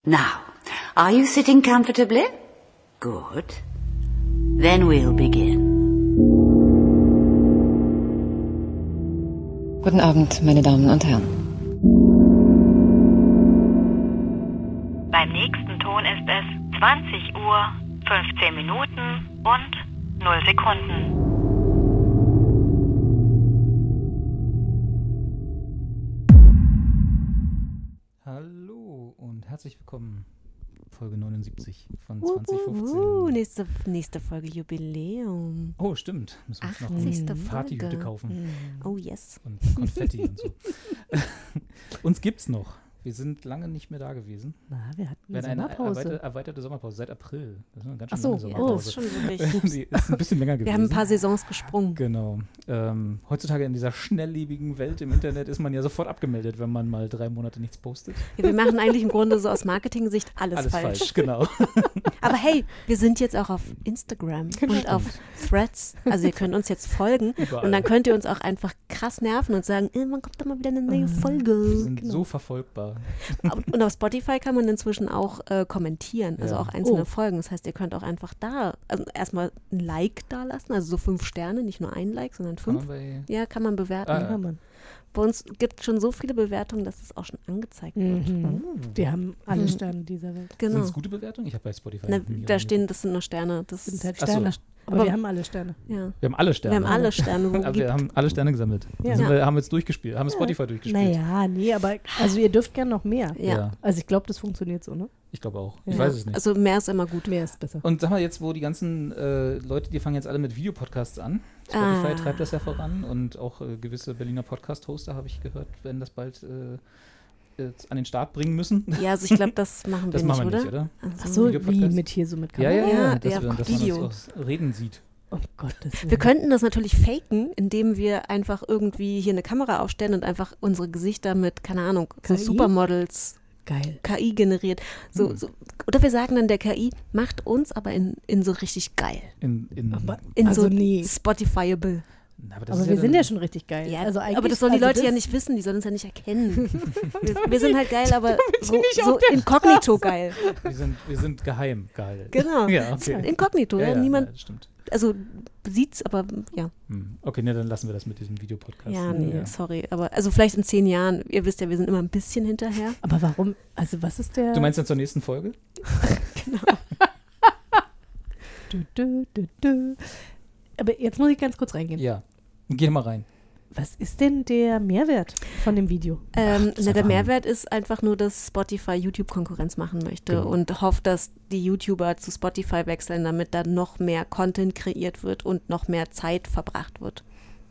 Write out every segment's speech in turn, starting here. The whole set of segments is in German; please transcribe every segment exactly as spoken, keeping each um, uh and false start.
Now, are you sitting comfortably? Good. Then we'll begin. Guten Abend, meine Damen und Herren. Beim nächsten Ton ist es zwanzig Uhr, fünfzehn Minuten und null Sekunden. Hallo und herzlich willkommen. Folge neunundsiebzig von Uh, zwanzig fünfzehn. uh, uh, nächste, nächste Folge Jubiläum. Oh, stimmt. Müssen wir uns noch achtzigste eine Partyhüte Folge. kaufen. Oh yes. Und Konfetti und so. Uns gibt's noch. Wir sind lange nicht mehr da gewesen. Na, wir hatten Wir eine hatten eine Sommerpause. erweiterte, erweiterte Sommerpause seit April. Das ist eine ganz schön Ach so, lange ja, Sommerpause. Das ist schon wirklich. Die ist ein bisschen länger gewesen. Wir haben ein paar Saisons gesprungen. Genau. Ähm, heutzutage in dieser schnelllebigen Welt im Internet ist man ja sofort abgemeldet, wenn man mal drei Monate nichts postet. Ja, wir machen eigentlich im Grunde so aus Marketing-Sicht alles, Alles falsch. falsch, genau. Aber hey, wir sind jetzt auch auf Instagram und auf Threads. Also ihr könnt uns jetzt folgen Überall. und dann könnt ihr uns auch einfach krass nerven und sagen, äh, wann kommt da mal wieder eine neue Folge? Wir sind Genau. so verfolgbar. Und auf Spotify kann man inzwischen auch äh, kommentieren, also Ja. auch einzelne Oh. Folgen. Das heißt, ihr könnt auch einfach da also erstmal ein Like da lassen, also so fünf Sterne, nicht nur ein Like, sondern Kann man fünf. bei Ja, kann man bewerten. Ah, Ja, Mann. Bei uns gibt es schon so viele Bewertungen, dass es auch schon angezeigt wird. Mhm. Wir haben alle Mhm. Sterne dieser Welt. Sind Genau. es gute Bewertungen? Ich habe bei Spotify Na, nie da reingeguckt. stehen, das sind nur Sterne. Das Das sind halt Ach so. Sterne. Aber, Aber- wir haben alle Sterne. ja. Wir haben alle Sterne. Wir haben alle Sterne. Wo Aber wir gibt, haben alle Sterne gesammelt. Ja. Dann sind wir, haben jetzt durchgespielt, haben Spotify durchgespielt. Naja, nee, aber also ihr dürft gern noch mehr. ja. Also ich glaube, das funktioniert so, ne? Ich glaube auch. Ja. Ich weiß es nicht. Also mehr ist immer gut. Mehr ist besser. Und sag mal jetzt, wo die ganzen äh, Leute, die fangen jetzt alle mit Videopodcasts an. Spotify Ah. treibt das ja voran und auch äh, gewisse Berliner Podcast-Hoster, habe ich gehört, werden das bald äh, jetzt an den Start bringen müssen. Ja, also ich glaube, das machen wir Das nicht, machen wir oder? nicht, oder? Also, Ach so, wie Videopodcast? mit hier so mit Ja, Kamera? ja, ja. Ja, dass, ja, wir, dass Video. man uns auch reden sieht. Um Gottes Willen. Wir könnten das natürlich faken, indem wir einfach irgendwie hier eine Kamera aufstellen und einfach unsere Gesichter mit, keine Ahnung, so K I? Supermodels, Geil. K I generiert. So, Hm. so. Oder wir sagen dann der K I, macht uns aber in, in so richtig geil. In, in, Aber, In also so nee. Spotifyable. Na, aber das Aber ist wir ja sind dann- ja schon richtig geil. Ja, also eigentlich, aber das sollen die also Leute das, ja nicht wissen, die sollen uns ja nicht erkennen. wir, wir sind halt geil, aber so, nicht so auf der inkognito geil. Wir sind, wir sind geheim geil. Genau. Ja, okay. Inkognito, ja, ja, niemand, Ja, das stimmt. also sieht's, aber ja. Hm. Okay, ne, dann lassen wir das mit diesem Videopodcast. Ja, nee, sorry. Aber also vielleicht in zehn Jahren, ihr wisst ja, wir sind immer ein bisschen hinterher. Aber warum? Also was ist der... Du meinst dann zur nächsten Folge? Du, du, du, du. Aber jetzt muss ich ganz kurz reingehen. Ja. Geh mal rein. Was ist denn der Mehrwert von dem Video? Ähm, das ist na, der einfach ein- Mehrwert ist einfach nur, dass Spotify YouTube-Konkurrenz machen möchte Genau. und hofft, dass die YouTuber zu Spotify wechseln, damit da noch mehr Content kreiert wird und noch mehr Zeit verbracht wird.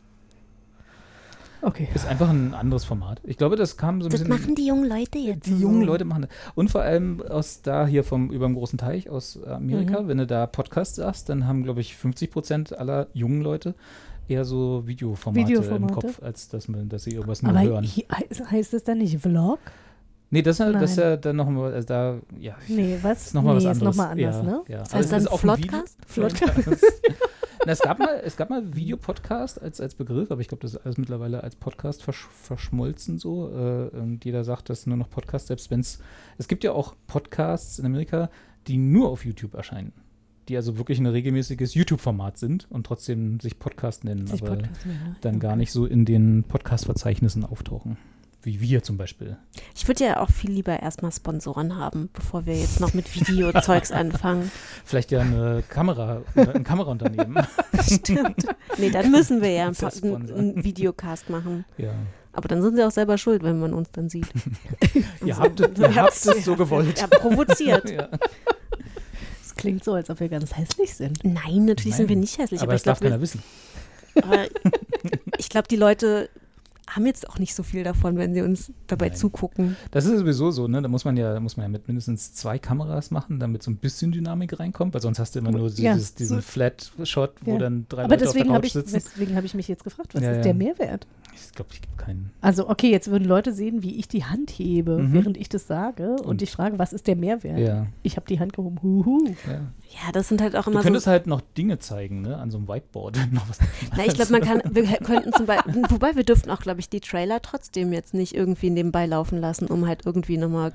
Okay. Ist einfach ein anderes Format. Ich glaube, das kam so ein Das bisschen. machen die jungen Leute jetzt. Die jungen Leute machen das. Und vor allem aus da hier vom über dem großen Teich aus Amerika, Mhm. wenn du da Podcasts sagst, dann haben, glaube ich, fünfzig Prozent aller jungen Leute eher so Videoformate, Videoformate? im Kopf, als dass, man, dass sie irgendwas nur Aber hören. hi- heißt, heißt das dann nicht Vlog? Nee, das, ist ja- das ist Nein. ja dann nochmal, also da, ja, Nee, was? ist nochmal nee, was ist anderes. nochmal anders, ja, ne? Ja. Das Aber heißt es dann ist auch ein Video- Flotcast? Flotcast. Na, es gab mal, es gab mal Videopodcast als, als Begriff, aber ich glaube, das ist alles mittlerweile als Podcast versch verschmolzen so. Äh, und jeder sagt, das ist nur noch Podcast, selbst wenn es, es gibt ja auch Podcasts in Amerika, die nur auf YouTube erscheinen. Die also wirklich ein regelmäßiges YouTube-Format sind und trotzdem sich Podcast nennen, Sich aber Podcast nennen, ne? dann gar Okay. nicht so in den Podcast-Verzeichnissen auftauchen. Wie wir zum Beispiel. Ich würde ja auch viel lieber erstmal Sponsoren haben, bevor wir jetzt noch mit Videozeugs anfangen. Vielleicht ja eine Kamera, äh, ein Kameraunternehmen. Stimmt. Nee, dann müssen wir ja ein, Das Pa- Sponsor. einen Videocast machen. Ja. Aber dann sind sie auch selber schuld, wenn man uns dann sieht. Ihr habt, es- ihr habt es so gewollt. Ja, provoziert. Ja. Das klingt so, als ob wir ganz hässlich sind. Nein, natürlich Nein. sind wir nicht hässlich. Aber Aber, das ich darf glaube, keiner wissen. aber ich glaube, die Leute haben jetzt auch nicht so viel davon, wenn sie uns dabei Nein. zugucken. Das ist sowieso so, ne? Da muss man ja, da muss man ja mit mindestens zwei Kameras machen, damit so ein bisschen Dynamik reinkommt, weil sonst hast du immer nur Ja, dieses, diesen so- Flat-Shot, wo Ja. dann drei Aber Leute deswegen auf habe der ich, Couch sitzen. deswegen habe ich mich jetzt gefragt, was Ja, ist ja. der Mehrwert? Ich glaube, ich gebe keinen. Also, okay, jetzt würden Leute sehen, wie ich die Hand hebe, Mhm. während ich das sage. Und, Und- ich frage, was ist der Mehrwert? Ja. Ich habe die Hand gehoben. Huhu. ja. Ja, das sind halt auch Du immer könntest so. halt noch Dinge zeigen, ne? An so einem Whiteboard. noch was Na, ich glaube, man kann, wir könnten zum Beispiel, wobei wir dürften auch, glaube ich, die Trailer trotzdem jetzt nicht irgendwie nebenbei laufen lassen, um halt irgendwie nochmal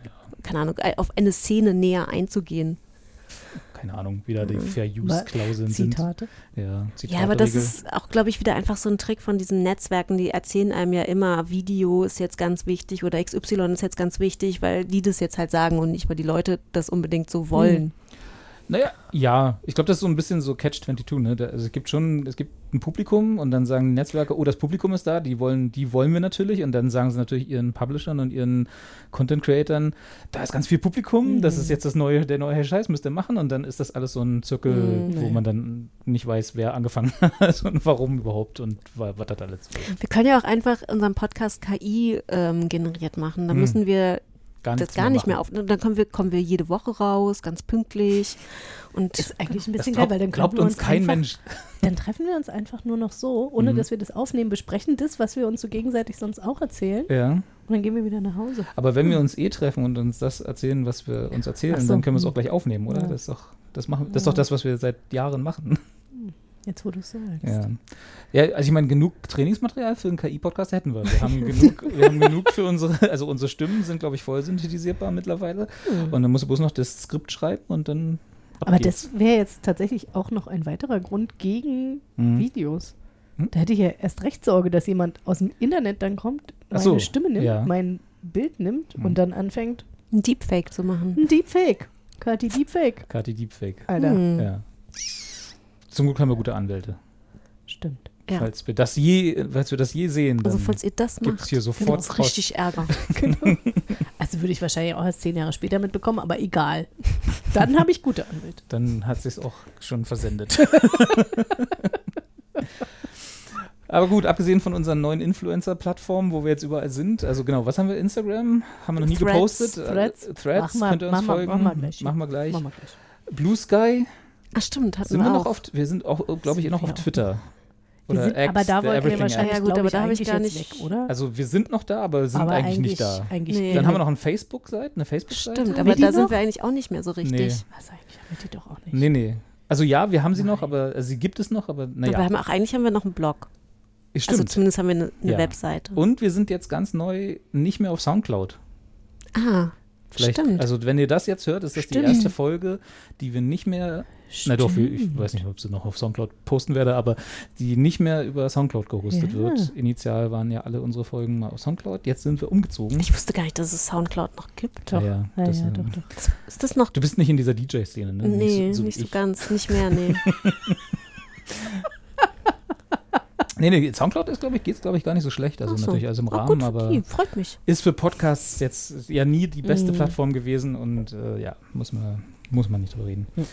keine Ahnung, auf eine Szene näher einzugehen. Keine Ahnung, wieder die Fair-Use-Klauseln sind. Zitate. Ja, Ja, aber das ist auch, glaube ich, wieder einfach so ein Trick von diesen Netzwerken, die erzählen einem ja immer, Video ist jetzt ganz wichtig oder X Y ist jetzt ganz wichtig, weil die das jetzt halt sagen und nicht, weil die Leute das unbedingt so wollen. Hm. Naja, ja, ich glaube, das ist so ein bisschen so Catch zweiundzwanzig, ne? Da, also es gibt schon, es gibt ein Publikum und dann sagen die Netzwerke, oh, das Publikum ist da, die wollen, die wollen wir natürlich und dann sagen sie natürlich ihren Publishern und ihren Content-Creatern, da ist ganz viel Publikum, Mhm. das ist jetzt das neue, der neue Scheiß, müsst ihr machen und dann ist das alles so ein Zirkel, Mhm. wo man dann nicht weiß, wer angefangen hat und warum überhaupt und wa- was das alles ist. Wir können ja auch einfach unseren Podcast K I ähm, generiert machen. Da Hm. müssen wir Gar das nichts gar nicht mehr machen. auf. Dann kommen wir, kommen wir jede Woche raus, ganz pünktlich. Und Ist eigentlich ein Das bisschen glaub, geil, weil dann glaubt könnten wir uns uns kein einfach, Mensch. Dann treffen wir uns einfach nur noch so, ohne Mhm. dass wir das aufnehmen, besprechen das, was wir uns so gegenseitig sonst auch erzählen Ja. und dann gehen wir wieder nach Hause. Aber wenn wir uns eh treffen und uns das erzählen, was wir uns erzählen, Ach so. dann können wir es auch gleich aufnehmen, oder? Ja. Das ist doch das, machen, das ist doch das, was wir seit Jahren machen. Jetzt, wo du es sagst. Ja. Ja, also ich meine, genug Trainingsmaterial für einen K I-Podcast hätten wir. Wir haben genug, wir haben genug für unsere, also unsere Stimmen sind, glaube ich, voll synthetisierbar mittlerweile. Mhm. Und dann musst du bloß noch das Skript schreiben und dann ab Aber geht's. das wäre jetzt tatsächlich auch noch ein weiterer Grund gegen Mhm. Videos. Hm? Da hätte ich ja erst recht Sorge, dass jemand aus dem Internet dann kommt, Ach meine so, Stimme nimmt, ja. mein Bild nimmt Hm. und dann anfängt, ein Deepfake zu machen. ein Deepfake. Kati Deepfake. Kati Deepfake. Alter. Hm. Ja. Zum Glück haben wir gute Anwälte. Stimmt. Ja. Falls wir das je, falls wir das je sehen, dann Also falls ihr das gibt's macht, hier sofort gibt's Post. richtig Ärger. Also würde ich wahrscheinlich auch erst zehn Jahre später mitbekommen, aber egal. Dann habe ich gute Anwälte. Dann hat sich's auch schon versendet. Aber gut, abgesehen von unseren neuen Influencer-Plattformen, wo wir jetzt überall sind, also genau, was haben wir? Instagram? Haben wir noch nie Threads. gepostet? Threads. Äh, Threads, Machen wir- könnt ihr uns machen wir- folgen. machen wir gleich. Machen wir gleich. Machen wir gleich. Blue Sky, Ach stimmt, hatten sind wir wir auch. noch auf, wir sind auch, glaube ich, Sind noch wir auf auch. Twitter. Wir Oder sind, X, aber da der wollten wir Everything wahrscheinlich, Ja, gut, glaube aber ich, da habe ich eigentlich gar jetzt nicht- weg, oder? Also wir sind noch da, aber sind aber eigentlich, nicht da. Eigentlich Nee. Dann haben wir noch eine Facebook-Seite, eine Facebook-Seite. Stimmt, Haben wir aber die da noch? sind wir eigentlich auch nicht mehr so richtig. Nee. Was eigentlich? Haben wir die doch auch nicht. Nee, nee. Also ja, wir haben sie noch, Nein. aber also sie gibt es noch, aber Aber naja. wir haben auch, eigentlich haben wir noch einen Blog. Stimmt. Also zumindest haben wir eine, eine Ja. Webseite. Und wir sind jetzt ganz neu nicht mehr auf Soundcloud. Ah, Vielleicht, stimmt. also wenn ihr das jetzt hört, ist das Stimmt. die erste Folge, die wir nicht mehr, na doch, wir- ich weiß nicht, ob sie noch auf Soundcloud posten werde, aber die nicht mehr über Soundcloud gehostet Ja. wird. Initial waren ja alle unsere Folgen mal auf Soundcloud, jetzt sind wir umgezogen. Ich wusste gar nicht, dass es Soundcloud noch gibt. Doch. Ja, Ja, das, ja, ähm, doch, doch. Ist das noch? Du bist nicht in dieser D J-Szene, ne? Nee, so, so wie nicht so ich. ganz, nicht mehr, nee. Nee, nee, Soundcloud ist, glaube ich, geht's, glaube ich, gar nicht so schlecht. Also Ach so. natürlich alles im Oh, Rahmen, gut für aber die, freut mich. ist für Podcasts jetzt ja nie die beste Mhm. Plattform gewesen und äh, ja, muss man, muss man nicht drüber reden. Hm.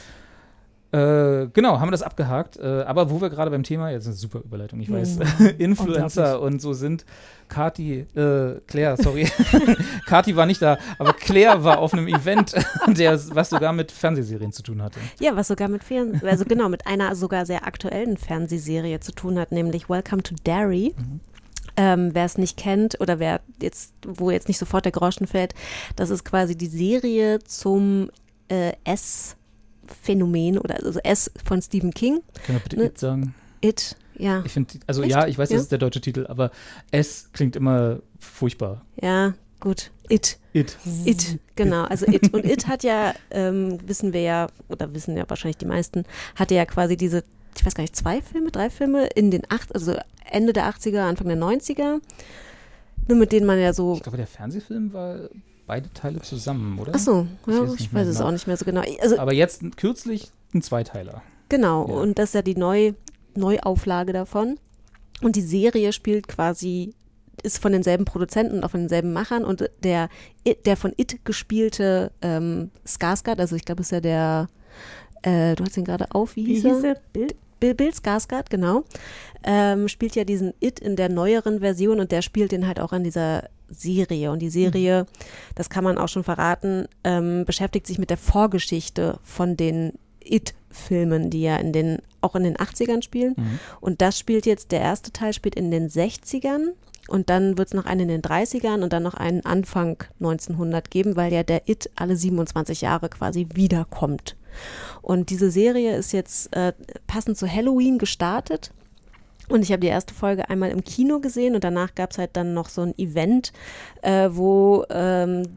Äh, genau, haben wir das abgehakt. Äh, aber wo wir gerade beim Thema, jetzt ist eine super Überleitung, ich weiß, Influencer und so sind. Kati, äh, Claire, sorry. Kati war nicht da, aber Claire war auf einem Event, der, was sogar mit Fernsehserien zu tun hatte. Ja, was sogar mit Fern also genau, mit einer sogar sehr aktuellen Fernsehserie zu tun hat, nämlich Welcome to Derry. Mhm. Ähm, wer es nicht kennt oder wer jetzt, wo jetzt nicht sofort der Groschen fällt, das ist quasi die Serie zum äh, S-Phänomen oder also S von Stephen King. Können wir bitte Ne? It sagen? It, ja. Ich finde, also Echt? ja, ich weiß, Ja? das ist der deutsche Titel, aber S klingt immer furchtbar. Ja, gut. It. It. It, genau. Also It. Und It hat ja, ähm, wissen wir ja, oder wissen ja wahrscheinlich die meisten, hatte ja quasi diese, ich weiß gar nicht, zwei Filme, drei Filme in den acht, also Ende der achtziger, Anfang der neunziger, nur mit denen man ja so, Ich glaube, der Fernsehfilm war beide Teile zusammen, oder? ach so, Ich ja, weiß ich nicht weiß mehr es genau. auch nicht mehr so genau. Also Aber jetzt kürzlich ein Zweiteiler. genau, Ja. und das ist ja die Neu Neuauflage davon. Und die Serie spielt quasi, ist von denselben Produzenten und auch von denselben Machern und der, It, der von It gespielte ähm, Skarsgård, also ich glaube, ist ja der, äh, du hast ihn gerade auf, wie Wie hieß hieß er? er? Bild? Bill, Bill Skarsgård, genau, ähm, spielt ja diesen It in der neueren Version und der spielt den halt auch in dieser Serie. Und die Serie, das kann man auch schon verraten, ähm, beschäftigt sich mit der Vorgeschichte von den It-Filmen, die ja in den, auch in den achtzigern spielen. Mhm. Und das spielt jetzt, der erste Teil spielt in den sechzigern und dann wird es noch einen in den dreißigern und dann noch einen Anfang neunzehnhundert geben, weil ja der It alle siebenundzwanzig Jahre quasi wiederkommt. Und diese Serie ist jetzt äh, passend zu Halloween gestartet. Und ich habe die erste Folge einmal im Kino gesehen und danach gab es halt dann noch so ein Event, äh, wo ähm,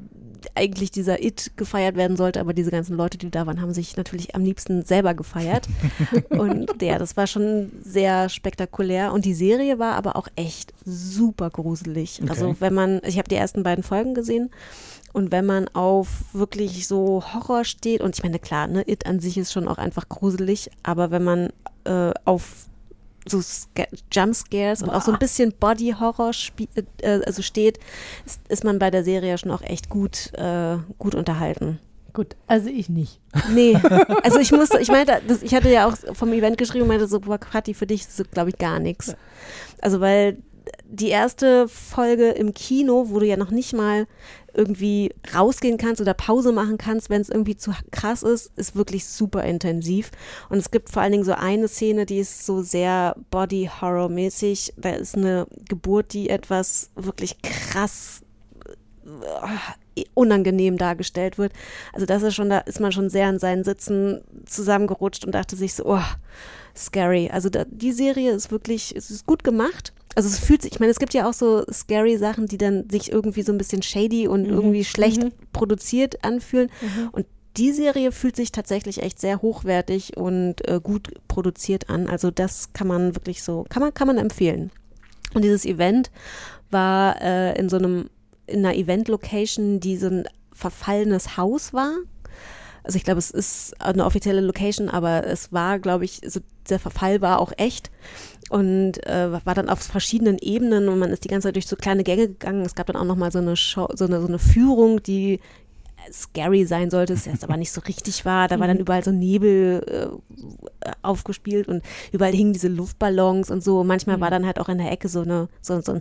eigentlich dieser It gefeiert werden sollte, aber diese ganzen Leute, die da waren, haben sich natürlich am liebsten selber gefeiert. Und ja, das war schon sehr spektakulär. Und die Serie war aber auch echt super gruselig. Okay. Also wenn man, ich habe die ersten beiden Folgen gesehen. Und wenn man auf wirklich so Horror steht, und ich meine, klar, ne, It an sich ist schon auch einfach gruselig, aber wenn man äh, auf so Sca- Jumpscares und auch so ein bisschen Body-Horror spie- äh, also steht, ist, ist man bei der Serie schon auch echt gut, äh, gut unterhalten. Gut, also ich nicht. Nee, also ich musste, ich meinte, das, ich hatte ja auch vom Event geschrieben und meinte so, boah, Kathi, für dich ist das, glaube ich, gar nichts. Also weil die erste Folge im Kino, wo du ja noch nicht mal irgendwie rausgehen kannst oder Pause machen kannst, wenn es irgendwie zu krass ist, ist wirklich super intensiv. Und es gibt vor allen Dingen so eine Szene, die ist so sehr Body-Horror-mäßig. Da ist eine Geburt, die etwas wirklich krass äh, unangenehm dargestellt wird. Also das ist schon, da ist man schon sehr an seinen Sitzen zusammengerutscht und dachte sich so, oh, scary. Also da, die Serie ist wirklich, es ist gut gemacht. Also es fühlt sich, ich meine, es gibt ja auch so scary Sachen, die dann sich irgendwie so ein bisschen shady und Mhm. irgendwie schlecht Mhm. produziert anfühlen. Mhm. Und die Serie fühlt sich tatsächlich echt sehr hochwertig und äh, gut produziert an. Also das kann man wirklich so, kann man, kann man empfehlen. Und dieses Event war äh, in so einem, in einer Event-Location, die so ein verfallenes Haus war. Also ich glaube, es ist eine offizielle Location, aber es war, glaube ich, so, der Verfall war auch echt und äh, war dann auf verschiedenen Ebenen und man ist die ganze Zeit durch so kleine Gänge gegangen. Es gab dann auch nochmal so eine Show, so eine, so eine Führung, die scary sein sollte, es jetzt aber nicht so richtig war. Da war dann überall so Nebel äh, aufgespielt und überall hingen diese Luftballons und so. Manchmal war dann halt auch in der Ecke so eine, so, so ein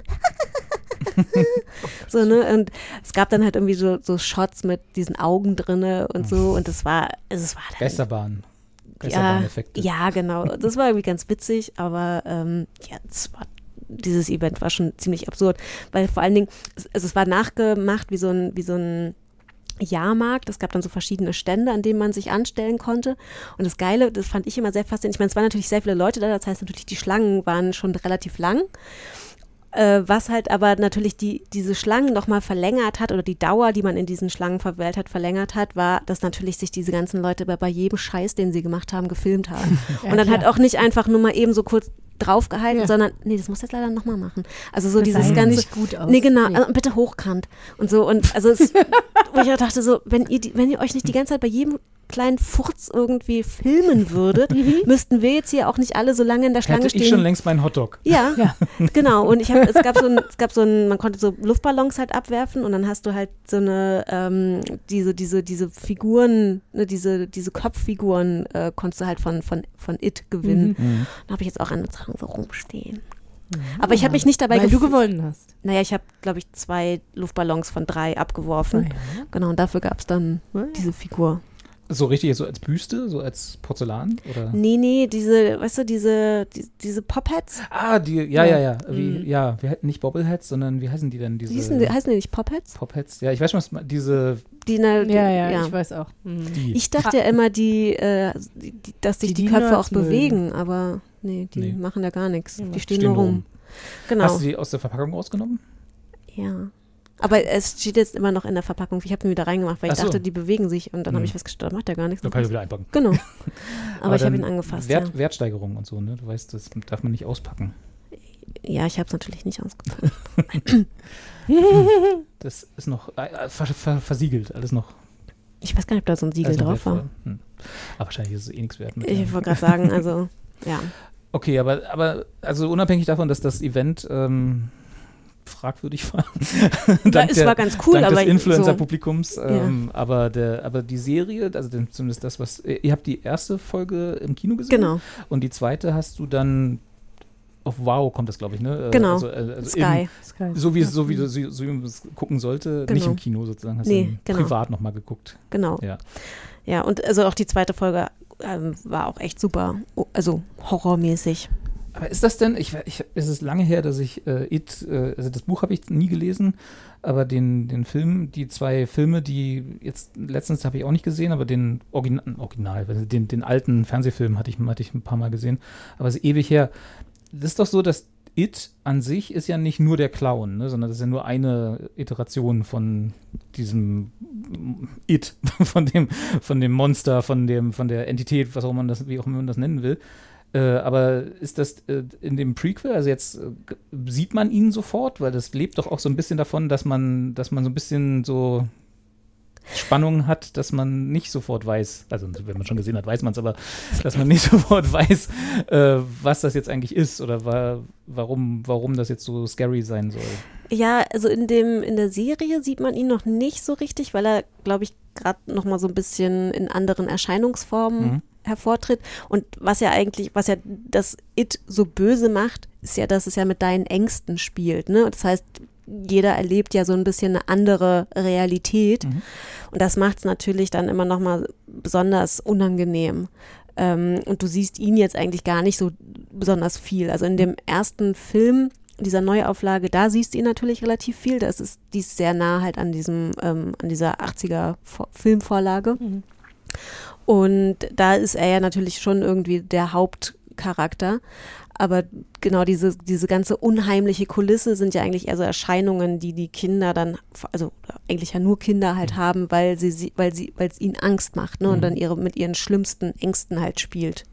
so, ne? Und es gab dann halt irgendwie so, so Shots mit diesen Augen drinne und so und das war, also es war dann, Geisterbahn. ja, Geisterbahn-Effekte. ja, genau. Das war irgendwie ganz witzig, aber ähm, ja, das war, dieses Event war schon ziemlich absurd, weil vor allen Dingen, also es war nachgemacht wie so ein, wie so ein Jahrmarkt. Es gab dann so verschiedene Stände, an denen man sich anstellen konnte. Und das Geile, das fand ich immer sehr faszinierend. Ich meine, es waren natürlich sehr viele Leute da, das heißt natürlich, die Schlangen waren schon relativ lang. Äh, was halt aber natürlich die, diese Schlangen nochmal verlängert hat oder die Dauer, die man in diesen Schlangen verweilt hat, verlängert hat, war, dass natürlich sich diese ganzen Leute bei, bei jedem Scheiß, den sie gemacht haben, gefilmt haben. Ja, und dann klar. halt auch nicht einfach nur mal eben so kurz draufgehalten, Ja. sondern, nee, das muss jetzt leider nochmal machen. Also so Das dieses sah ganze, nicht gut aus. nee, genau, Nee. also bitte hochkant und so und also es, wo ich auch dachte so, wenn ihr, die, wenn ihr euch nicht die ganze Zeit bei jedem kleinen Furz irgendwie filmen würdet, müssten wir jetzt hier auch nicht alle so lange in der Schlange Hätte stehen. ich schon längst meinen Hotdog. Ja, Ja. genau. Und ich hab, es gab so ein, es gab so ein, man konnte so Luftballons halt abwerfen und dann hast du halt so eine, ähm, diese, diese, diese Figuren, ne, diese, diese Kopffiguren äh, konntest du halt von, von, von It gewinnen. Mhm. Da habe ich jetzt auch eine Sache so rumstehen. Aber ich habe mich nicht dabei Weil du gef- gewonnen hast. Naja, ich habe, glaube ich, zwei Luftballons von drei abgeworfen. ja. Genau, und dafür gab es dann Ja. diese Figur. So richtig, so als Büste, so als Porzellan? Oder? Nee, nee, diese, weißt du, diese, die, diese Popheads? Ah, die, ja, ja, ja. Wie, Mhm. ja, wie, nicht Bobbleheads, sondern wie heißen die denn? Diese Wie hießen die, heißen die nicht Popheads? Popheads? Ja, ich weiß schon, was ma- diese, Die, ne, die, Ja, ja, ich weiß auch. Mhm. die. Ich dachte ja immer, die, äh, die, die- dass sich Die die, die Köpfe Nerds auch bewegen, aber nee, die Nee. machen ja gar nichts. Ja, Die stehen, stehen nur nur rum. rum. Genau. Hast du die aus der Verpackung rausgenommen? Ja. Aber es steht jetzt immer noch in der Verpackung. Ich habe ihn wieder reingemacht, weil ich Ach so. dachte, die bewegen sich und dann habe Hm. ich festgestellt, macht ja gar nichts. Dann kann ich wieder einpacken. Genau. Aber, ich habe dann ihn angefasst. Wert, ja. Wertsteigerung und so, ne? Du weißt, das darf man nicht auspacken. ja, ich habe es natürlich nicht ausgepackt. Das ist noch äh, ver, ver, versiegelt, alles noch. Ich weiß gar nicht, ob da so ein Siegel alles noch drauf war. wertvoll. Hm. Aber wahrscheinlich ist es eh nichts wert. mit Ich dem- wollte gerade sagen, also ja. Okay, aber, aber also unabhängig davon, dass das Event ähm, fragwürdig war. dank es der, war ganz cool, dank aber des so- Influencer-Publikums. Ähm, aber, der, aber die Serie, also den, zumindest das, was. Ihr habt die erste Folge im Kino gesehen. Genau. Und die zweite hast du dann auf Wow kommt das, glaube ich, ne? Äh, Genau. Also, äh, also Sky. Sky. Im, so wie es so wie, du- so, so wie man es gucken sollte, Genau. nicht im Kino sozusagen, hast Nee, du genau. privat nochmal geguckt. Genau. Ja. Ja, und also auch die zweite Folge ähm, war auch echt super. Oh, also horrormäßig. Aber ist das denn, ich, ich, es ist lange her, dass ich äh, It, äh, also das Buch habe ich nie gelesen, aber den, den Film, die zwei Filme, die jetzt letztens habe ich auch nicht gesehen, aber den Original, Original den, den alten Fernsehfilm hatte ich, hatte ich ein paar Mal gesehen, aber es ist ewig her. Das ist doch so, dass It an sich ist ja nicht nur der Clown, ne, sondern das ist ja nur eine Iteration von diesem It, von dem, von dem Monster, von dem, von der Entität, was auch man das, wie auch immer man das nennen will. Äh, aber ist das äh, in dem Prequel, also jetzt äh, sieht man ihn sofort, weil das lebt doch auch so ein bisschen davon, dass man, dass man so ein bisschen so Spannung hat, dass man nicht sofort weiß, also wenn man schon gesehen hat, weiß man es, aber dass man nicht sofort weiß, äh, was das jetzt eigentlich ist oder wa- warum, warum das jetzt so scary sein soll. Ja, also in dem in der Serie sieht man ihn noch nicht so richtig, weil er, glaube ich, gerade noch mal so ein bisschen in anderen Erscheinungsformen Mhm. hervortritt. Und was ja eigentlich, was ja das It so böse macht, ist ja, dass es ja mit deinen Ängsten spielt, ne? Das heißt, jeder erlebt ja so ein bisschen eine andere Realität. Mhm. Und das macht es natürlich dann immer noch mal besonders unangenehm. Ähm, und du siehst ihn jetzt eigentlich gar nicht so besonders viel. Also in dem ersten Film dieser Neuauflage, da siehst du ihn natürlich relativ viel. Das ist dies sehr nah halt an diesem, ähm, an dieser achtziger Vo- Filmvorlage. Mhm. Und da ist er ja natürlich schon irgendwie der Hauptcharakter. Aber genau diese, diese ganze unheimliche Kulisse sind ja eigentlich eher so Erscheinungen, die die Kinder dann, also eigentlich ja nur Kinder halt haben, weil sie, sie weil sie, weil es ihnen Angst macht, ne? Und Mhm. dann ihre, mit ihren schlimmsten Ängsten halt spielt.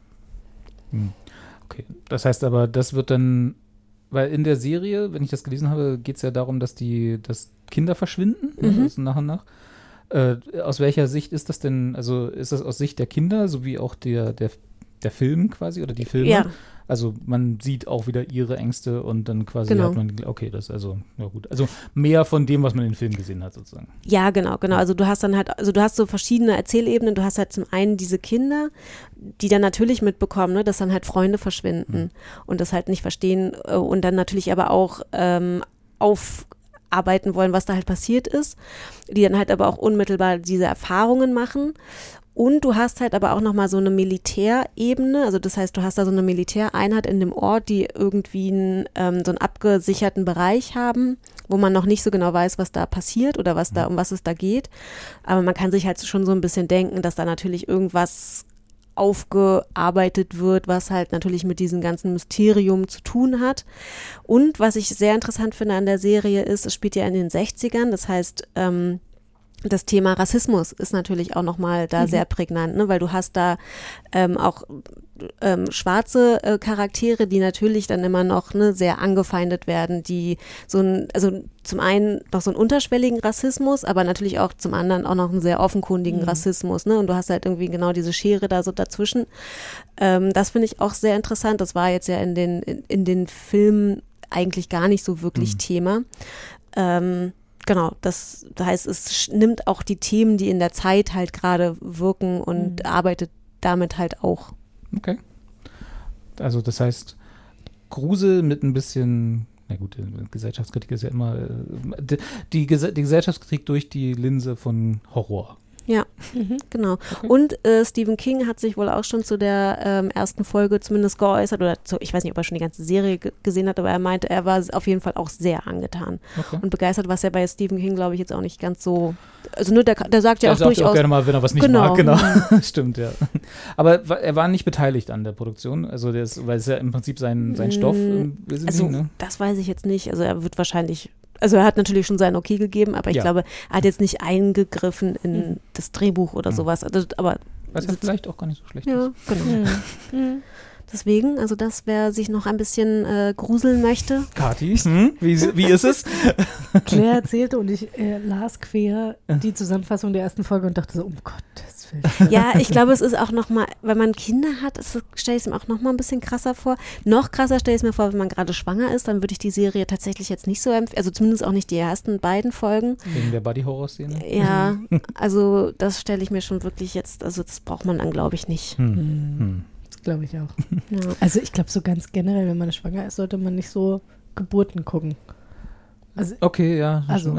Okay, das heißt aber, das wird dann, weil in der Serie, wenn ich das gelesen habe, geht es ja darum, dass die, dass Kinder verschwinden, ne, Mhm. also nach und nach. Äh, aus welcher Sicht ist das denn, also ist das aus Sicht der Kinder, so wie auch der, der, der Film quasi oder die Filme? Ja. Also man sieht auch wieder ihre Ängste und dann quasi Genau. hat man, okay, das ist also, ja gut. Also mehr von dem, was man in den Film gesehen hat, sozusagen. Ja, genau, genau. Also du hast dann halt, also du hast so verschiedene Erzählebenen. Du hast halt zum einen diese Kinder, die dann natürlich mitbekommen, ne, dass dann halt Freunde verschwinden und das halt nicht verstehen äh, und dann natürlich aber auch ähm, aufarbeiten wollen, was da halt passiert ist, die dann halt aber auch unmittelbar diese Erfahrungen machen. Und du hast halt aber auch nochmal so eine Militärebene, also das heißt, du hast da so eine Militäreinheit in dem Ort, die irgendwie einen, ähm, so einen abgesicherten Bereich haben, wo man noch nicht so genau weiß, was da passiert oder was da, um was es da geht. Aber man kann sich halt schon so ein bisschen denken, dass da natürlich irgendwas aufgearbeitet wird, was halt natürlich mit diesem ganzen Mysterium zu tun hat. Und was ich sehr interessant finde an der Serie ist, es spielt ja in den sechzigern, das heißt, ähm, das Thema Rassismus ist natürlich auch nochmal da Mhm. sehr prägnant, ne? Weil du hast da ähm, auch ähm, schwarze äh, Charaktere, die natürlich dann immer noch ne, sehr angefeindet werden, die so ein, also zum einen noch so einen unterschwelligen Rassismus, aber natürlich auch zum anderen auch noch einen sehr offenkundigen Mhm. Rassismus, ne? Und du hast halt irgendwie genau diese Schere da so dazwischen. Ähm, das finde ich auch sehr interessant. Das war jetzt ja in den, in, in den Filmen eigentlich gar nicht so wirklich Mhm. Thema. Ähm, Genau, das, das heißt, es sch- nimmt auch die Themen, die in der Zeit halt gerade wirken und Mhm. arbeitet damit halt auch. Okay. Also das heißt, Grusel mit ein bisschen, na gut, äh, Gesellschaftskritik ist ja immer, äh, die, die, Gese- die Gesellschaftskritik durch die Linse von Horror. Ja, Mhm. genau. Okay. Und äh, Stephen King hat sich wohl auch schon zu der ähm, ersten Folge zumindest geäußert, oder zu, ich weiß nicht, ob er schon die ganze Serie ge- gesehen hat, aber er meinte, er war auf jeden Fall auch sehr angetan Okay. und begeistert, was ja bei Stephen King, glaube ich, jetzt auch nicht ganz so, also nur der, der sagt ja Der auch sagt durchaus, auch gerne mal, wenn er was nicht Genau. mag, genau. Stimmt, ja. Aber wa- er war nicht beteiligt an der Produktion, also der ist, weil es ja im Prinzip sein, sein Stoff im Wesentlichen, also ne? das weiß ich jetzt nicht, also er wird wahrscheinlich, also er hat natürlich schon sein Okay gegeben, aber ich Ja. glaube, er hat jetzt nicht eingegriffen in Mhm. das Drehbuch oder Mhm. sowas, also, aber Was ja vielleicht auch gar nicht so schlecht ja, ist. genau. Mhm. Mhm. Deswegen, also das, wer sich noch ein bisschen äh, gruseln möchte. Kathi, hm? wie, wie ist es? Claire erzählte und ich äh, las quer die Zusammenfassung der ersten Folge und dachte so, um Gottes Willen. Ja, ich glaube, es ist auch nochmal, wenn man Kinder hat, stelle ich es mir auch nochmal ein bisschen krasser vor. Noch krasser stelle ich es mir vor, wenn man gerade schwanger ist, dann würde ich die Serie tatsächlich jetzt nicht so empfehlen, also zumindest auch nicht die ersten beiden Folgen. Wegen der Buddy-Horror-Szene? Ja, also das stelle ich mir schon wirklich jetzt, also das braucht man dann, glaube ich, nicht. Hm. Mhm. Hm. Das glaube ich auch. Ja. Also ich glaube so ganz generell, wenn man schwanger ist, sollte man nicht so Geburten gucken. Also Okay, ja. Also.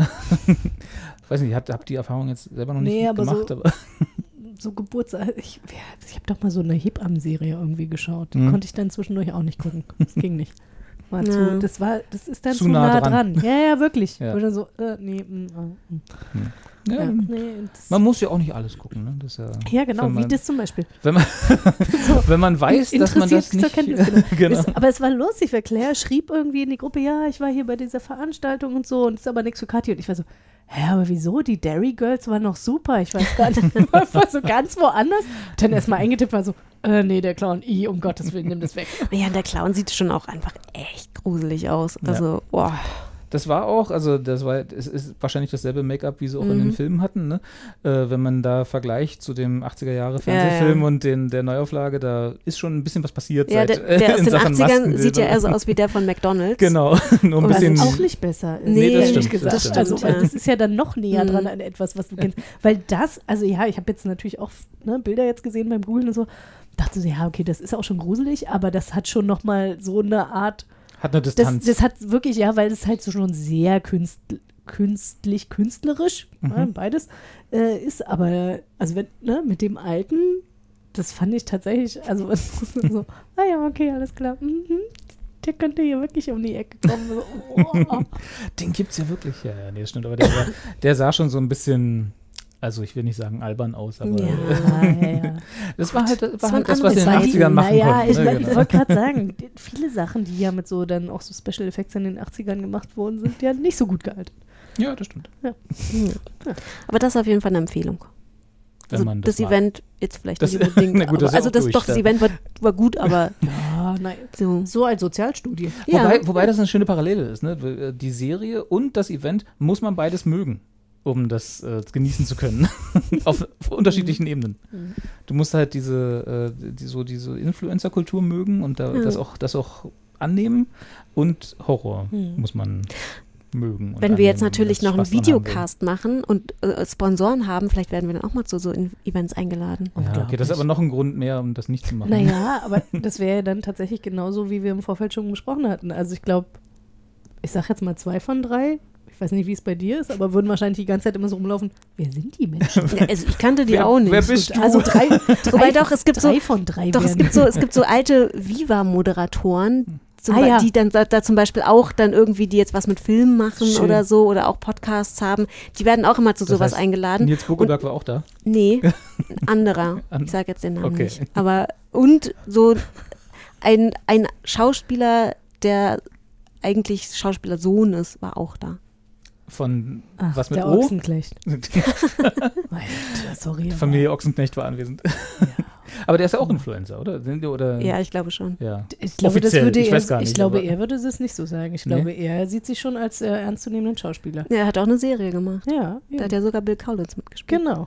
Weiß nicht, habt ihr die Erfahrung jetzt selber noch nicht Nee, aber gemacht, so- aber so Geburts... Ich, ich habe doch mal so eine Hebammen-Serie irgendwie geschaut. Die Mhm. konnte ich dann zwischendurch auch nicht gucken. Das ging nicht. War Ja. zu, das, war, das ist dann Zu zu, nah nah, dran. dran. Ja, ja, wirklich. Ja. Oder so, äh, nee, mm, äh, mm. Ja, Ja, nee, das- man muss ja auch nicht alles gucken. Ne? Das ist ja, Ja, genau, wenn man, wie das zum Beispiel. Wenn man, wenn man weiß, dass man das Interessiert nicht... zur Kenntnis genommen. genau. Es, aber es war lustig, weil Claire schrieb irgendwie in die Gruppe, ja, ich war hier bei dieser Veranstaltung und so und ist aber nichts für Kathi. Und ich war so, hä, aber wieso? Die Derry Girls waren noch super. Ich weiß gar nicht, war so ganz woanders. Dann erstmal eingetippt, war so, äh, nee, der Clown, i, um Gottes Willen, nimm das weg. Ja, der Clown sieht schon auch einfach echt gruselig aus. Also, boah. Das war auch, also das war, es ist wahrscheinlich dasselbe Make-up, wie sie auch in den Mhm. Filmen hatten, ne? Äh, wenn man da vergleicht zu dem achtziger-Jahre-Fernsehfilm Ja, ja. und den, der Neuauflage, da ist schon ein bisschen was passiert Ja, seit, der, äh, der aus in den Sachen achtzigern sieht ja Maskenbildung. eher so aus wie der von McDonalds. Genau, nur ein Und Was bisschen... auch nicht besser ist. Nee, das ehrlich stimmt, gesagt. das stimmt. Also, Ja. das ist ja dann noch näher Mhm. dran an etwas, was du kennst. Weil das, also ja, ich habe jetzt natürlich auch ne, Bilder jetzt gesehen beim Googlen und so, dachte so, ja, okay, das ist auch schon gruselig, aber das hat schon noch mal so eine Art, Hat eine das, Distanz. das hat wirklich, ja, weil es halt so schon sehr künst, künstlich, künstlerisch, Mhm. ja, beides äh, ist, aber also wenn, ne, mit dem Alten, das fand ich tatsächlich, also so, ah ja, okay, alles klar, mhm. Der könnte hier wirklich um die Ecke kommen. So, oh. Den gibt's ja wirklich. Ja, ja, nee, das stimmt. Aber der, war, der sah schon so ein bisschen, also ich will nicht sagen albern aus, aber Ja. ja, ja. das war halt das, war waren halt das was sie in den andere achtzigern machen naja, konnten. ich, ne, mein, genau. ich wollte gerade sagen, die- viele Sachen, die ja mit so dann auch so Special Effects in den achtzigern gemacht wurden, sind ja nicht so gut gealtert. Ja, das stimmt. Aber das ist auf jeden Fall eine Empfehlung. Wenn Also man das, das mag. Event jetzt vielleicht Das- nicht unbedingt. Na gut, das ist aber, also auch das, durch, doch, das da. Event war, war gut, aber Ja, nein. so. So als Sozialstudie. Ja. Wobei, wobei das eine schöne Parallele ist. Ne? Die Serie und das Event muss man beides mögen, um das äh, genießen zu können. auf, auf unterschiedlichen Ebenen. Du musst halt diese, äh, die, so diese Influencer-Kultur mögen und da, Ja. das, auch, das auch annehmen. Und Horror muss man mögen. und Wenn wir jetzt annehmen, natürlich das noch einen Spaß dran haben will. Videocast machen und äh, Sponsoren haben, vielleicht werden wir dann auch mal zu so in Events eingeladen. Ja, okay, das ist aber noch ein Grund mehr, um das nicht zu machen. Naja, aber das wäre ja dann tatsächlich genauso, wie wir im Vorfeld schon besprochen hatten. Also ich glaube, ich sage jetzt mal zwei von drei. Ich weiß nicht, wie es bei dir ist, aber würden wahrscheinlich die ganze Zeit immer so rumlaufen. Wer sind die Menschen? Ja, also ich kannte die Wer- auch nicht. wer bist du? Also drei, drei Wobei doch, es gibt drei so- von drei Doch, es wären- gibt so, es gibt so alte Viva-Moderatoren, zum Ah, Be- ja. die dann da, da zum Beispiel auch dann irgendwie, die jetzt was mit Filmen machen Schön. oder so oder auch Podcasts haben, die werden auch immer zu Das sowas heißt, eingeladen. Nils Buckelberg war auch da. Nee, ein anderer. An- Ich sage jetzt den Namen Okay. nicht. Aber und so ein, ein Schauspieler, der eigentlich Schauspielersohn ist, war auch da. Von Ach, was mit der O? Ochsenknecht. Alter, sorry. aber- Familie Ochsenknecht war anwesend. Aber der ist ja auch Influencer, oder? Sind die, oder? Ja, ich glaube schon. Ja. Ich glaube, das Offiziell, würde ich er, weiß gar nicht, ich glaube, aber- er würde es nicht so sagen. Ich Nee? glaube, er sieht sich schon als äh, ernstzunehmenden Schauspieler. Ja, er hat auch eine Serie gemacht. Ja, Da hat ja sogar Bill Kaulitz mitgespielt. genau.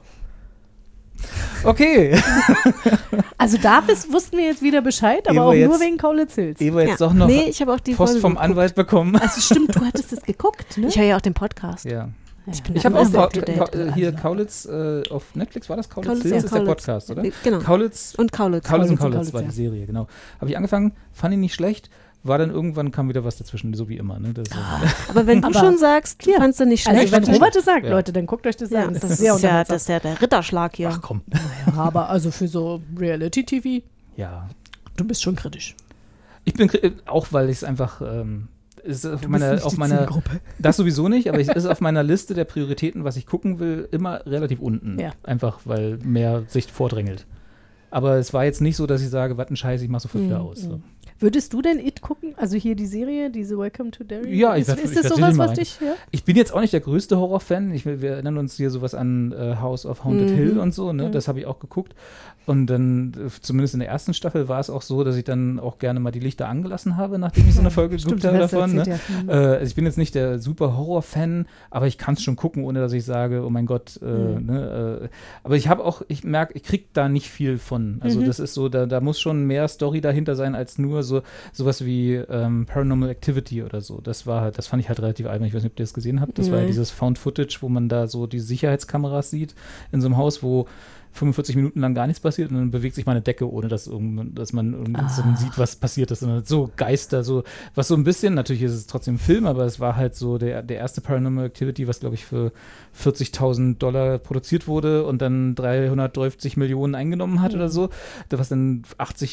Okay. Also da bis, wussten wir jetzt wieder Bescheid, aber Evo auch nur jetzt- wegen Kaulitz Hills. Evo jetzt Ja. doch noch Nee, ich habe auch die Post Folge vom geguckt. Anwalt bekommen. Also stimmt, du hattest das geguckt, ne? Ich höre ja auch den Podcast. Ja. Ich bin Ich da habe auch immer Ka up to date. Ka äh, hier Kaulitz äh, auf Netflix, war das Kaulitz? Kaulitz, Hills ja, ist der Kaulitz. Podcast, oder? Genau. Kaulitz, Und Kaulitz. Kaulitz und Kaulitz und Kaulitz war die Kaulitz, Serie, genau. Habe ich angefangen, fand ich nicht schlecht, war dann irgendwann kam wieder was dazwischen, so wie immer. Ne? Das, Aber wenn du Aber- schon sagst, du Ja. fandst du nicht Also schlecht. wenn fand ich Robert es sagt, Ja. Leute, dann guckt euch das ja, an. das, Das ist sehr ja, unterhaltsam. das ist ja der Ritterschlag hier. Ach komm, Ja, aber also für so Reality-T V, ja. du bist schon kritisch. Ich bin kri- auch, weil ich es einfach ähm, ist auf Du meiner, bist nicht auf die meiner Zielgruppe. das sowieso nicht, aber es ist auf meiner Liste der Prioritäten, was ich gucken will, immer relativ unten. Ja. Einfach, weil mehr sich vordrängelt. Aber es war jetzt nicht so, dass ich sage, was ein Scheiß, ich mach sofort wieder aus. So. Würdest du denn It gucken? Also hier die Serie, diese Welcome to Derry? Ja, ich ist, werd- ist ich das werd sowas, sicher mal was rein. dich, ja? Ich bin jetzt auch nicht der größte Horrorfan. Ich, will- wir erinnern uns hier sowas an äh, House of Haunted Mhm. Hill und so, ne? Das habe ich auch geguckt. Und dann, äh, zumindest in der ersten Staffel, war es auch so, dass ich dann auch gerne mal die Lichter angelassen habe, nachdem ich so eine Folge Stimmt, geguckt habe du hast davon. Ne? erzählt, ja. Mhm. Äh, also ich bin jetzt nicht der super Horror-Fan, aber ich kann es schon gucken, ohne dass ich sage, oh mein Gott. Äh, Mhm. ne, äh, aber ich habe auch, ich merke, ich kriege da nicht viel von. Also Mhm. das ist so, da, da muss schon mehr Story dahinter sein, als nur so sowas wie ähm, Paranormal Activity oder so. Das war halt, das fand ich halt relativ albern. Ich weiß nicht, ob ihr das gesehen habt. Das war ja Nee. dieses Found Footage, wo man da so die Sicherheitskameras sieht in so einem Haus, wo fünfundvierzig Minuten lang gar nichts passiert und dann bewegt sich mal eine Decke, ohne dass, irgend- dass man irgendwie so Ah. sieht, was passiert ist. Und so Geister, so, was so ein bisschen, natürlich ist es trotzdem ein Film, aber es war halt so der, der erste Paranormal Activity, was glaube ich für vierzigtausend Dollar produziert wurde und dann dreihundertdreißig Millionen eingenommen hat oder so, was dann achtzig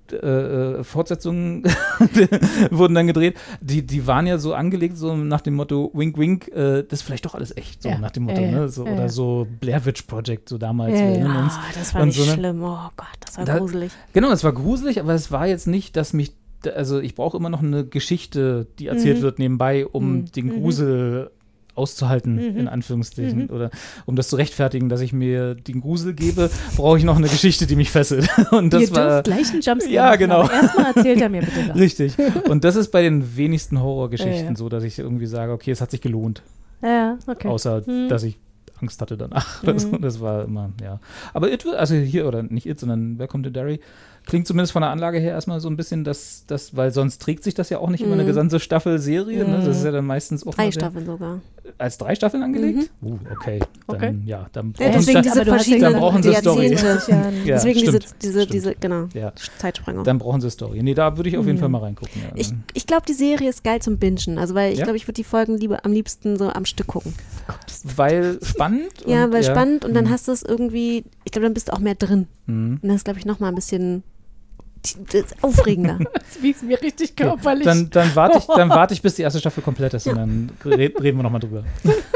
äh, Fortsetzungen wurden dann gedreht. Die, die waren ja so angelegt, so nach dem Motto Wink, Wink, äh, das ist vielleicht doch alles echt, so Ja. nach dem Motto, Ja, ja. ne? So, Ja, oder ja. so Blair Witch Project, so damals. Ja, wir ja. erinnern uns. Ah, das war Und nicht so, ne? schlimm. Oh Gott, das war Da- gruselig. Genau, es war gruselig, aber es war jetzt nicht, dass mich, also ich brauche immer noch eine Geschichte, die erzählt Mhm. wird nebenbei, um Mhm. den Mhm. Grusel auszuhalten, Mhm. in Anführungsstrichen, Mhm. oder um das zu rechtfertigen, dass ich mir den Grusel gebe, brauche ich noch eine Geschichte, die mich fesselt. Und das Ihr war dürft gleich einen Jumpscare Ja, machen, genau. aber erstmal erzählt er mir bitte was. richtig. Und das ist bei den wenigsten Horrorgeschichten Ja, ja. so, dass ich irgendwie sage, okay, es hat sich gelohnt, Ja, okay. außer Mhm. dass ich Angst hatte danach. oder so. Mhm. Das war immer, ja. Aber It, also hier, oder nicht It, sondern Welcome to Derry, klingt zumindest von der Anlage her erstmal so ein bisschen, dass das, weil sonst trägt sich das ja auch nicht immer eine Mhm. gesamte Staffel Serie. Ne? Mhm. Das ist ja dann meistens auch Drei mal sehr- Staffeln sogar. als drei Staffeln angelegt. Uh, okay. Dann, Okay. ja, dann Ja, brauchen deswegen sie- diese aber du hast ja verschiedenen dann brauchen sie Story. Jahrzehnte. Ja, Deswegen diese, stimmt, diese, stimmt. diese, genau, Ja. Zeitsprünge. Dann brauchen sie Story. Nee, da würde ich auf jeden Ja. Fall mal reingucken. Ja. Ich, ich glaube, die Serie ist geil zum Bingen. Also, weil ich Ja? glaube, ich würde die Folgen lieber am liebsten so am Stück gucken. Weil spannend. Ja, und, weil spannend und dann Mhm. hast du es irgendwie, ich glaube, dann bist du auch mehr drin. Mhm. Und das ist, glaube ich, nochmal ein bisschen das ist aufregender. Das wiegt mir richtig körperlich. Dann, dann warte ich, dann warte ich, bis die erste Staffel komplett ist und dann red, reden wir nochmal drüber.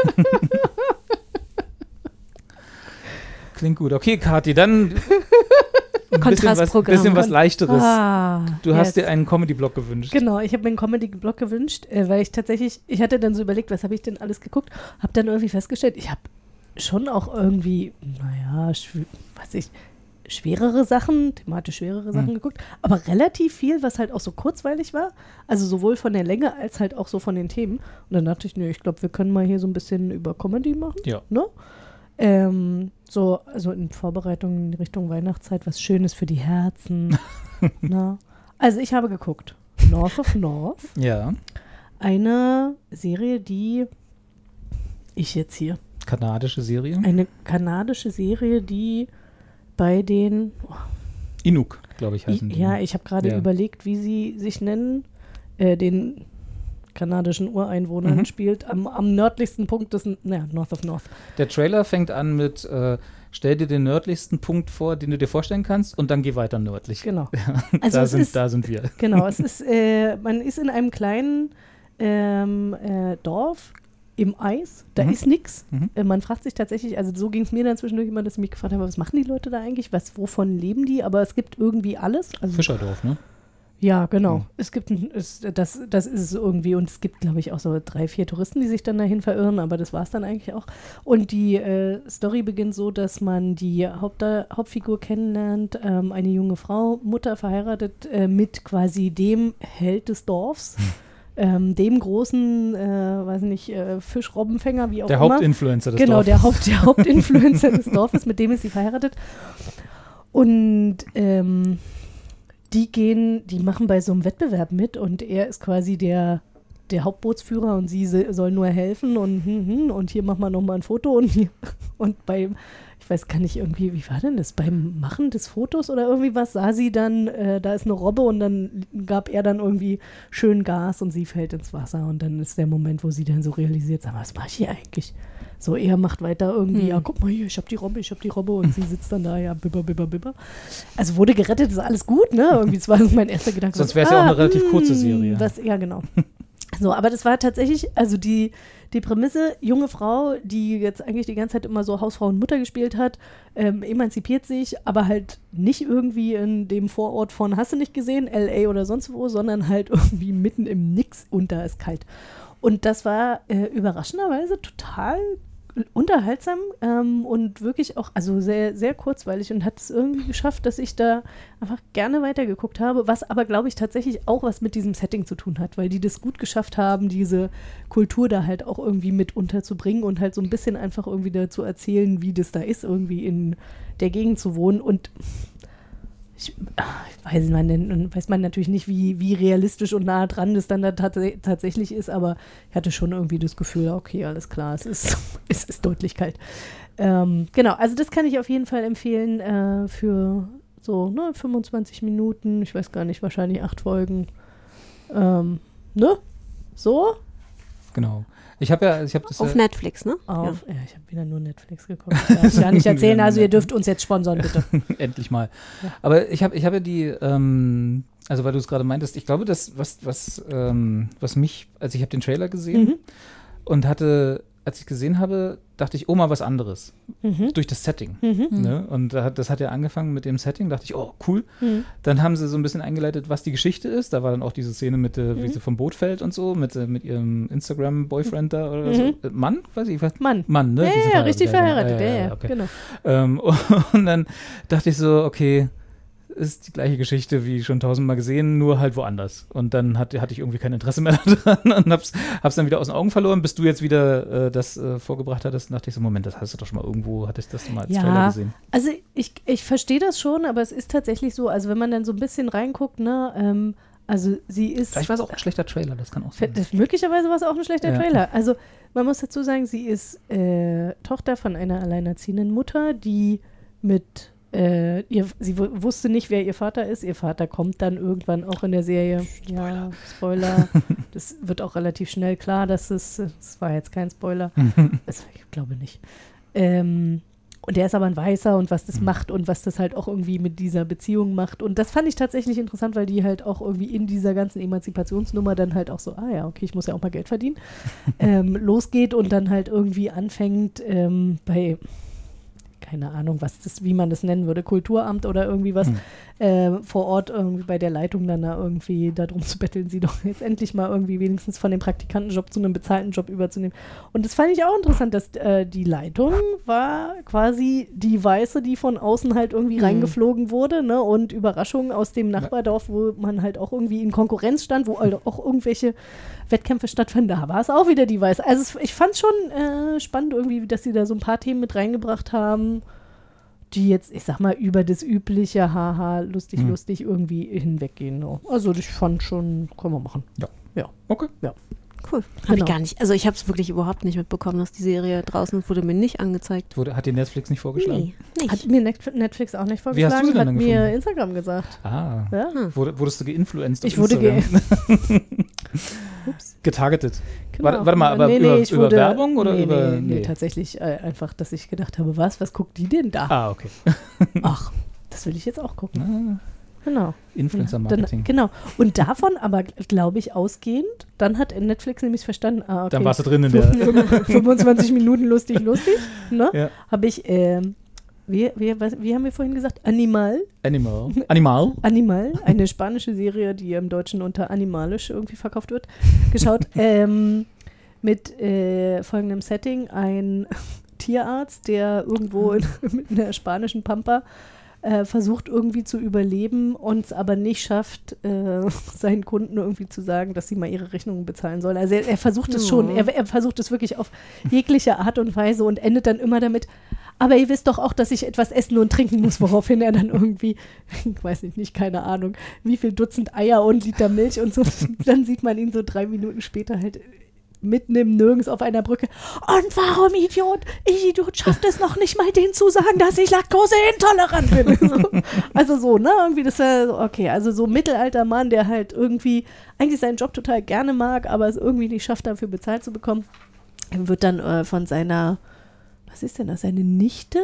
Klingt gut. Okay, Kathi, dann ein bisschen was, Kontrastprogramm. bisschen was Leichteres. Ah, Du hast jetzt. dir einen Comedy-Block gewünscht. Genau, ich habe mir einen Comedy-Block gewünscht, äh, weil ich tatsächlich, ich hatte dann so überlegt, was habe ich denn alles geguckt, habe dann irgendwie festgestellt, ich habe schon auch irgendwie, naja, schw- weiß ich, schwerere Sachen, thematisch schwerere Sachen Mhm. geguckt, aber relativ viel, was halt auch so kurzweilig war, also sowohl von der Länge als halt auch so von den Themen. Und dann dachte ich, nee, ich glaube, wir können mal hier so ein bisschen über Comedy machen. Ja. Ne? Ähm, so, also in Vorbereitung in Richtung Weihnachtszeit, was Schönes für die Herzen. Na? Also ich habe geguckt, North of North, Ja. eine Serie, die ich jetzt hier, Kanadische Serie. eine kanadische Serie, die bei den, oh, Inuk, glaube ich, heißen die. ja, ich habe gerade Ja. überlegt, wie sie sich nennen, äh, den kanadischen Ureinwohnern Mhm. spielt, am, am nördlichsten Punkt des, naja, North of North. Der Trailer fängt an mit äh, stell dir den nördlichsten Punkt vor, den du dir vorstellen kannst und dann geh weiter nördlich. Genau. Also da, es sind, ist, da sind wir. genau, es ist, äh, man ist in einem kleinen ähm, äh, Dorf im Eis, da Mhm. ist nichts. Mhm. Äh, man fragt sich tatsächlich, also so ging es mir dann zwischendurch immer, dass ich mich gefragt habe, was machen die Leute da eigentlich, was, wovon leben die, aber es gibt irgendwie alles. Also, Fischerdorf, ne? ja, genau. Mhm. Es gibt, ein, es, das, das ist es irgendwie und es gibt, glaube ich, auch so drei, vier Touristen, die sich dann dahin verirren, aber das war es dann eigentlich auch. Und die äh, Story beginnt so, dass man die Haupt Hauptfigur kennenlernt, ähm, eine junge Frau, Mutter verheiratet äh, mit quasi dem Held des Dorfs, ähm, dem großen, äh, weiß nicht, äh, Fischrobbenfänger, wie auch Der immer. Hauptinfluencer des Genau, Dorfes. der, Haupt, der Hauptinfluencer des Dorfes, mit dem ist sie verheiratet. Und ähm, die gehen, die machen bei so einem Wettbewerb mit und er ist quasi der, der Hauptbootsführer und sie se- soll nur helfen und hm, hm, und hier machen wir nochmal ein Foto und hier, und beim, ich weiß gar nicht irgendwie, wie war denn das, beim Machen des Fotos oder irgendwie was, sah sie dann, äh, da ist eine Robbe und dann gab er dann irgendwie schön Gas und sie fällt ins Wasser und dann ist der Moment, wo sie dann so realisiert, sag mal, was mache ich hier eigentlich? So, er macht weiter irgendwie, Hm. ja, guck mal hier, ich hab die Robbe, ich hab die Robbe und sie sitzt dann da, ja, bibber, bibber, bibber. Also wurde gerettet, ist alles gut, ne? Irgendwie, das war mein erster Gedanke. Sonst wäre es ja auch eine relativ kurze mh, Serie. Was, ja, genau. So, aber das war tatsächlich, also die, die Prämisse, junge Frau, die jetzt eigentlich die ganze Zeit immer so Hausfrau und Mutter gespielt hat, ähm, emanzipiert sich, aber halt nicht irgendwie in dem Vorort von, hast du nicht gesehen, L A oder sonst wo, sondern halt irgendwie mitten im Nix und da ist kalt. Und das war äh, überraschenderweise total unterhaltsam ähm, und wirklich auch, also sehr, sehr kurzweilig und hat es irgendwie geschafft, dass ich da einfach gerne weitergeguckt habe, was aber, glaube ich, tatsächlich auch was mit diesem Setting zu tun hat, weil die das gut geschafft haben, diese Kultur da halt auch irgendwie mit unterzubringen und halt so ein bisschen einfach irgendwie dazu erzählen, wie das da ist, irgendwie in der Gegend zu wohnen und ich, ach, weiß, man denn, weiß man natürlich nicht, wie, wie realistisch und nah dran das dann da tats tatsächlich ist, aber ich hatte schon irgendwie das Gefühl, okay, alles klar, es ist, es ist deutlich kalt. Ähm, genau, also das kann ich auf jeden Fall empfehlen äh, für so ne, fünfundzwanzig Minuten, ich weiß gar nicht, wahrscheinlich acht Folgen. Ähm, ne? So? Genau. Ich habe ja, ich habe das Auf ja, Netflix, ne? Auf, ja. ja, ich habe wieder nur Netflix geguckt. Ich darf gar nicht erzählen, also ihr dürft uns jetzt sponsern, bitte. endlich mal. Ja. Aber ich habe ich habe ja die, ähm, also weil du es gerade meintest, ich glaube, das, was, was, ähm, was mich, also ich habe den Trailer gesehen Mhm. und hatte, als ich gesehen habe, dachte ich, oh, mal was anderes. Mhm. Durch das Setting. Mhm. Ne? Und da hat, das hat ja angefangen mit dem Setting, dachte ich, oh, cool. Mhm. Dann haben sie so ein bisschen eingeleitet, was die Geschichte ist. Da war dann auch diese Szene mit, äh, wie Mhm. sie vom Boot fällt und so, mit, äh, mit ihrem Instagram-Boyfriend da oder Mhm. so. Äh, Mann? Weiß ich, was? Mann. Mann, ne? Ja, Die sind ja, richtig verheiratet, genau. ja, ja, okay. genau. Ähm, und dann dachte ich so, okay, ist die gleiche Geschichte wie schon tausendmal gesehen, nur halt woanders. Und dann hat, hatte ich irgendwie kein Interesse mehr daran und hab's, hab's dann wieder aus den Augen verloren, bis du jetzt wieder äh, das äh, vorgebracht hattest. Dachte ich so, Moment, das hast du doch schon mal irgendwo, hattest du das mal als Ja. Trailer gesehen. Also ich, ich verstehe das schon, aber es ist tatsächlich so, also wenn man dann so ein bisschen reinguckt, ne, ähm, also sie ist... Vielleicht war es auch ein schlechter Trailer, das kann auch sein. Das, möglicherweise war es auch ein schlechter Ja. Trailer. Also man muss dazu sagen, sie ist äh, Tochter von einer alleinerziehenden Mutter, die mit äh, ihr, sie w- wusste nicht, wer ihr Vater ist. Ihr Vater kommt dann irgendwann auch in der Serie. Ja, Spoiler. Das wird auch relativ schnell klar, dass es, das war jetzt kein Spoiler. Das, ich glaube nicht. Ähm, und der ist aber ein Weißer und was das Mhm. macht und was das halt auch irgendwie mit dieser Beziehung macht. Und das fand ich tatsächlich interessant, weil die halt auch irgendwie in dieser ganzen Emanzipationsnummer dann halt auch so, ah ja, okay, ich muss ja auch mal Geld verdienen, ähm, losgeht und dann halt irgendwie anfängt ähm, bei, keine Ahnung, was das, wie man das nennen würde, Kulturamt oder irgendwie was, Mhm. äh, vor Ort irgendwie bei der Leitung dann da irgendwie darum zu betteln, sie doch jetzt endlich mal irgendwie wenigstens von dem Praktikantenjob zu einem bezahlten Job überzunehmen. Und das fand ich auch interessant, dass äh, die Leitung war quasi die Weiße, die von außen halt irgendwie Mhm. reingeflogen wurde, ne? Und Überraschung aus dem Nachbardorf, wo man halt auch irgendwie in Konkurrenz stand, wo halt auch irgendwelche Wettkämpfe stattfanden, da war es auch wieder die Weiße. Also es, ich fand es schon äh, spannend irgendwie, dass sie da so ein paar Themen mit reingebracht haben, die jetzt, ich sag mal, über das übliche Haha, lustig, Mhm. lustig irgendwie hinweggehen. No. Also ich fand schon, können wir machen. Okay. Cool. Habe Genau. ich gar nicht. Also ich habe es wirklich überhaupt nicht mitbekommen, dass die Serie draußen ist, wurde mir nicht angezeigt. Wurde, hat dir Netflix nicht vorgeschlagen? Nee, nicht. Hat mir Net- Netflix auch nicht Wie hast du sie vorgeschlagen, denn hat dann mir gefunden? Instagram gesagt. Ah. Ja. Hm. Wurde, wurdest du geinfluenced auf Ich wurde ge Instagram? Ups. Getargetet. Genau. Warte, warte mal, aber Nee, nee, über, ich über wurde- Werbung oder nee, über... Nee, nee, tatsächlich äh, einfach, dass ich gedacht habe, was, was guckt die denn da? Ah, okay. Ach, das will ich jetzt auch gucken. Ah, Genau. Influencer-Marketing. Dann, genau. Und davon aber, glaube ich, ausgehend, dann hat Netflix nämlich verstanden, ah, okay. Dann warst du drin in der... fünfundzwanzig Minuten lustig, lustig, ne? Ja. Habe ich, ähm, wie, wie, was, wie haben wir vorhin gesagt? Animal. Animal. Animal. Animal, eine spanische Serie, die im Deutschen unter Animalisch irgendwie verkauft wird, geschaut. ähm, mit äh, folgendem Setting: Ein Tierarzt, der irgendwo in, in der spanischen Pampa äh, versucht irgendwie zu überleben und es aber nicht schafft, äh, seinen Kunden irgendwie zu sagen, dass sie mal ihre Rechnungen bezahlen sollen. Also er, er versucht es schon, er, er versucht es wirklich auf jegliche Art und Weise und endet dann immer damit, aber ihr wisst doch auch, dass ich etwas essen und trinken muss, woraufhin er dann irgendwie, ich weiß nicht, nicht, keine Ahnung, wie viel Dutzend Eier und Liter Milch und so, dann sieht man ihn so drei Minuten später halt mitten im Nirgends auf einer Brücke. Und warum, Idiot? Ich, Idiot, schafft es noch nicht mal, denen zu sagen, dass ich laktoseintolerant bin. So. Also so, ne? Irgendwie, das war so, okay, also so ein mittelalter Mann, der halt irgendwie eigentlich seinen Job total gerne mag, aber es irgendwie nicht schafft, dafür bezahlt zu bekommen, wird dann äh, von seiner, was ist denn das, seine Nichte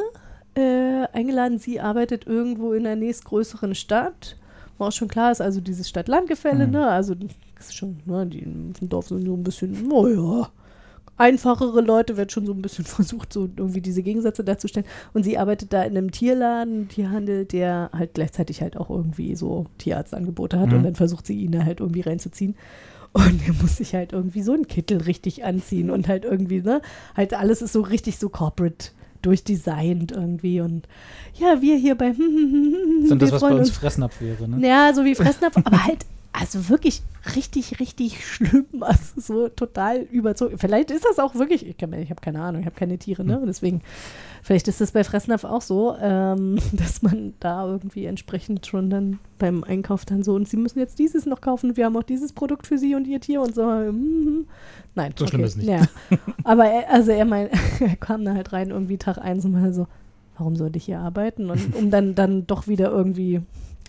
äh, eingeladen. Sie arbeitet irgendwo in der nächstgrößeren Stadt, wo auch schon klar ist, also dieses Stadt-Land-Gefälle, Mhm. ne? Also das ist schon, ne, die im Dorf sind so ein bisschen, naja, einfachere Leute, wird schon so ein bisschen versucht, so irgendwie diese Gegensätze darzustellen. Und sie arbeitet da in einem Tierladen, Tierhandel, der halt gleichzeitig halt auch irgendwie so Tierarztangebote hat. Mhm. Und dann versucht sie ihn da halt irgendwie reinzuziehen. Und er muss sich halt irgendwie so einen Kittel richtig anziehen und halt irgendwie, ne, halt alles ist so richtig so corporate durchdesignt irgendwie. Und ja, wir hier bei Sind das, wir was bei freuen uns uns. Fressnapf wäre, ne? Ja, so wie Fressnapf, aber halt, also wirklich richtig, richtig schlimm. Also so total überzogen. Vielleicht ist das auch wirklich, ich, kann- ich habe keine Ahnung, ich habe keine Tiere, ne? Deswegen, vielleicht ist das bei Fressnapf auch so, ähm, dass man da irgendwie entsprechend schon dann beim Einkauf dann so, und sie müssen jetzt dieses noch kaufen, wir haben auch dieses Produkt für sie und ihr Tier und so. Mhm. Nein, So schlimm ist es nicht. Ja. Aber er, also er meint, er kam da halt rein, irgendwie Tag eins und mal so, warum sollte ich hier arbeiten? Und um dann, dann doch wieder irgendwie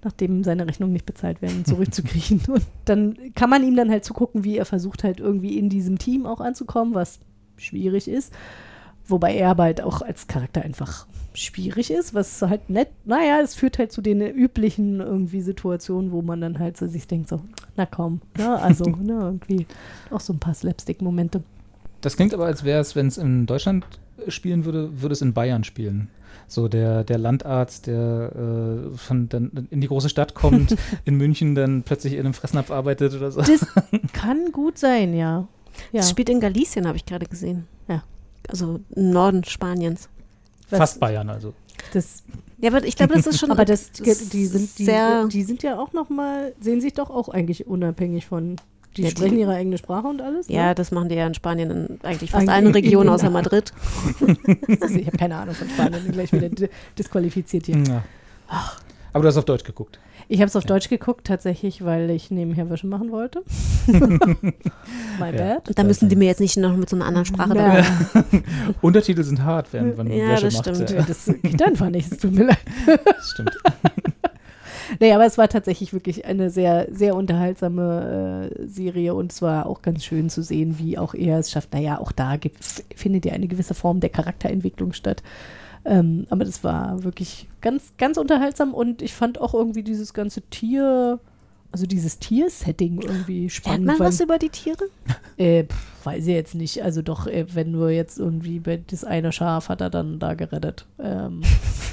nachdem seine Rechnungen nicht bezahlt werden, zurückzukriegen. Und dann kann man ihm dann halt zugucken, wie er versucht halt irgendwie in diesem Team auch anzukommen, was schwierig ist. Wobei er aber halt auch als Charakter einfach schwierig ist, was halt nett, naja, es führt halt zu den üblichen irgendwie Situationen, wo man dann halt so sich denkt, so, na komm, ne, also ne, irgendwie auch so ein paar Slapstick-Momente. Das klingt aber, als wäre es, wenn es in Deutschland spielen würde, würde es in Bayern spielen. So der, der Landarzt, der äh, von dann in die große Stadt kommt, in München dann plötzlich in einem Fressnapf arbeitet oder so. Das kann gut sein, ja. ja. Das spielt in Galicien, habe ich gerade gesehen. Ja. Also im Norden Spaniens. Was- Fast Bayern also. Das, Ja, aber ich glaube, das ist schon aber das, das die, sind, die, sehr, die sind ja auch noch mal, sehen sich doch auch eigentlich unabhängig von, die Ja, die- sprechen ihre eigene Sprache und alles. Ne? ja, das machen die ja in Spanien in eigentlich fast Eigentlich allen Regionen in- außer Madrid. Also ich habe keine Ahnung von Spanien, bin gleich wieder di- disqualifiziert hier. Ja. Aber du hast auf Deutsch geguckt. Ich habe es auf Deutsch geguckt, tatsächlich, weil ich nebenher Wäsche machen wollte. My Ja. bad. Und da müssen die mir jetzt nicht noch mit so einer anderen Sprache Ja. dabei. Untertitel sind hart, während man Ja, Wäsche das macht. stimmt. Ja, Das geht einfach nicht, es tut mir leid. das stimmt. Nee, aber es war tatsächlich wirklich eine sehr, sehr unterhaltsame äh, Serie und es war auch ganz schön zu sehen, wie auch er es schafft. Naja, auch da gibt, f- findet ja eine gewisse Form der Charakterentwicklung statt. Ähm, aber das war wirklich ganz, ganz unterhaltsam und ich fand auch irgendwie dieses ganze Tier, also dieses Tier-Setting irgendwie Lernt spannend. man weil- was über die Tiere? Äh, pf, weiß ich jetzt nicht. Also doch, äh, wenn du jetzt irgendwie bei das eine Schaf hat er dann da gerettet. Ähm,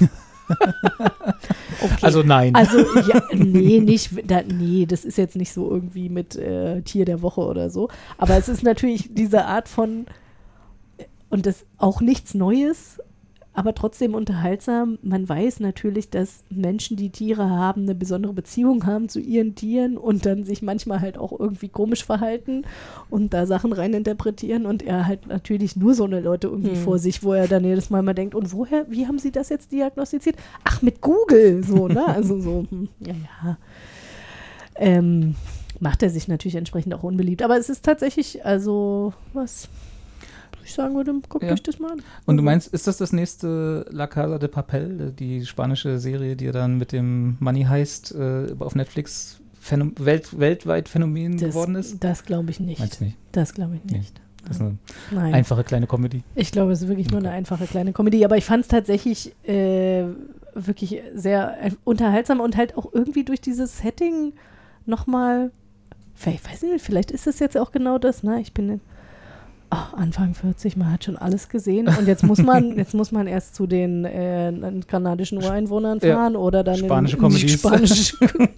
Okay. Also nein. also ja, nee, nicht, da, nee, das ist jetzt nicht so irgendwie mit äh, Tier der Woche oder so. Aber es ist natürlich diese Art von, und das auch nichts Neues, aber trotzdem unterhaltsam. Man weiß natürlich, dass Menschen, die Tiere haben, eine besondere Beziehung haben zu ihren Tieren und dann sich manchmal halt auch irgendwie komisch verhalten und da Sachen reininterpretieren und er halt natürlich nur so eine Leute irgendwie Hm. vor sich, wo er dann jedes Mal mal denkt, und woher, wie haben sie das jetzt diagnostiziert? Ach, mit Google, so, ne? Also so, hm, ja, ja. Ähm, macht er sich natürlich entsprechend auch unbeliebt. Aber es ist tatsächlich, also, was ich sagen würde, guckt Ja. euch das mal an. Und du meinst, ist das das nächste La Casa de Papel, die spanische Serie, die dann mit dem Money Heist äh, auf Netflix Phänom Welt weltweit Phänomen Das, geworden ist? das glaube ich nicht. Meinst du nicht? Das glaube ich Nee. nicht. Das ist eine Nein. einfache kleine Comedy. Ich glaube, es ist wirklich nur eine einfache kleine Comedy, aber ich fand es tatsächlich äh, wirklich sehr äh, unterhaltsam und halt auch irgendwie durch dieses Setting nochmal, vielleicht, weiß ich nicht, vielleicht ist es jetzt auch genau das, ne? Ich bin oh, Anfang vierzig, man hat schon alles gesehen und jetzt muss man, jetzt muss man erst zu den äh, kanadischen Ureinwohnern Ja. fahren oder dann Spanische in, in die Comedies. spanische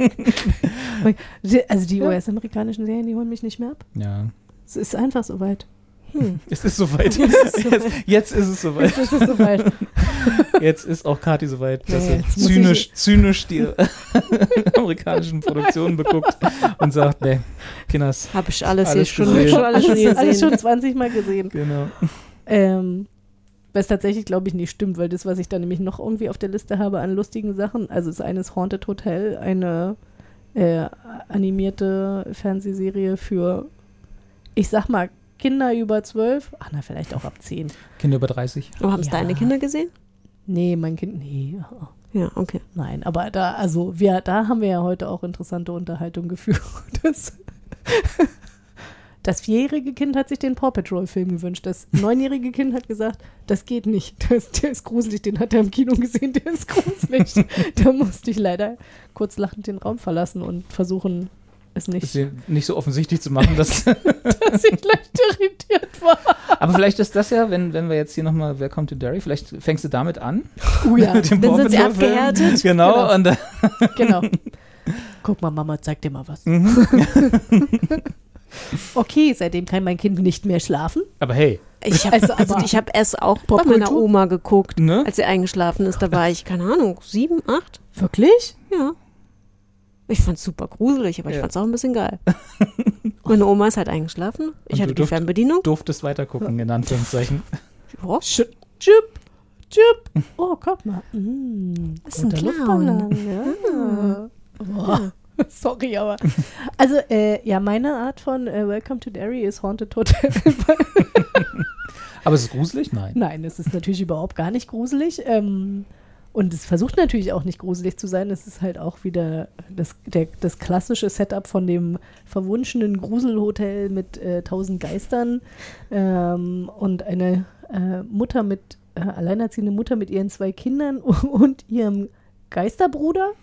Also die US-amerikanischen Serien, die holen mich nicht mehr ab. Ja. Es ist einfach soweit. Hm. Es ist soweit. ist jetzt, soweit. jetzt ist es soweit. Jetzt ist es soweit. Jetzt ist auch Kati soweit, dass Nee, sie jetzt muss zynisch, zynisch die amerikanischen Produktionen beguckt und sagt, nee, Kinders. Habe ich alles, Alles hier schon, gesehen. schon alles schon hier Alles gesehen. schon zwanzig Mal gesehen. Genau. Ähm, was tatsächlich, glaube ich, nicht stimmt, weil das, was ich da nämlich noch irgendwie auf der Liste habe an lustigen Sachen, also das eine ist Haunted Hotel, eine äh, animierte Fernsehserie für, ich sag mal, Kinder über zwölf, ach na, vielleicht auch ab zehn. Kinder über dreißig. Oh, haben es Ja. deine Kinder gesehen? Nee, mein Kind, nee, oh, Ja, okay. nein, aber da, also wir, da haben wir ja heute auch interessante Unterhaltung geführt. Das, das vierjährige Kind hat sich den Paw Patrol-Film gewünscht. Das neunjährige Kind hat gesagt, das geht nicht. Das, der ist gruselig, den hat er im Kino gesehen, der ist gruselig. Da musste ich leider kurz lachend den Raum verlassen und versuchen, es nicht, Ist ja nicht so offensichtlich zu machen, dass. dass ich leicht irritiert war. Aber vielleicht ist das ja, wenn, wenn wir jetzt hier nochmal Welcome to Derry, vielleicht fängst du damit an. Oh ja, Mit dem Dann Paw sind sie Patrol-Film. abgehärtet. Genau, Genau. und dann. genau. Guck mal, Mama, zeig dir mal was. Mhm. Okay, seitdem kann mein Kind nicht mehr schlafen. Aber hey, Ich habe Also, also, aber- ich hab erst auch bei Popkultur? meiner Oma geguckt, ne? als sie eingeschlafen ist. Da war ich, keine Ahnung, sieben, acht? Wirklich? Ja. Ich fand's super gruselig, aber ich Ja. fand's auch ein bisschen geil. Meine Oma ist halt eingeschlafen. Ich Und hatte du die durft- Fernbedienung. Durftest weitergucken, in Anführungszeichen. Ja. Sch- Tschüpp, tschüpp. Oh, guck mal. Mm, Das ist ein guter Clown. Luftballon, Ja. Boah. Sorry, aber. Also, äh, ja, meine Art von äh, Welcome to Derry ist Haunted Hotel. Aber ist es gruselig? Nein. Nein, es ist natürlich überhaupt gar nicht gruselig. Ähm, Und es versucht natürlich auch nicht gruselig zu sein. Es ist halt auch wieder das, der, das klassische Setup von dem verwunschenen Gruselhotel mit äh, tausend Geistern ähm, und eine äh, Mutter mit, äh, alleinerziehende Mutter mit ihren zwei Kindern und ihrem Geisterbruder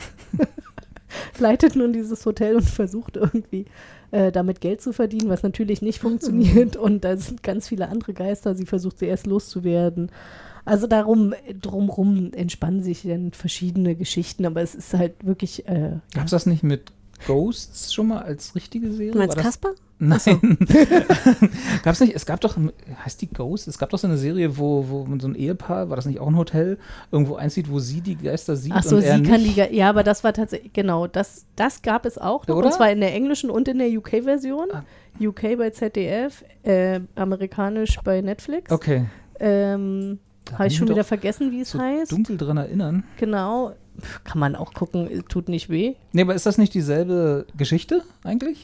leitet nun dieses Hotel und versucht irgendwie äh, damit Geld zu verdienen, was natürlich nicht funktioniert. Und da sind ganz viele andere Geister. Sie versucht sie erst loszuwerden. Also darum, drumrum entspannen sich dann verschiedene Geschichten, aber es ist halt wirklich. Äh, Gab es das nicht mit Ghosts schon mal als richtige Serie? Du meinst War das- Kasper? Nein. Gab es nicht, es gab doch, heißt die Ghost? Es gab doch so eine Serie, wo, wo so ein Ehepaar, war das nicht auch ein Hotel, irgendwo einzieht, wo sie die Geister sieht Ach so, und er sie nicht? kann die. Ge- Ja, aber das war tatsächlich, genau, das, das gab es auch noch. Oder? Und zwar in der englischen und in der U K-Version. Ah. U K bei Z D F, äh, amerikanisch bei Netflix. Okay. Ähm, Da Habe ich kann schon mich wieder doch vergessen, wie es so heißt. dunkel dran erinnern. Genau. Kann man auch gucken, tut nicht weh. Nee, aber ist das nicht dieselbe Geschichte eigentlich?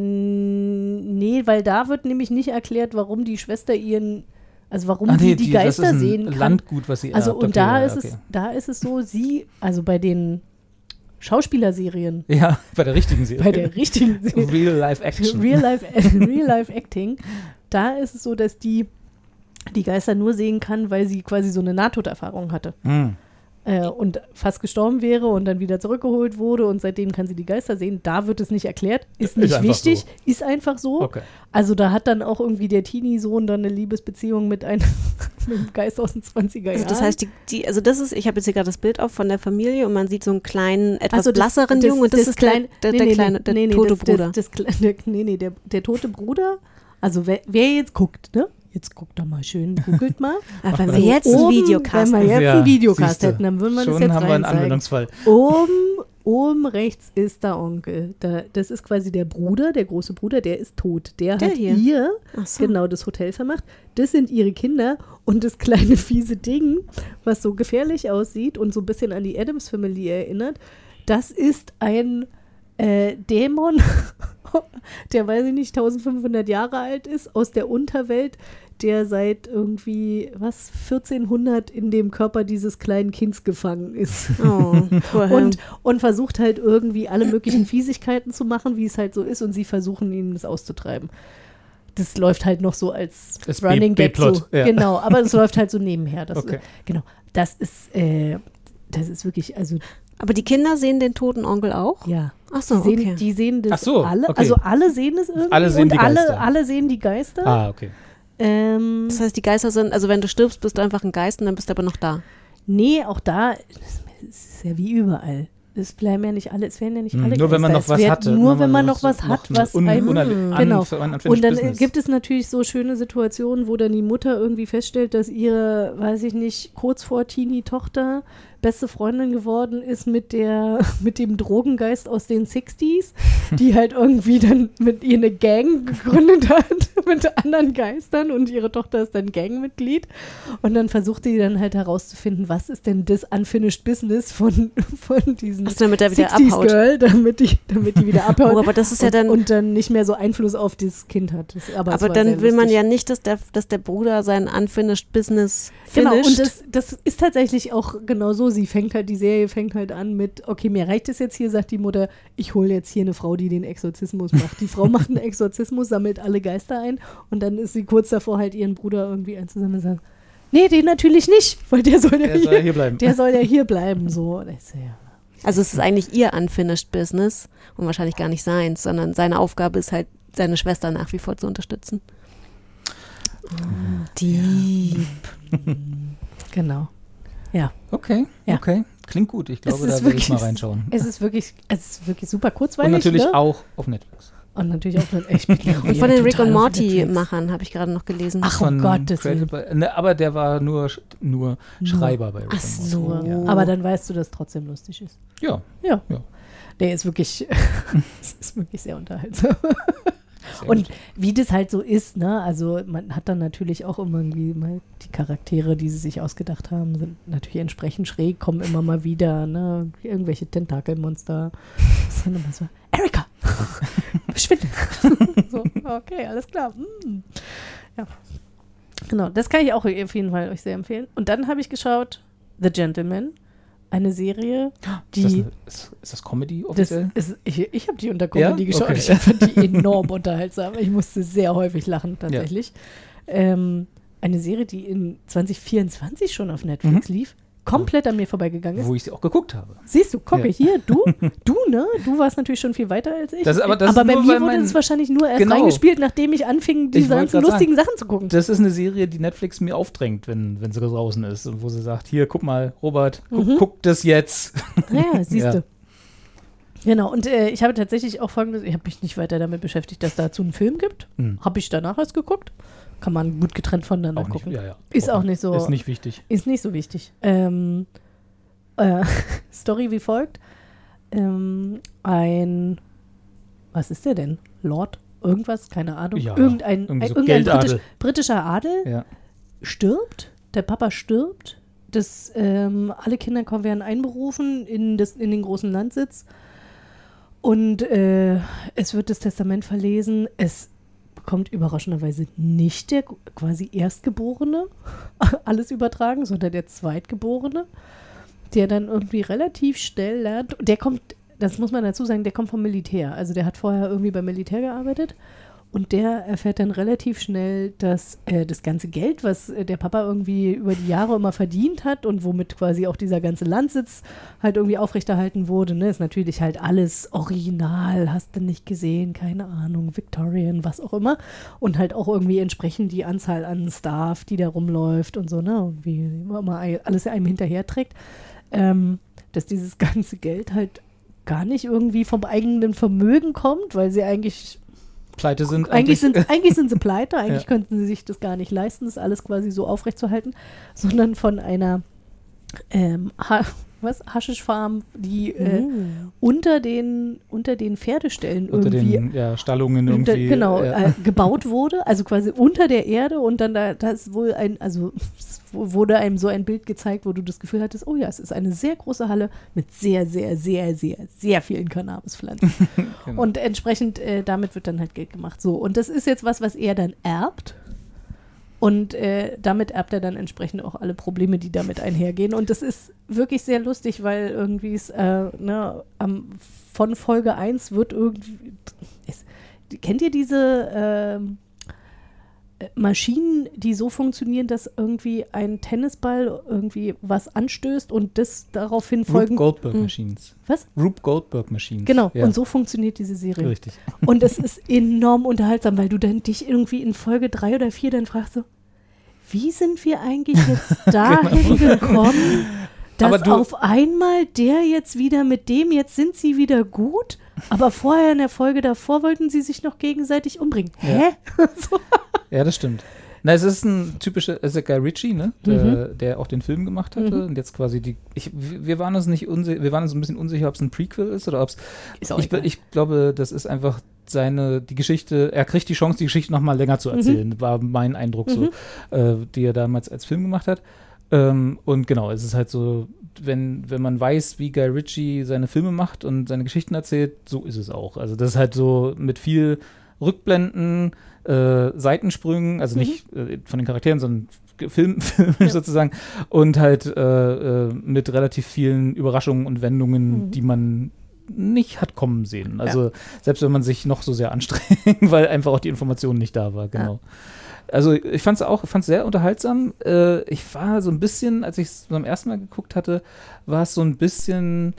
Mm, Nee, weil da wird nämlich nicht erklärt, warum die Schwester ihren, also warum Ah, nee, die die das Geister ist ein sehen kann. Landgut, was sie Also erbt. und Okay, da ja, ist okay. es, da ist es so, sie, also bei den Schauspielerserien, Ja, bei der richtigen Serie. bei der richtigen Serie, Real Life Action. Real Life, Real Life Acting, da ist es so, dass die die Geister nur sehen kann, weil sie quasi so eine Nahtoderfahrung hatte. Hm. Äh, und fast gestorben wäre und dann wieder zurückgeholt wurde und seitdem kann sie die Geister sehen. Da wird es nicht erklärt, ist Ist nicht einfach wichtig, so. ist einfach so. Okay. Also da hat dann auch irgendwie der Teenie-Sohn dann eine Liebesbeziehung mit einem, mit einem Geist aus den zwanziger Jahren. Also das heißt, die, die, also das ist, ich habe jetzt hier gerade das Bild auf von der Familie und man sieht so einen kleinen, etwas Also das- blasseren das- Jungen und das, das ist klein- der, der, nee, der nee, kleine, der nee, nee, tote das, Bruder. Das, das, das, der, nee, nee, der, der tote Bruder, also wer, wer jetzt guckt, ne? Jetzt guckt doch mal schön, googelt mal. Ach, wenn Also wir jetzt einen Oben, Videocast Wenn wir jetzt Ja, einen Videocast siehste. hätten, dann würden wir das Schon jetzt haben wir einen reinzeigen. Anwendungsfall. Oben, oben rechts ist der Onkel. Da, das ist quasi der Bruder, der große Bruder, der ist tot. Der, Der hat hier? ihr Ach so. genau das Hotel vermacht. Das sind ihre Kinder und das kleine fiese Ding, was so gefährlich aussieht und so ein bisschen an die Addams Family erinnert, das ist ein äh, Dämon, der, weiß ich nicht, eintausendfünfhundert Jahre alt ist, aus der Unterwelt, der seit irgendwie, was, vierzehnhundert in dem Körper dieses kleinen Kinds gefangen ist. Oh, woher? Und, und versucht halt irgendwie alle möglichen Fiesigkeiten zu machen, wie es halt so ist, und sie versuchen, ihnen das auszutreiben. Das läuft halt noch so als Als Running B- Gag so. B-Plot, ja. Genau, aber es läuft halt so nebenher. Das, Okay. Genau, das ist, äh, das ist wirklich, also Aber die Kinder sehen den toten Onkel auch? ja. Ach so, Die sehen, okay. die sehen das Ach so, alle, okay. also alle sehen es irgendwie Alle sehen und die alle, Geister. alle sehen die Geister. Ah, okay. Ähm, Das heißt, die Geister sind, also wenn du stirbst, bist du einfach ein Geist und dann bist du aber noch da. nee, auch da, das ist ja wie überall. Es bleiben ja nicht alle, es werden ja nicht Hm, alle nur wenn man Geister. noch Es was wird hatte. Nur Wenn wenn man man noch noch was so- hat, noch was un- einem, unerle- genau. un- un- unfinished Und dann äh, business. gibt es natürlich so schöne Situationen, wo dann die Mutter irgendwie feststellt, dass ihre, weiß ich nicht, kurz vor Teenie-Tochter beste Freundin geworden ist mit der, mit dem Drogengeist aus den sechziger, die halt irgendwie dann mit ihr eine Gang gegründet hat mit anderen Geistern und ihre Tochter ist dann Gangmitglied und dann versucht die dann halt herauszufinden, was ist denn das unfinished business von, von diesen Ach so, damit er wieder sechziger abhaut. Girl, damit die, damit die wieder abhaut. Oh, aber das ist ja und, dann- und dann nicht mehr so Einfluss auf das Kind hat. Das, aber es Aber war dann sehr will man lustig. ja nicht, dass der, dass der Bruder sein unfinished business Genau, finisht. und das, das ist tatsächlich auch genau so. Sie fängt halt, die Serie fängt halt an mit, okay, mir reicht es jetzt hier, sagt die Mutter, ich hole jetzt hier eine Frau, die den Exorzismus macht. Die Frau macht einen Exorzismus, sammelt alle Geister ein und dann ist sie kurz davor, halt ihren Bruder irgendwie einzusammeln und sagt, nee, den natürlich nicht, weil der soll ja Der hier, soll hier bleiben. Der soll ja hier bleiben, so. Das ist ja, Also es ist eigentlich ihr unfinished business und wahrscheinlich gar nicht seins, sondern seine Aufgabe ist halt, seine Schwester nach wie vor zu unterstützen. Dieb. Genau. Ja. Okay, Ja. okay. Klingt gut. Ich glaube, Es ist da will ich wirklich- mal reinschauen. Es ist wirklich, es ist wirklich super Und kurzweilig. natürlich ne? auch auf Netflix. Und natürlich auch mit, ich bin ja Und von den Rick total und auf Morty Netflix. Machern habe ich gerade noch gelesen. Ach, um Gottes Created by, ne, aber der war nur, sch- nur Schreiber bei Rick Ach and so. Morty. Ja. Aber dann weißt du, dass es trotzdem lustig ist. Ja, Ja. Ja. Der ist wirklich, es ist wirklich sehr unterhaltsam. sehr Und gut. wie das halt so ist, ne, also man hat dann natürlich auch immer irgendwie mal die Charaktere, die sie sich ausgedacht haben, sind natürlich entsprechend schräg, kommen immer mal wieder, ne, irgendwelche Tentakelmonster. Das ist dann immer so, Erika, verschwinde. So, okay, alles klar. Mm. Ja. Genau, das kann ich auch auf jeden Fall euch sehr empfehlen. Und dann habe ich geschaut The Gentleman. Eine Serie, die... Ist das, eine, ist, ist das Comedy das offiziell? ist, ich ich habe die unter Comedy Ja? geschaut. Okay. Ich fand die enorm unterhaltsam. Ich musste sehr häufig lachen, tatsächlich. Ähm, eine Serie, die in zwanzig vierundzwanzig schon auf Netflix Mhm. lief, komplett an mir vorbeigegangen ist. Wo ich sie auch geguckt habe. Siehst du, gucke Ja. hier, du, du, ne? Du warst natürlich schon viel weiter als ich. Das ist aber- das aber ist bei nur, mir weil wurde mein- es wahrscheinlich nur erst Genau. reingespielt, nachdem ich anfing, diese Ich wollte ganzen grad lustigen Sachen zu gucken. Das ist eine Serie, die Netflix mir aufdrängt, wenn, wenn sie draußen ist. Und wo sie sagt, hier, guck mal, Robert, guck, Mhm. guck das jetzt. Ja, siehst Ja. du. Genau, und äh, ich habe tatsächlich auch folgendes, ich habe mich nicht weiter damit beschäftigt, dass dazu einen Film gibt. Hm. Habe ich danach erst geguckt. Kann man gut getrennt voneinander Auch nicht, gucken. ja, ja. Ist auch nicht so- Ist nicht wichtig. Ist nicht so wichtig. Ähm, äh, Story wie folgt. Ähm, ein, was ist der denn? Lord? Irgendwas? Keine Ahnung. Ja, irgendein irgendwie ein, so irgendein Geldadel. britisch, britischer Adel Ja. stirbt. Der Papa stirbt. Das, ähm, alle Kinder kommen, werden einberufen in, das, in den großen Landsitz. Und äh, es wird das Testament verlesen. Es bekommt überraschenderweise nicht der quasi Erstgeborene alles übertragen, sondern der Zweitgeborene, der dann irgendwie relativ schnell lernt. Der kommt, das muss man dazu sagen, der kommt vom Militär. Also der hat vorher irgendwie beim Militär gearbeitet. Und der erfährt dann relativ schnell, dass äh, das ganze Geld, was äh, der Papa irgendwie über die Jahre immer verdient hat und womit quasi auch dieser ganze Landsitz halt irgendwie aufrechterhalten wurde, ne, ist natürlich halt alles original, hast du nicht gesehen, keine Ahnung, Victorian, was auch immer. Und halt auch irgendwie entsprechend die Anzahl an Staff, die da rumläuft und so, ne, und wie immer mal alles einem hinterherträgt, ähm, dass dieses ganze Geld halt gar nicht irgendwie vom eigenen Vermögen kommt, weil sie eigentlich Pleite sind. eigentlich sind, eigentlich sind sie pleite, eigentlich Ja. könnten sie sich das gar nicht leisten, das alles quasi so aufrechtzuerhalten, sondern von einer ähm, ha was? Haschischfarm, die äh, unter den unter den Pferdeställen unter irgendwie den ja, Stallungen unter, irgendwie. genau ja. äh, gebaut wurde, also quasi unter der Erde und dann da das wohl ein, also es wurde einem so ein Bild gezeigt, wo du das Gefühl hattest, oh ja, es ist eine sehr große Halle mit sehr, sehr, sehr, sehr, sehr vielen Cannabispflanzen. Genau. Und entsprechend äh, damit wird dann halt Geld gemacht. So, und das ist jetzt was, was er dann erbt. Und äh, damit erbt er dann entsprechend auch alle Probleme, die damit einhergehen. Und das ist wirklich sehr lustig, weil irgendwie es, äh, ne, am, von Folge eins wird irgendwie, es, kennt ihr diese ähm, äh, Maschinen, die so funktionieren, dass irgendwie ein Tennisball irgendwie was anstößt und das daraufhin Rube folgen. Goldberg Hm. Machines. Was? Rube Goldberg Machines. Genau, Ja. und so funktioniert diese Serie. Richtig. Und es ist enorm unterhaltsam, weil du dann dich irgendwie in Folge drei oder vier dann fragst so, wie sind wir eigentlich jetzt dahin gekommen, dass Aber du- auf einmal der jetzt wieder mit dem, jetzt sind sie wieder gut, aber vorher in der Folge davor wollten sie sich noch gegenseitig umbringen. Hä? so. Ja, das stimmt. Na, es ist ein typischer, es ist Guy Ritchie, ne, der, Mhm. der auch den Film gemacht hatte Mhm. und jetzt quasi die, ich, wir waren uns nicht unsicher, wir waren uns ein bisschen unsicher, ob es ein Prequel ist oder ob es, Ist auch ich, egal. ich glaube, das ist einfach seine, die Geschichte, er kriegt die Chance, die Geschichte noch mal länger zu erzählen, war mein Eindruck so, äh, die er damals als Film gemacht hat. Ähm, und genau, es ist halt so, wenn, wenn man weiß, wie Guy Ritchie seine Filme macht und seine Geschichten erzählt, so ist es auch. Also das ist halt so mit viel Rückblenden, äh, Seitensprüngen, also nicht äh, von den Charakteren, sondern Film, filmisch sozusagen, und halt äh, äh, mit relativ vielen Überraschungen und Wendungen, Mhm. die man nicht hat kommen sehen. Also selbst wenn man sich noch so sehr anstrengt, weil einfach auch die Information nicht da war, genau. Also ich fand es auch, fand es sehr unterhaltsam. Äh, ich war so ein bisschen, als ich es beim ersten Mal geguckt hatte, war es so ein bisschen,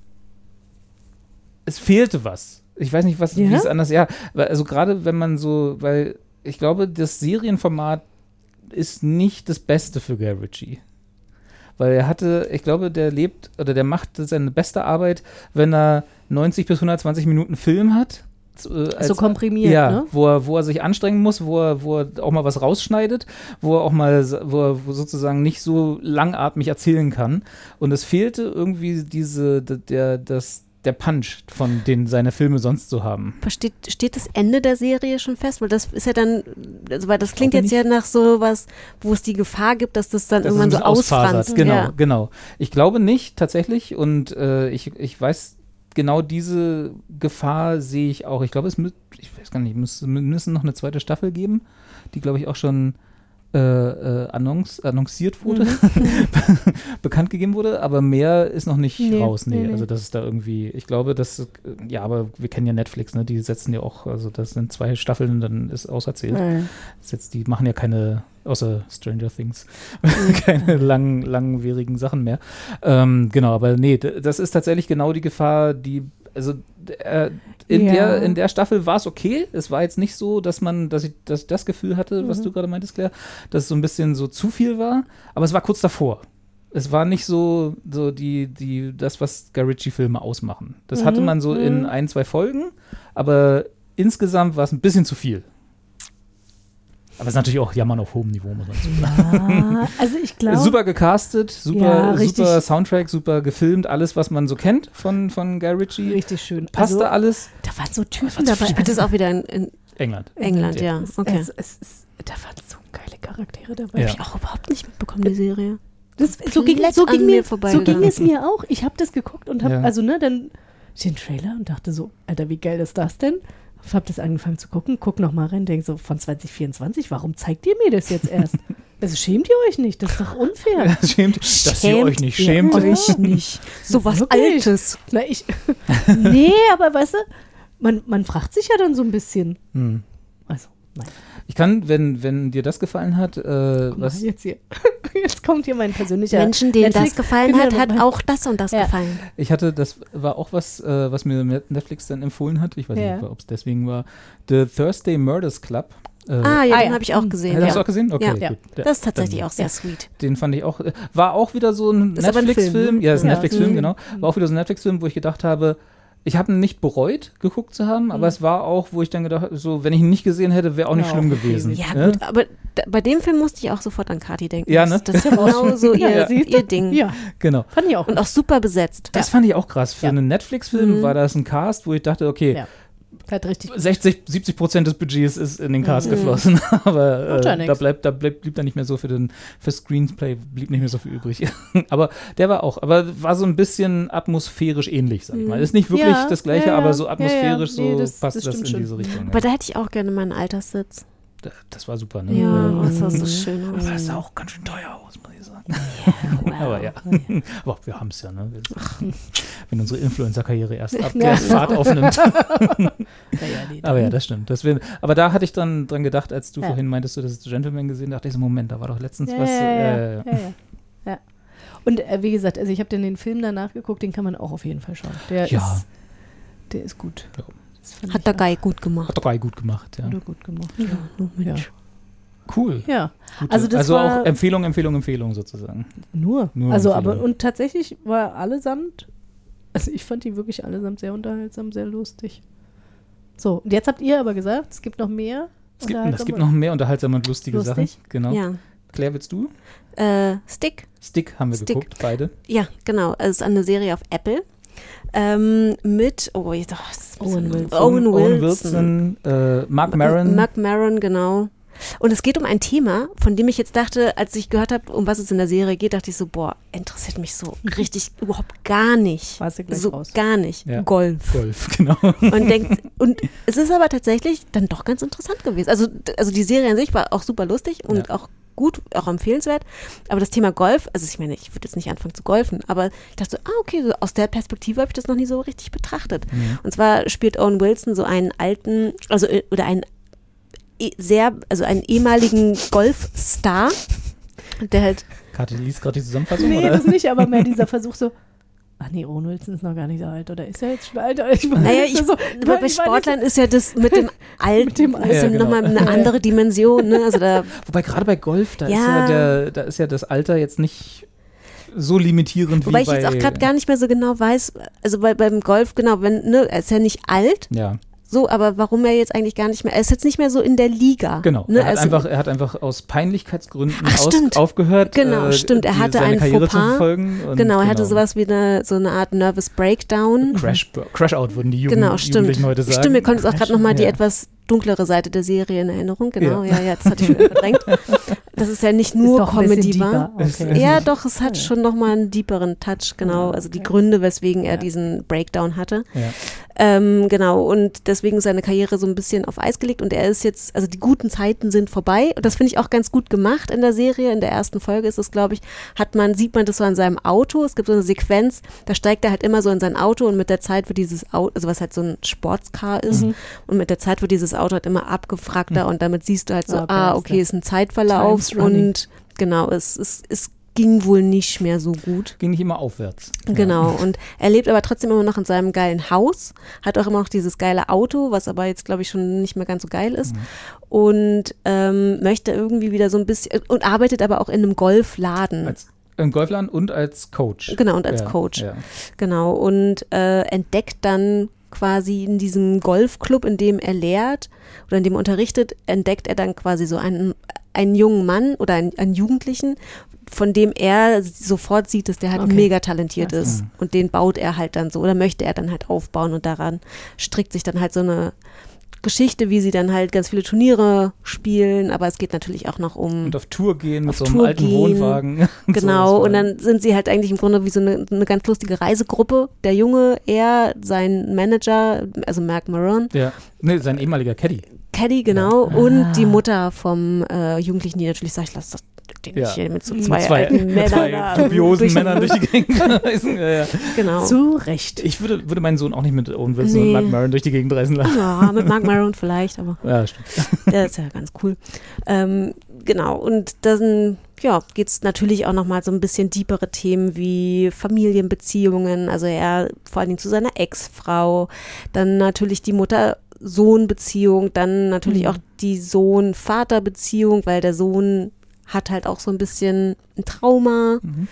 es fehlte was. Ich weiß nicht, was, Ja? wie es anders, ja, weil, also gerade wenn man so, weil ich glaube, das Serienformat ist nicht das Beste für Guy Ritchie. Weil er hatte, ich glaube, der lebt oder der macht seine beste Arbeit, wenn er neunzig bis hundertzwanzig Minuten Film hat. Äh, als, So komprimiert, ja, ne? wo er, wo er sich anstrengen muss, wo er, wo er auch mal was rausschneidet, wo er auch mal, wo er wo sozusagen nicht so langatmig erzählen kann. Und es fehlte irgendwie diese, der, das, der Punch, von den seine Filme sonst so haben. Steht, steht das Ende der Serie schon fest? Weil das ist ja dann, also weil das klingt Glaube jetzt ja nach so was, wo es die Gefahr gibt, dass das dann Das ist irgendwann ein so bisschen ausfasert. ausfranst. Genau, Ja. genau. Ich glaube nicht, tatsächlich. Und äh, ich, ich weiß, genau diese Gefahr sehe ich auch. Ich glaube, es müsste, ich weiß gar nicht, es müsste noch eine zweite Staffel geben, die, glaube ich, auch schon äh, äh, annonc- annonciert wurde, bekannt gegeben wurde, aber mehr ist noch nicht Nee, raus. Nee, nee, nee. also das ist da irgendwie, ich glaube, das, äh, ja, aber wir kennen ja Netflix, ne? Die setzen ja auch, also das sind zwei Staffeln, dann ist auserzählt. Nein. Das ist jetzt, die machen ja keine, außer Stranger Things, keine lang, langwierigen Sachen mehr. Ähm, genau, aber nee, d- das ist tatsächlich genau die Gefahr, die, also äh, in, Ja. der, in der Staffel war es okay. Es war jetzt nicht so, dass man, dass ich, dass ich das Gefühl hatte, was Mhm. du gerade meintest, Claire, dass es so ein bisschen so zu viel war, aber es war kurz davor. Es war nicht so, so die, die, das, was Guy Ritchie-Filme ausmachen. Das Mhm, hatte man so in mhm. ein, zwei Folgen, aber insgesamt war es ein bisschen zu viel. Aber es ist natürlich auch Jammern auf hohem Niveau, muss man sagen. Ja, also ich glaube. Super gecastet, super, Ja, richtig. super Soundtrack, super gefilmt, alles, was man so kennt von, von Guy Ritchie. Richtig schön. Passte also, alles. Da waren so Typen war zu dabei. Spielt das auch wieder in, in England. England, ja. Es- Okay. Es, es, es, da waren so geile Charaktere dabei. Ja. Hab ich auch überhaupt nicht mitbekommen, die Serie. Das, so, ging, Komplett so, ging an mir, mir so vorbeigegangen. ging es mir auch. Ich habe das geguckt und habe, Ja. also ne, dann den Trailer und dachte so, Alter, wie geil ist das denn? Hab das angefangen zu gucken, guck noch mal rein, denk so, von zwanzig vierundzwanzig, warum zeigt ihr mir das jetzt erst? Also schämt ihr euch nicht? Das ist doch unfair. Schämt, dass ihr euch nicht ihr schämt. euch nicht. So was Wirklich? Altes. Na, ich, nee, aber weißt du, man, man fragt sich ja dann so ein bisschen. Hm. Also, nein. Ich kann, wenn, wenn dir das gefallen hat, äh, Guck mal, was, jetzt hier. Jetzt kommt hier mein persönlicher Menschen, denen Netflix- das gefallen Genau, hat, hat mein- auch das und das Ja. gefallen. ich hatte, das war auch was, äh, was mir Netflix dann empfohlen hat. Ich weiß Ja. nicht, ob es deswegen war. The Thursday Murders Club. Äh, Ah, ja, Ah, den ja. habe ich auch Hm. gesehen. Hast du Ja. auch gesehen? Okay, Ja. gut. Ja, Das ist tatsächlich dann- auch sehr ja. sweet. Den fand ich auch, äh, war auch wieder so ein Ist aber ein Netflix-Film. Film, ne? Ja, ist ein Ja, Netflix-Film, mhm. genau. War auch wieder so ein Netflix-Film, wo ich gedacht habe, ich habe ihn nicht bereut, geguckt zu haben, aber es war auch, wo ich dann gedacht habe, so, wenn ich ihn nicht gesehen hätte, wäre auch nicht Ja, schlimm okay. gewesen. Ja, ne? gut, aber da, bei dem Film musste ich auch sofort an Kati denken. Ja, ne? Das, das ist genau so ihr, Ja, siehst du? ihr Ding. Ja, Genau. fand ich auch. Und auch super besetzt. Das fand ich auch krass. Für Ja. einen Netflix-Film Mhm. war das ein Cast, wo ich dachte, okay, Ja. Hat richtig. sechzig, siebzig Prozent des Budgets ist in den Cast Mhm. geflossen, aber Macht ja äh, nix. da bleibt, da bleibt, blieb da nicht mehr so für den für Screenplay blieb nicht mehr so viel übrig. Aber der war auch, aber war so ein bisschen atmosphärisch ähnlich, sag ich mal. Ist nicht wirklich Ja, das Gleiche, ja, ja. aber so Ja, ja. atmosphärisch Nee, so das- passt das das, stimmt in schon. diese Richtung. Aber Ja. da hätte ich auch gerne meinen Alterssitz. Da- Das war super, ne? Ja, Äh, das sah so schön aus. aber es sah auch ganz schön teuer aus, muss ich sagen. Wow. Aber ja, aber wir haben es ja, ne? Wenn unsere Influencer-Karriere erst ab Ja. erst Fahrt aufnimmt. Ja, ja, nee, Aber ja, das stimmt. Das wär, aber da hatte ich dann dran gedacht, als du Ja. vorhin meintest, du das Gentleman gesehen, dachte ich so, Moment, da war doch letztens Ja, was. ja, äh, ja, äh, ja, ja, ja. Und äh, wie gesagt, also ich habe den Film danach geguckt, den kann man auch auf jeden Fall schauen. Der Ja. ist, der ist gut. Ja. Das fand Hat ich der auch- Guy gut gemacht. Hat doch Guy gut gemacht, ja. Hat er gut gemacht. Ja, nur Ja. Mensch. Cool. Ja, Gute. also das also war auch Empfehlung, Empfehlung, Empfehlung sozusagen. nur. Nur Also Empfehlung. aber und tatsächlich war allesamt, also ich fand die wirklich allesamt sehr unterhaltsam, sehr lustig. So, und jetzt habt ihr aber gesagt, es gibt noch mehr. Es gibt, es unterhaltsame- gibt noch mehr unterhaltsame und lustige Lustig? Sachen. Genau. Ja. Claire, willst du? Äh, Stick. Stick haben wir Stick. geguckt, beide. Ja, genau. Es ist eine Serie auf Apple. Ähm, mit, oh, ich dachte, das ist ein Owen bisschen- Wilson. Owen Owen Wilson. Wilson, äh, Mark Maron. Mark Maron, genau. Und es geht um ein Thema, von dem ich jetzt dachte, als ich gehört habe, um was es in der Serie geht, dachte ich so, boah, interessiert mich so richtig überhaupt gar nicht. Warst du gleich so raus. gar nicht. Ja. Golf. Golf, genau. Und denkt, und es ist aber tatsächlich dann doch ganz interessant gewesen. Also, also die Serie an sich war auch super lustig und Ja. auch gut, auch empfehlenswert. Aber das Thema Golf, also ich meine, ich würde jetzt nicht anfangen zu golfen, aber ich dachte so, ah, okay, so aus der Perspektive habe ich das noch nie so richtig betrachtet. Mhm. Und zwar spielt Owen Wilson so einen alten, also äh, oder einen eh- sehr, also einen ehemaligen Golfstar, der halt, Kathi, liest gerade die Zusammenfassung, Nee, oder? das nicht, aber mehr dieser Versuch so, ach nee, Owen Wilson ist noch gar nicht so alt, oder ist er jetzt schon alt? Oder ich weiß naja, nicht ich, so, bei, bei ich war Sportlern ist ja das mit dem Alten Mit dem ein bisschen Ja, genau. nochmal eine andere Dimension, ne? Also da Wobei gerade bei Golf, da, ist Ja. ja der, da ist ja das Alter jetzt nicht so limitierend Wobei wie ich bei... jetzt auch gerade gar nicht mehr so genau weiß, also bei, beim Golf, genau, wenn, ne, er ist ja nicht alt, Ja, so, aber warum er jetzt eigentlich gar nicht mehr, er ist jetzt nicht mehr so in der Liga. genau. Ne, er, hat also, einfach, er hat einfach aus Peinlichkeitsgründen Ach, aus, stimmt. aufgehört, Genau, äh, stimmt. Er die- hatte seine einen Karriere Fauxpas. zu verfolgen. Und genau, er hatte sowas wie eine, so eine Art Nervous Breakdown. Crash, Crash-Out würden die Jugend, Genau, stimmt. Jugendlichen heute sagen. Stimmt, mir kommt jetzt auch gerade nochmal die Ja. etwas dunklere Seite der Serie in Erinnerung. Genau, Ja. ja, ja, das hatte ich schon wieder verdrängt. Das ist ja nicht Ist nur doch ein bisschen Comedy war. deeper. Okay. Ja, doch, es hat schon nochmal einen deeperen Touch, genau. Also die Gründe, weswegen er diesen Breakdown hatte. Ja. Ähm, genau, und deswegen ist seine Karriere so ein bisschen auf Eis gelegt und er ist jetzt, also die guten Zeiten sind vorbei und das finde ich auch ganz gut gemacht in der Serie. In der ersten Folge ist es, glaube ich, hat man, sieht man das so an seinem Auto. Es gibt so eine Sequenz, da steigt er halt immer so in sein Auto und mit der Zeit wird dieses Auto, also was halt so ein Sportscar ist, Mhm. und mit der Zeit wird dieses Auto halt immer abgefragter Mhm. und damit siehst du halt so, Okay, ah, ist okay, der ist ein Zeitverlauf Time's running. und genau, es, es, es ging wohl nicht mehr so gut. Ging nicht immer aufwärts. Genau, und er lebt aber trotzdem immer noch in seinem geilen Haus, hat auch immer noch dieses geile Auto, was aber jetzt, glaube ich, schon nicht mehr ganz so geil ist, Mhm. und ähm, möchte irgendwie wieder so ein bisschen, und arbeitet aber auch in einem Golfladen. Als im Golfladen und als Coach. Genau, und als ja, Coach. Ja. Genau, und äh, entdeckt dann quasi in diesem Golfclub, in dem er lehrt oder in dem er unterrichtet, entdeckt er dann quasi so einen, einen jungen Mann oder einen, einen Jugendlichen, von dem er sofort sieht, dass der halt Okay. mega talentiert ist. Mhm. Und den baut er halt dann so oder möchte er dann halt aufbauen und daran strickt sich dann halt so eine Geschichte, wie sie dann halt ganz viele Turniere spielen, aber es geht natürlich auch noch um Und auf Tour gehen mit Auf so einem Tour alten gehen. Wohnwagen. und genau, sowas. und dann sind sie halt eigentlich im Grunde wie so eine, eine ganz lustige Reisegruppe. Der Junge, er, sein Manager, also Mark Maron, Ja, nee, sein ehemaliger Caddy. Caddy, genau, Ah. und die Mutter vom äh, Jugendlichen, die natürlich sagt, lass das den Ja. nicht hier mit so Mit zwei, zwei, alten mit Männern zwei da dubiosen durch- Männern durch die Gegend reisen. Ja, ja. Genau. Zu Recht. Ich würde, würde meinen Sohn auch nicht mit Owen Wilson Nee. und Mark Maron durch die Gegend reisen lassen. Ja, mit Mark Maron vielleicht, aber Ja, stimmt. der ist ja ganz cool. Ähm, genau, und dann ja, geht es natürlich auch nochmal so ein bisschen tiefere Themen wie Familienbeziehungen, also er vor allen Dingen zu seiner Ex-Frau, dann natürlich die Mutter-Sohn-Beziehung, dann natürlich Mhm. auch die Sohn-Vater-Beziehung, weil der Sohn hat halt auch so ein bisschen ein Trauma, Mhm.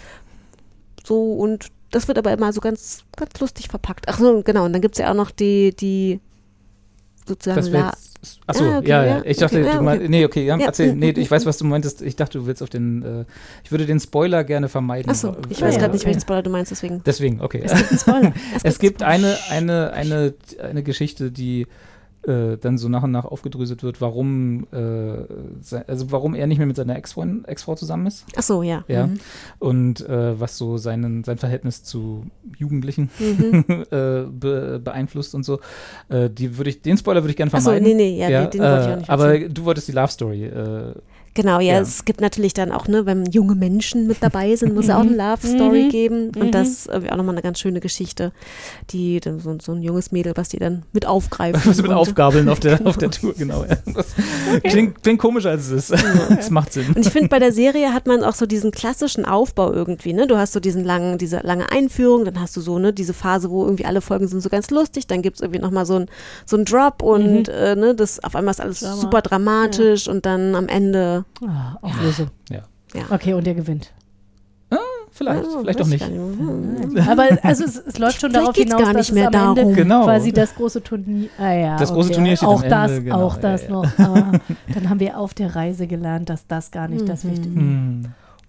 so, und das wird aber immer so ganz, ganz lustig verpackt. Ach so, genau, und dann gibt es ja auch noch die, die sozusagen Das wäre La- jetzt, achso, Ah, okay, ja, ja, ja. Ich dachte, okay, ja, du meinst, okay. nee, okay, ja, Ja. erzähl, nee, ich weiß, was du meintest. Ich dachte, du willst auf den, äh, ich würde den Spoiler gerne vermeiden. Achso, ich Äh, weiß ja, gerade nicht, okay. welchen Spoiler du meinst, deswegen. Deswegen, okay. Es gibt einen Spoiler. Es gibt eine, eine, eine, eine Geschichte, die äh, dann so nach und nach aufgedröselt wird, warum, äh, se- also warum er nicht mehr mit seiner Ex-Freundin- Ex-Frau zusammen ist. Ach so, ja. Ja. Mhm. Und äh, was so seinen, sein Verhältnis zu Jugendlichen Mhm. äh, be, beeinflusst und so. Äh, die würde ich, den Spoiler würde ich gerne Ach so, vermeiden. nee, nee, ja, nee, den wollte ich auch nicht Aber erzählen. du wolltest die Love Story. Äh, Genau, ja, Ja. es gibt natürlich dann auch, ne, wenn junge Menschen mit dabei sind, muss es auch eine Love Story Mhm. geben. Und Mhm. das ist irgendwie auch nochmal eine ganz schöne Geschichte, die dann so, so ein junges Mädel, was die dann mit aufgreifen. was mit konnte. Aufgabeln auf der, auf der Tour, genau. Ja. Das klingt, klingt komischer als es ist. Es macht Sinn. Und ich finde, bei der Serie hat man auch so diesen klassischen Aufbau irgendwie, ne? Du hast so diesen langen, diese lange Einführung, dann hast du so, ne, diese Phase, wo irgendwie alle Folgen sind so ganz lustig, dann gibt es irgendwie nochmal so ein so ein Drop und Mhm. äh, ne, das auf einmal ist alles Drama. super dramatisch und dann am Ende, Ah, Auflösung. Ja. ja. Okay, und der gewinnt. Vielleicht, Ah, vielleicht weiß auch ich nicht. gar nicht. Aber also es, es läuft schon Vielleicht darauf geht's hinaus, gar dass nicht es mehr am darum. Ende Genau. quasi das große Turnier. Ah ja, Das große okay. Turnier steht auch am das, Ende, genau. auch das Ja, noch. Ah, dann haben wir auf der Reise gelernt, dass das gar nicht das Mhm. Wichtige ist. Hm.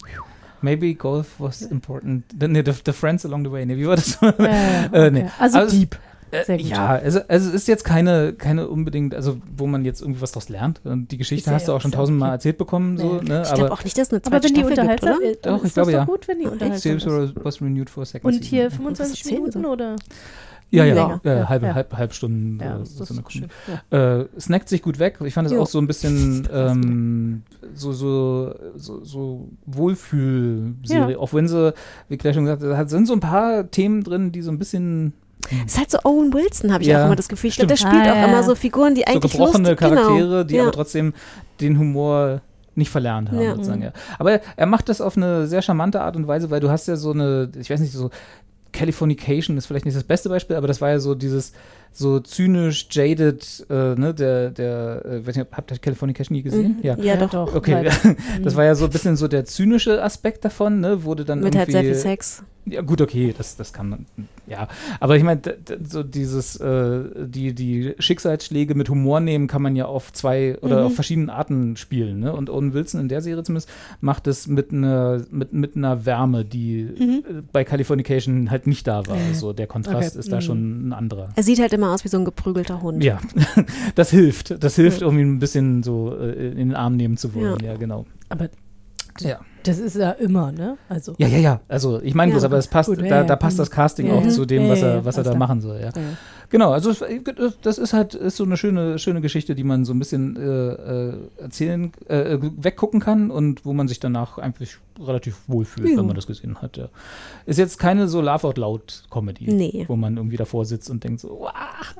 Maybe golf was important. Nee, the, the friends along the way. Nee, wie war das? Ja, ja, Äh, nee. okay. Also Aber es- deep. Äh, Sehr gut. Ja, also, also es ist jetzt keine, keine unbedingt, also wo man jetzt irgendwie was draus lernt. Und die Geschichte Ist ja- hast du auch schon ist ja tausendmal okay. erzählt bekommen. So, Ja. ne? Ich Aber glaube auch nicht, dass es eine Aber zweite wenn die Staffel gibt, unterhaltsam oder? ist, dann Doch, ich ist glaube, das ja. doch gut, wenn die unterhaltsam Series ist. was renewed for a second Und season. hier Was fünfundzwanzig erzählen Minuten Sie? oder? Ja, ja, Länger. ja, Ja, halbe, ja. halb, halb Stunden. Ja, äh, das so ist eine schön. Kombi. Ja. Äh, snackt sich gut weg. Ich fand es Jo. auch so ein bisschen ähm, so, so, so, so Wohlfühl-Serie. Ja. Auch wenn sie, wie Claire schon gesagt hat, sind so ein paar Themen drin, die so ein bisschen Es ist halt so Owen Wilson, habe ich Ja, auch immer das Gefühl. Ich glaube, der stimmt. spielt Ah, auch ja. immer so Figuren, die so eigentlich gebrochene lustig, Charaktere, genau. die ja. aber trotzdem den Humor nicht verlernt haben, Ja. sozusagen. Ja. Aber er macht das auf eine sehr charmante Art und Weise, weil du hast ja so eine, ich weiß nicht, so Californication ist vielleicht nicht das beste Beispiel, aber das war ja so dieses so zynisch, jaded, äh, ne, der, der, äh, weiß nicht, habt ihr Californication nie gesehen? Mhm. Ja, doch. Okay, Halt. das war ja so ein bisschen so der zynische Aspekt davon, ne, wurde dann Mit halt irgendwie sehr viel Sex. ja, gut, okay, das, das kann man, ja. Aber ich meine, d- d- so dieses, äh, die, die Schicksalsschläge mit Humor nehmen, kann man ja auf zwei oder Mhm. auf verschiedenen Arten spielen, ne? Und Owen Wilson in der Serie zumindest macht es mit einer, mit, mit einer Wärme, die Mhm. äh, bei Californication halt nicht da war. Ja. So, der Kontrast Okay. ist da Mhm. schon ein anderer. Er sieht halt immer aus wie so ein geprügelter Hund. Ja, das hilft. Das hilft, Ja. um ihn ein bisschen so äh, in den Arm nehmen zu wollen. Ja, Ja. genau. Aber Ja. Das ist ja immer, ne? Also. Ja, ja, ja. Also ich meine Ja. bloß, aber es passt, Gut, ja, da, ja. da passt das Casting Ja, auch ja. zu dem, Ja, was ja, er, ja, was er da passt machen soll, ja. Ja. Genau, also es- das ist halt ist so eine schöne, schöne Geschichte, die man so ein bisschen äh, äh, erzählen, äh, weggucken kann und wo man sich danach eigentlich relativ wohlfühlt, Ja. wenn man das gesehen hat. Ja. Ist jetzt keine so Laugh Out Loud Comedy, Nee. wo man irgendwie davor sitzt und denkt so, wow.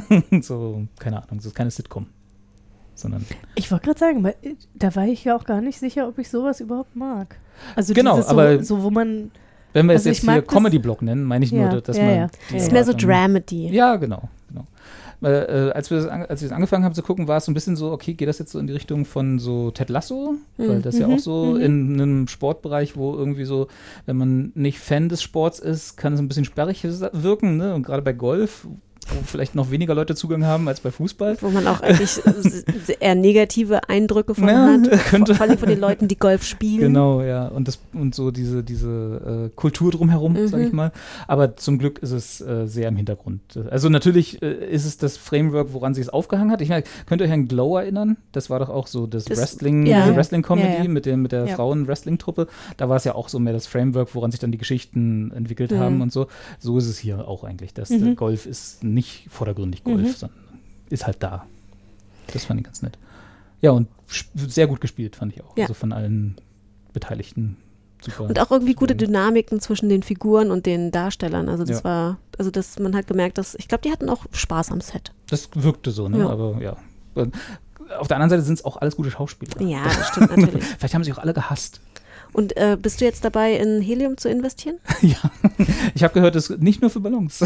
so, keine Ahnung, das ist keine Sitcom. Sondern Ich wollte gerade sagen, weil, äh, da war ich ja auch gar nicht sicher, ob ich sowas überhaupt mag. Also Genau, dieses aber- so, so, wo man, wenn wir es Also ich jetzt mag hier das- Comedy-Block nennen, meine ich Ja, nur, dass ja, man ja. die Ja, Ist mehr so Erwartungen- Dramedy. Ja, genau, genau. Weil, äh, als wir das, an, als wir das angefangen haben zu gucken, war es so ein bisschen so, okay, geht das jetzt so in die Richtung von so Ted Lasso? Weil das ja Mhm, auch so mhm. in einem Sportbereich, wo irgendwie so, wenn man nicht Fan des Sports ist, kann es ein bisschen sperrig wirken, ne? Und gerade bei Golf, wo vielleicht noch weniger Leute Zugang haben als bei Fußball. Wo man auch eigentlich s- eher negative Eindrücke von Ja, hat. könnte- Vor allem von den Leuten, die Golf spielen. Genau, ja. Und das und so diese, diese äh, Kultur drumherum, Mhm. sag ich mal. Aber zum Glück ist es äh, sehr im Hintergrund. Also natürlich äh, ist es das Framework, woran sich es aufgehangen hat. Ich meine, könnt ihr euch an Glow erinnern? Das war doch auch so das, Das- Wrestling, ja. diese Wrestling-Comedy Ja, ja. mit, der- mit der Ja. Frauen-Wrestling-Truppe. Da war es ja auch so mehr das Framework, woran sich dann die Geschichten entwickelt Mhm. haben und so. So ist es hier auch eigentlich. Das Mhm. äh, Golf ist nicht vordergründig Golf, Mhm. sondern ist halt da. Das fand ich ganz nett. Ja, und sp- sehr gut gespielt, fand ich auch. Ja. Also von allen Beteiligten. Super. Und auch irgendwie gute Mhm. Dynamiken zwischen den Figuren und den Darstellern. Also das Ja. war, also das, man hat gemerkt, dass, ich glaube, die hatten auch Spaß am Set. Das wirkte so, ne? Ja. Aber ja. Und auf der anderen Seite sind es auch alles gute Schauspieler. Ja, das stimmt natürlich. Vielleicht haben sie auch alle gehasst. Und äh, bist du jetzt dabei, in Helium zu investieren? ja. Ich habe gehört, das ist nicht nur für Ballons.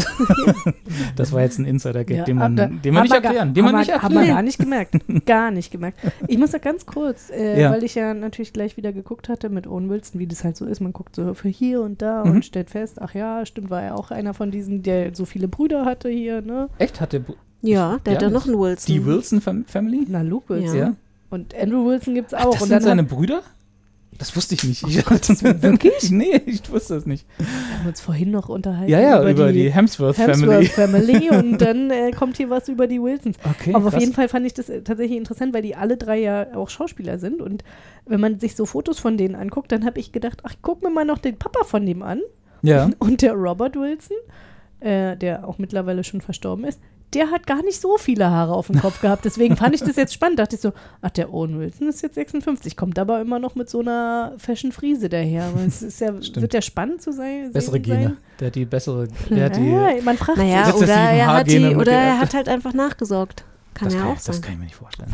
das war jetzt ein Insider-Gag, Ja, den man, aber- den man nicht haben wir erklären. gar- Den man haben nicht wir- Haben wir erklären. gar nicht gemerkt. Gar nicht gemerkt. Ich muss da ganz kurz, äh, Ja. weil ich ja natürlich gleich wieder geguckt hatte mit Owen Wilson, wie das halt so ist. Man guckt so für hier und da Mhm. und stellt fest, ach ja, stimmt, war er auch einer von diesen, der so viele Brüder hatte hier, ne? Echt? Hat der Bu- Ja, der Ja, hat ja noch einen Wilson. die Wilson-Family? Na, Luke Wilson. Ja. Und Andrew Wilson gibt's Ach, auch. das und sind dann seine hat, Brüder? Das wusste ich nicht. Ich, wirklich? Nee, ich wusste das nicht. wir haben uns vorhin noch unterhalten. Ja, ja, über, die, Hemsworth-Family. Hemsworth Family und dann äh, kommt hier was über die Wilsons. Okay, Aber auf krass. jeden Fall fand ich das äh, tatsächlich interessant, weil die alle drei ja auch Schauspieler sind. Und wenn man sich so Fotos von denen anguckt, dann habe ich gedacht, ach, guck mir mal noch den Papa von dem an. Ja. Und der Robert Wilson, äh, der auch mittlerweile schon verstorben ist, der hat gar nicht so viele Haare auf dem Kopf gehabt. Deswegen fand ich das jetzt spannend. Dachte ich so, ach, der Owen Wilson ist jetzt sechsundfünfzig, kommt aber immer noch mit so einer Fashion-Friese daher. Aber es ist ja, Stimmt. wird ja spannend zu sein. Bessere sehen Gene. sein. Der hat die bessere. Der hat die, Ja, man fragt Naja, sich. oder rezessiven er, hat, die, Haargene oder mitgeerbt. er hat halt einfach nachgesorgt. Kann das, ja kann, auch das sein. kann ich mir nicht vorstellen.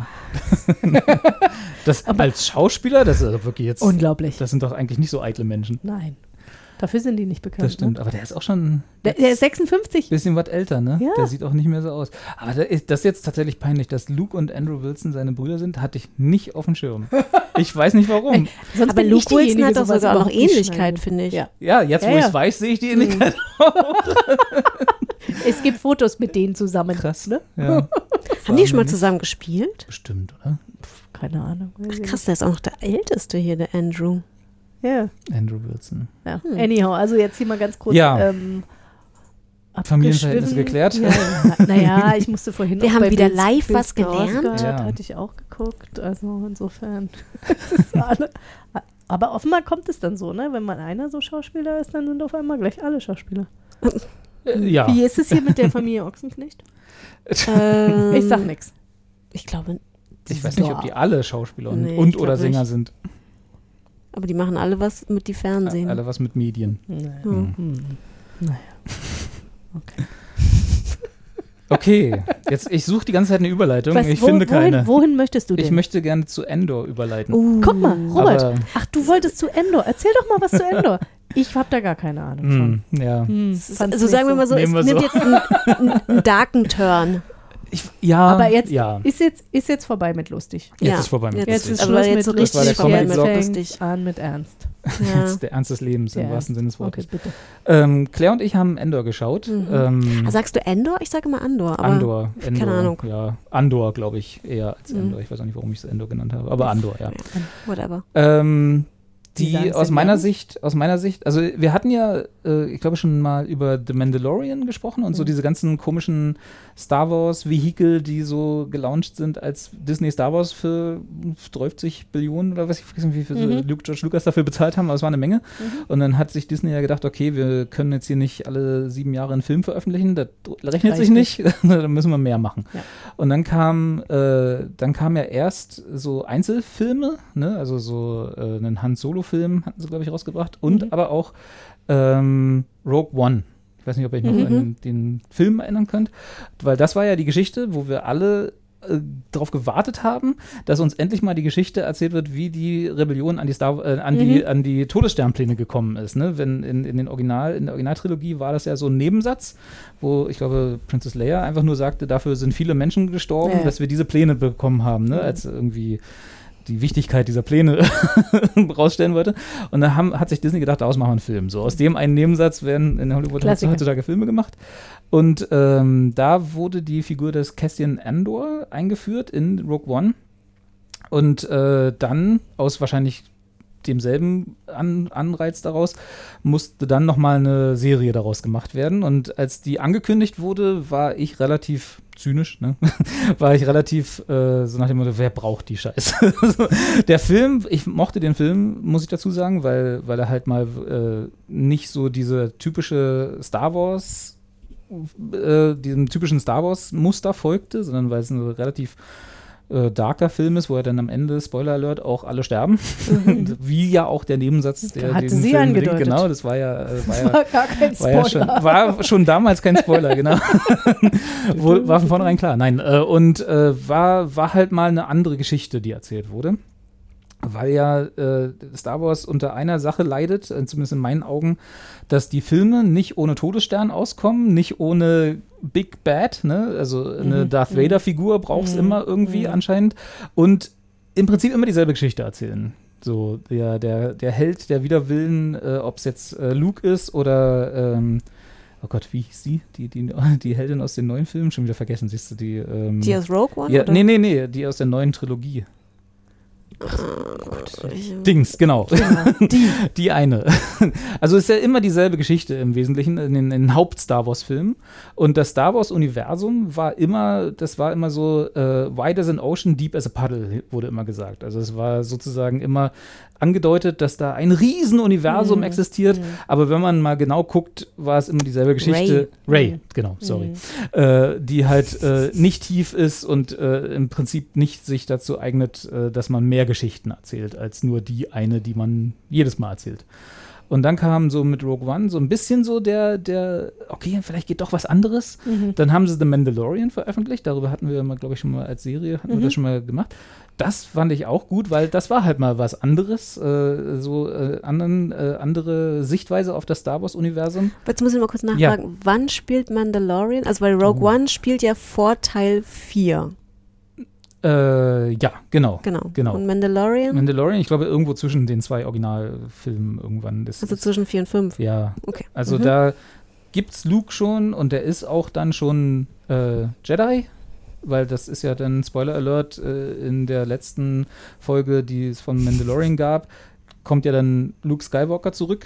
das als Schauspieler, das ist doch wirklich jetzt. Unglaublich. Das sind doch eigentlich nicht so eitle Menschen. Nein, dafür sind die nicht bekannt. Das stimmt. Ne? Aber der ist auch schon Der, der ist sechsundfünfzig. bisschen was älter, ne? Ja. Der sieht auch nicht mehr so aus. Aber da ist, das ist jetzt tatsächlich peinlich, dass Luke und Andrew Wilson seine Brüder sind, hatte ich nicht auf dem Schirm. Ich weiß nicht warum. Sonst Aber bin Luke ich diejenige, Wilson hat doch sowas sogar noch überhaupt nicht Ähnlichkeit, schneiden. finde ich. Ja. Ja, jetzt wo Ja, ich ja. es weiß, sehe ich die Ähnlichkeit. Es gibt Fotos mit denen zusammen. Krass. Ne? Ja. Haben die schon mal zusammen gespielt? Bestimmt, oder? Keine Ahnung. Ach krass, der ist auch noch der Älteste hier, der Andrew. Ja. Andrew Wilson. ja. Hm. Anyhow, also jetzt hier mal ganz kurz. Ja. Ähm, Familienverhältnisse abgeschwiffen. geklärt? Ja, naja, ich musste vorhin Wir auch haben bei wieder Bill- live Bill was gelernt. Skarsgård Ja. hatte ich auch geguckt. Also insofern. es ist alle, aber offenbar kommt es dann so, ne? Wenn man einer so Schauspieler ist, dann sind auf einmal gleich alle Schauspieler. Äh, ja. Wie ist es hier mit der Familie Ochsenknecht? Ähm, Ich sag nix. Ich glaube, Ich weiß nicht, ob die alle Schauspieler und, Nee, und ich glaub oder Sänger nicht. sind. aber die machen alle was mit die Fernsehen. Alle was mit Medien. Naja. Hm. Hm. Naja. Okay. Okay, jetzt ich suche die ganze Zeit eine Überleitung. Was, ich wo, finde keine. Wohin, wohin möchtest du denn? Ich möchte gerne zu Endor überleiten. Uh, Guck mal, Robert. Aber- Ach, du wolltest zu Endor. Erzähl doch mal was zu Endor. Ich habe da gar keine Ahnung von. Hm, ja. Hm, es ist, fand's also nicht sagen wir mal so, es Nehmen wir nimmt so. jetzt einen, einen, einen darken Turn. Ich, ja, Aber jetzt ja. ist, jetzt ist jetzt vorbei mit lustig. Jetzt Ja, ist vorbei mit jetzt Jetzt lustig. ist aber Schluss jetzt mit so lustig. richtig vorbei Comedy mit Block. Jetzt lustig. fängt's an mit Ernst. Ja. Jetzt der Ernst des Lebens im Der wahrsten Sinne des Wortes. Okay, bitte. Ähm, Claire und ich haben Endor geschaut. Mhm. Ähm, Ah, sagst du Endor? Ich sage immer Andor. Aber Andor, Endor. keine Ahnung. Ja, Andor, glaube ich, eher als Mhm. Endor. Ich weiß auch nicht, warum ich es Endor genannt habe. Aber Andor, ja. Whatever. Ähm, Die Die sagen, aus sie meiner werden- Sicht, aus meiner Sicht, also wir hatten ja, äh, ich glaube schon mal über The Mandalorian gesprochen und so diese ganzen komischen Star Wars Vehikel, die so gelauncht sind, als Disney Star Wars für dreißig Billionen oder was ich vergessen, wie viel Mhm. Luke, George Lucas dafür bezahlt haben, aber es war eine Menge. Und dann hat sich Disney ja gedacht, okay, wir können jetzt hier nicht alle sieben Jahre einen Film veröffentlichen, das rechnet sich Reicht nicht, dann müssen wir mehr machen. Ja. Und dann kam, äh, dann kam ja erst so Einzelfilme, ne, also so äh, einen Han Solo-Film hatten sie, glaube ich, rausgebracht und Mhm. aber auch ähm, Rogue One. Ich weiß nicht, ob ihr euch noch Mhm. an den Film erinnern könnt, weil das war ja die Geschichte, wo wir alle äh, darauf gewartet haben, dass uns endlich mal die Geschichte erzählt wird, wie die Rebellion an die, Star, äh, an die, Mhm. an die Todessternpläne gekommen ist. Ne? Wenn in, in, den Original, in der Originaltrilogie war das ja so ein Nebensatz, wo ich glaube, Princess Leia einfach nur sagte, dafür sind viele Menschen gestorben, Ja, ja. dass wir diese Pläne bekommen haben, ne? Mhm. Als irgendwie die Wichtigkeit dieser Pläne rausstellen wollte. Und da haben, hat sich Disney gedacht, daraus machen wir einen Film. So, aus dem einen Nebensatz werden in Hollywood Klassiker. heutzutage Filme gemacht. Und ähm, da wurde die Figur des Cassian Andor eingeführt in Rogue One. Und äh, dann aus wahrscheinlich demselben An Anreiz daraus musste dann nochmal eine Serie daraus gemacht werden. Und als die angekündigt wurde, war ich relativ zynisch, ne? war ich relativ äh, so nach dem Motto, wer braucht die Scheiße? Der Film, ich mochte den Film, muss ich dazu sagen, weil, weil er halt mal äh, nicht so diese typische Star Wars äh, diesem typischen Star Wars Muster folgte, sondern weil es ein relativ äh, darker Film ist, wo er dann am Ende, Spoiler Alert, auch alle sterben. Mhm. Wie ja auch der Nebensatz, der Hatte diesen sie Film angedeutet. bedingt. Genau, das war ja, äh, war ja War gar kein war, ja Spoiler. schon, war schon damals kein Spoiler, genau. Wo, war von vornherein klar. Nein, äh, und äh, war, war halt mal eine andere Geschichte, die erzählt wurde. Weil ja äh, Star Wars unter einer Sache leidet, äh, zumindest in meinen Augen, dass die Filme nicht ohne Todesstern auskommen, nicht ohne Big Bad, ne? Also eine Mhm. Darth Vader-Figur braucht es Mhm. immer irgendwie Mhm. anscheinend. Und im Prinzip immer dieselbe Geschichte erzählen. So, der, der, der Held, der Widerwillen, äh, ob es jetzt äh, Luke ist oder ähm, oh Gott, wie hieß die? Die, die? die Heldin aus den neuen Filmen? Schon wieder vergessen, siehst du die? Ähm, Die aus Rogue One? ja, oder? nee, nee, nee, die aus der neuen Trilogie. Ich- Dings, genau. Die. Die eine. Also es ist ja immer dieselbe Geschichte im Wesentlichen in den, in den Haupt-Star Wars-Filmen. Und das Star Wars-Universum war immer, das war immer so äh, wide as an ocean, deep as a puddle, wurde immer gesagt. Also es war sozusagen immer angedeutet, dass da ein Riesenuniversum Mhm. existiert. Mhm. Aber wenn man mal genau guckt, war es immer dieselbe Geschichte. Ray, Mhm. genau, sorry. Mhm. Äh, die halt äh, nicht tief ist und äh, im Prinzip nicht sich dazu eignet, äh, dass man mehr Geschichten erzählt, als nur die eine, die man jedes Mal erzählt. Und dann kam so mit Rogue One so ein bisschen so der, der, okay, vielleicht geht doch was anderes. Mhm. Dann haben sie The Mandalorian veröffentlicht, darüber hatten wir mal, glaube ich, schon mal als Serie, hatten wir Mhm. das schon mal gemacht. Das fand ich auch gut, weil das war halt mal was anderes, äh, so äh, anderen, äh, andere Sichtweise auf das Star Wars-Universum. Jetzt muss ich mal kurz nachfragen, wann spielt Mandalorian? Also weil Rogue Uh. One spielt ja vor Teil vier. Äh, ja, genau. Genau. Genau. Und Mandalorian? Mandalorian, ich glaube, irgendwo zwischen den zwei Originalfilmen irgendwann. Das also ist, zwischen vier und fünf. ja, Okay. also Mhm. da gibt's Luke schon und der ist auch dann schon äh, Jedi, weil das ist ja dann, Spoiler Alert, äh, in der letzten Folge, die es von Mandalorian gab, kommt ja dann Luke Skywalker zurück.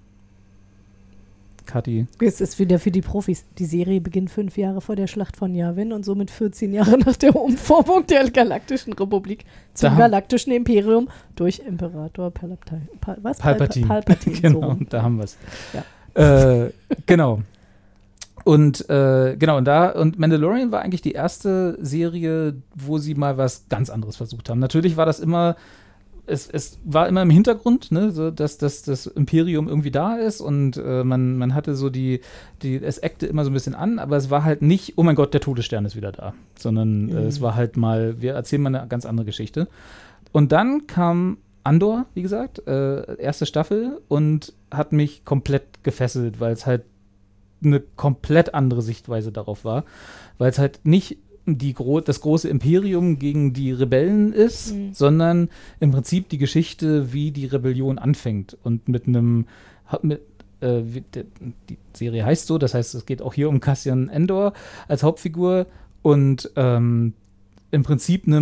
Kathi. Es ist wieder für die Profis. Die Serie beginnt fünf Jahre vor der Schlacht von Yavin und somit vierzehn Jahre nach der Umformung der Galaktischen Republik zum Da- Galaktischen Imperium durch Imperator Palpatine. Pal was? Palpatine. Palpa- Palpatine. so Genau, rum. da haben wir es. Äh, genau. Und äh, genau, und da, und Mandalorian war eigentlich die erste Serie, wo sie mal was ganz anderes versucht haben. Natürlich war das immer, es, es war immer im Hintergrund, ne, so, dass, dass das Imperium irgendwie da ist und äh, man, man hatte so die, die, es eckte immer so ein bisschen an, aber es war halt nicht, oh mein Gott, der Todesstern ist wieder da, sondern äh, es war halt mal, wir erzählen mal eine ganz andere Geschichte. Und dann kam Andor, wie gesagt, äh, erste Staffel und hat mich komplett gefesselt, weil es halt eine komplett andere Sichtweise darauf war, weil es halt nicht die gro das große Imperium gegen die Rebellen ist, Mhm. sondern im Prinzip die Geschichte, wie die Rebellion anfängt und mit einem mit, äh, wie, de, die Serie heißt so, das heißt, es geht auch hier um Cassian Andor als Hauptfigur und ähm, im Prinzip einem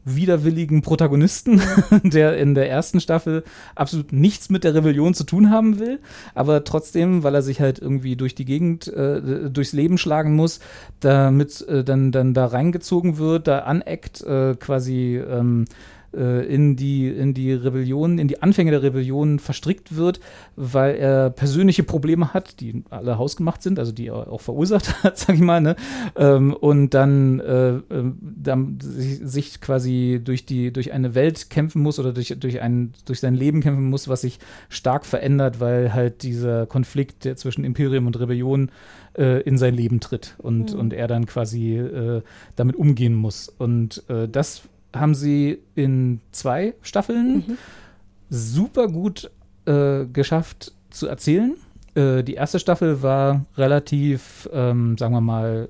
widerwilligen Protagonisten, der in der ersten Staffel absolut nichts mit der Rebellion zu tun haben will, aber trotzdem, weil er sich halt irgendwie durch die Gegend, äh, durchs Leben schlagen muss, damit äh, dann, dann da reingezogen wird, da aneckt, äh, quasi ähm, in die, in die Rebellion, in die Anfänge der Rebellion verstrickt wird, weil er persönliche Probleme hat, die alle hausgemacht sind, also die er auch verursacht hat, sag ich mal, ne? Ähm, und dann, äh, dann sich, sich quasi durch die, durch eine Welt kämpfen muss oder durch, durch ein, durch sein Leben kämpfen muss, was sich stark verändert, weil halt dieser Konflikt der zwischen Imperium und Rebellion äh, in sein Leben tritt und, mhm. und er dann quasi äh, damit umgehen muss. Und äh, das haben sie in zwei Staffeln mhm. super gut äh, geschafft zu erzählen. Äh, die erste Staffel war relativ, ähm, sagen wir mal,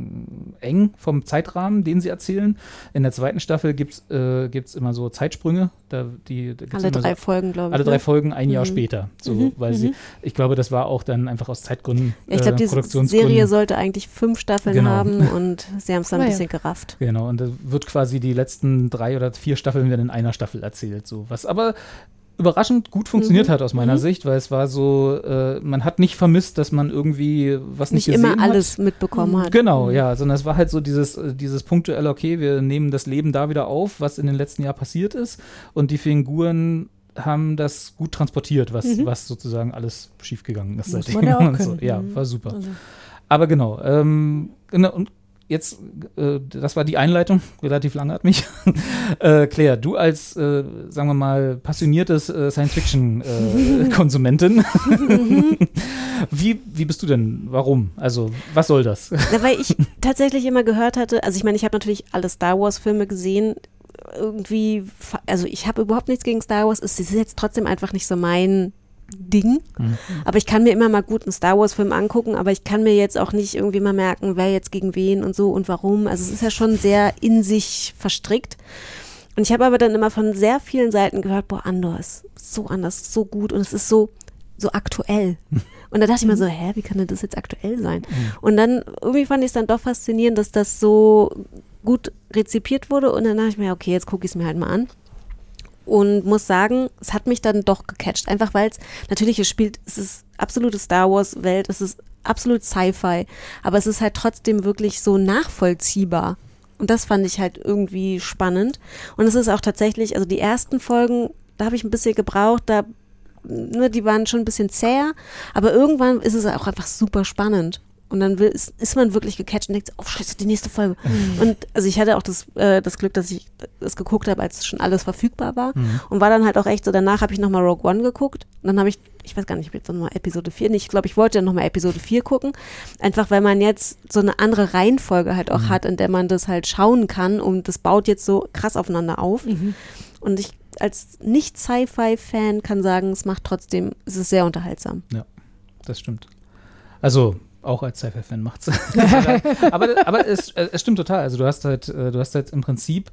eng vom Zeitrahmen, den sie erzählen. In der zweiten Staffel gibt es äh, gibt's immer so Zeitsprünge. Da, die, da gibt's alle drei so, Folgen, glaube ich. Alle drei ne? Folgen ein mhm. Jahr später. So, mhm. weil mhm. sie, ich glaube, das war auch dann einfach aus Zeitgründen, ja, ich glaube, äh, die Serie sollte eigentlich fünf Staffeln genau. haben und sie haben es dann ein bisschen gerafft. Genau, und da wird quasi die letzten drei oder vier Staffeln werden in einer Staffel erzählt. So, was aber überraschend gut funktioniert mhm. hat aus meiner mhm. Sicht, weil es war so, äh, man hat nicht vermisst, dass man irgendwie was nicht, nicht gesehen hat. Nicht immer alles mitbekommen mhm. hat. Genau, mhm. ja, sondern es war halt so dieses, dieses punktuelle, okay, wir nehmen das Leben da wieder auf, was in den letzten Jahren passiert ist und die Figuren haben das gut transportiert, was, mhm. was sozusagen alles schiefgegangen ist. Muss man ja auch so. können. Ja, mhm. war super. Also. Aber genau, ähm, genau, und jetzt, äh, das war die Einleitung, relativ langatmig. äh, Claire, du als, äh, sagen wir mal, passioniertes äh, Science-Fiction-Konsumentin, äh, wie, wie bist du denn? Warum? Also, was soll das? Na, weil ich tatsächlich immer gehört hatte, also ich meine, ich habe natürlich alle Star Wars-Filme gesehen, irgendwie, also ich habe überhaupt nichts gegen Star Wars, es ist jetzt trotzdem einfach nicht so mein Ding, mhm. aber ich kann mir immer mal gut einen Star Wars Film angucken, aber ich kann mir jetzt auch nicht irgendwie mal merken, wer jetzt gegen wen und so und warum, also es ist ja schon sehr in sich verstrickt und ich habe aber dann immer von sehr vielen Seiten gehört, boah, Andor ist so anders, so gut und es ist so, so aktuell und da dachte ich mir so, hä, wie kann denn das jetzt aktuell sein? Mhm. Und dann irgendwie fand ich es dann doch faszinierend, dass das so gut rezipiert wurde und dann dachte ich mir, okay, jetzt gucke ich es mir halt mal an. Und muss sagen, es hat mich dann doch gecatcht, einfach weil es, natürlich, es spielt, es ist absolute Star Wars Welt, es ist absolut Sci-Fi, aber es ist halt trotzdem wirklich so nachvollziehbar. Und das fand ich halt irgendwie spannend. Und es ist auch tatsächlich, also die ersten Folgen, da habe ich ein bisschen gebraucht, da, ne, die waren schon ein bisschen zäher, aber irgendwann ist es auch einfach super spannend. Und dann will, ist, ist man wirklich gecatcht und denkt, oh scheiße, die nächste Folge. Mhm. Und also ich hatte auch das, äh, das Glück, dass ich es geguckt habe, als schon alles verfügbar war. Mhm. Und war dann halt auch echt so, danach habe ich nochmal Rogue One geguckt. Und dann habe ich, ich weiß gar nicht, ich habe jetzt nochmal Episode vier, nicht, ich glaube, ich wollte ja nochmal Episode vier gucken. Einfach, weil man jetzt so eine andere Reihenfolge halt auch mhm. hat, in der man das halt schauen kann. Und das baut jetzt so krass aufeinander auf. Mhm. Und ich als Nicht-Sci-Fi-Fan kann sagen, es macht trotzdem, es ist sehr unterhaltsam. Ja, das stimmt. Also auch als Sci-Fi-Fan macht's. aber aber es, es stimmt total. Also du hast halt, du hast halt im Prinzip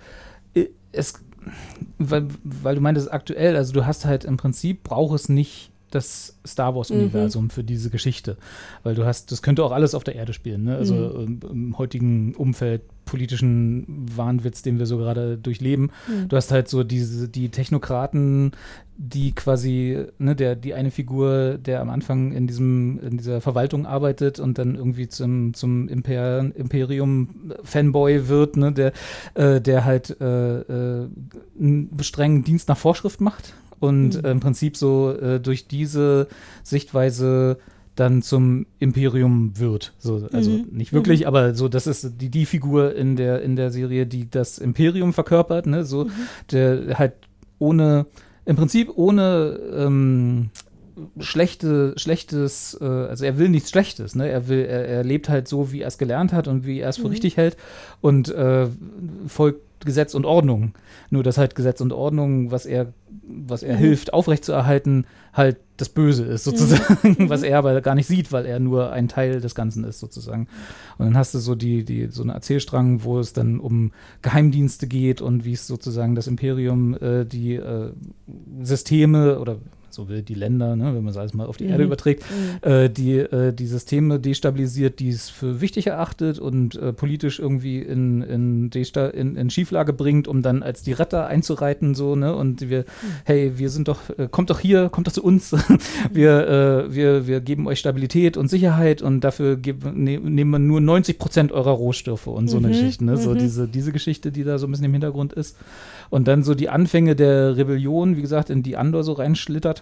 es, weil, weil du meintest aktuell, also du hast halt im Prinzip, braucht es nicht das Star Wars-Universum mhm. für diese Geschichte. Weil du hast, das könnte auch alles auf der Erde spielen, ne? Also mhm. im, im heutigen Umfeld, politischen Wahnwitz, den wir so gerade durchleben. Mhm. Du hast halt so diese, die Technokraten, die quasi, ne, der, die eine Figur, der am Anfang in diesem, in dieser Verwaltung arbeitet und dann irgendwie zum, zum Imper, Imperium-Fanboy wird, ne, der, äh, der halt äh, äh, einen strengen Dienst nach Vorschrift macht. Und mhm. äh, im Prinzip so äh, durch diese Sichtweise dann zum Imperium wird. So, also mhm. nicht wirklich, mhm. aber so, das ist die, die Figur in der, in der Serie, die das Imperium verkörpert, ne? So, mhm. der halt ohne, im Prinzip ohne ähm, schlechte, schlechtes, äh, also er will nichts Schlechtes, ne? Er will, er, er lebt halt so, wie er es gelernt hat und wie er es für mhm. richtig hält und äh, folgt Gesetz und Ordnung. Nur, dass halt Gesetz und Ordnung, was er, was er mhm. hilft, aufrechtzuerhalten, halt das Böse ist, sozusagen, mhm. was er aber gar nicht sieht, weil er nur ein Teil des Ganzen ist, sozusagen. Und dann hast du so die, die, so einen Erzählstrang, wo es dann um Geheimdienste geht und wie es sozusagen das Imperium, äh, die äh, Systeme oder so will, die Länder, ne, wenn man es alles mal auf die mhm. Erde überträgt, mhm. äh, die, äh, die Systeme destabilisiert, die es für wichtig erachtet und äh, politisch irgendwie in, in, Desta- in, in Schieflage bringt, um dann als die Retter einzureiten, so, ne, und wir, mhm. hey, wir sind doch, äh, kommt doch hier, kommt doch zu uns, wir, äh, wir, wir geben euch Stabilität und Sicherheit und dafür geben, ne, nehmen wir nur neunzig Prozent eurer Rohstoffe und so mhm. eine Geschichte, ne, so Mhm. diese, diese Geschichte, die da so ein bisschen im Hintergrund ist. Und dann so die Anfänge der Rebellion, wie gesagt, in die Andor so reinschlittert,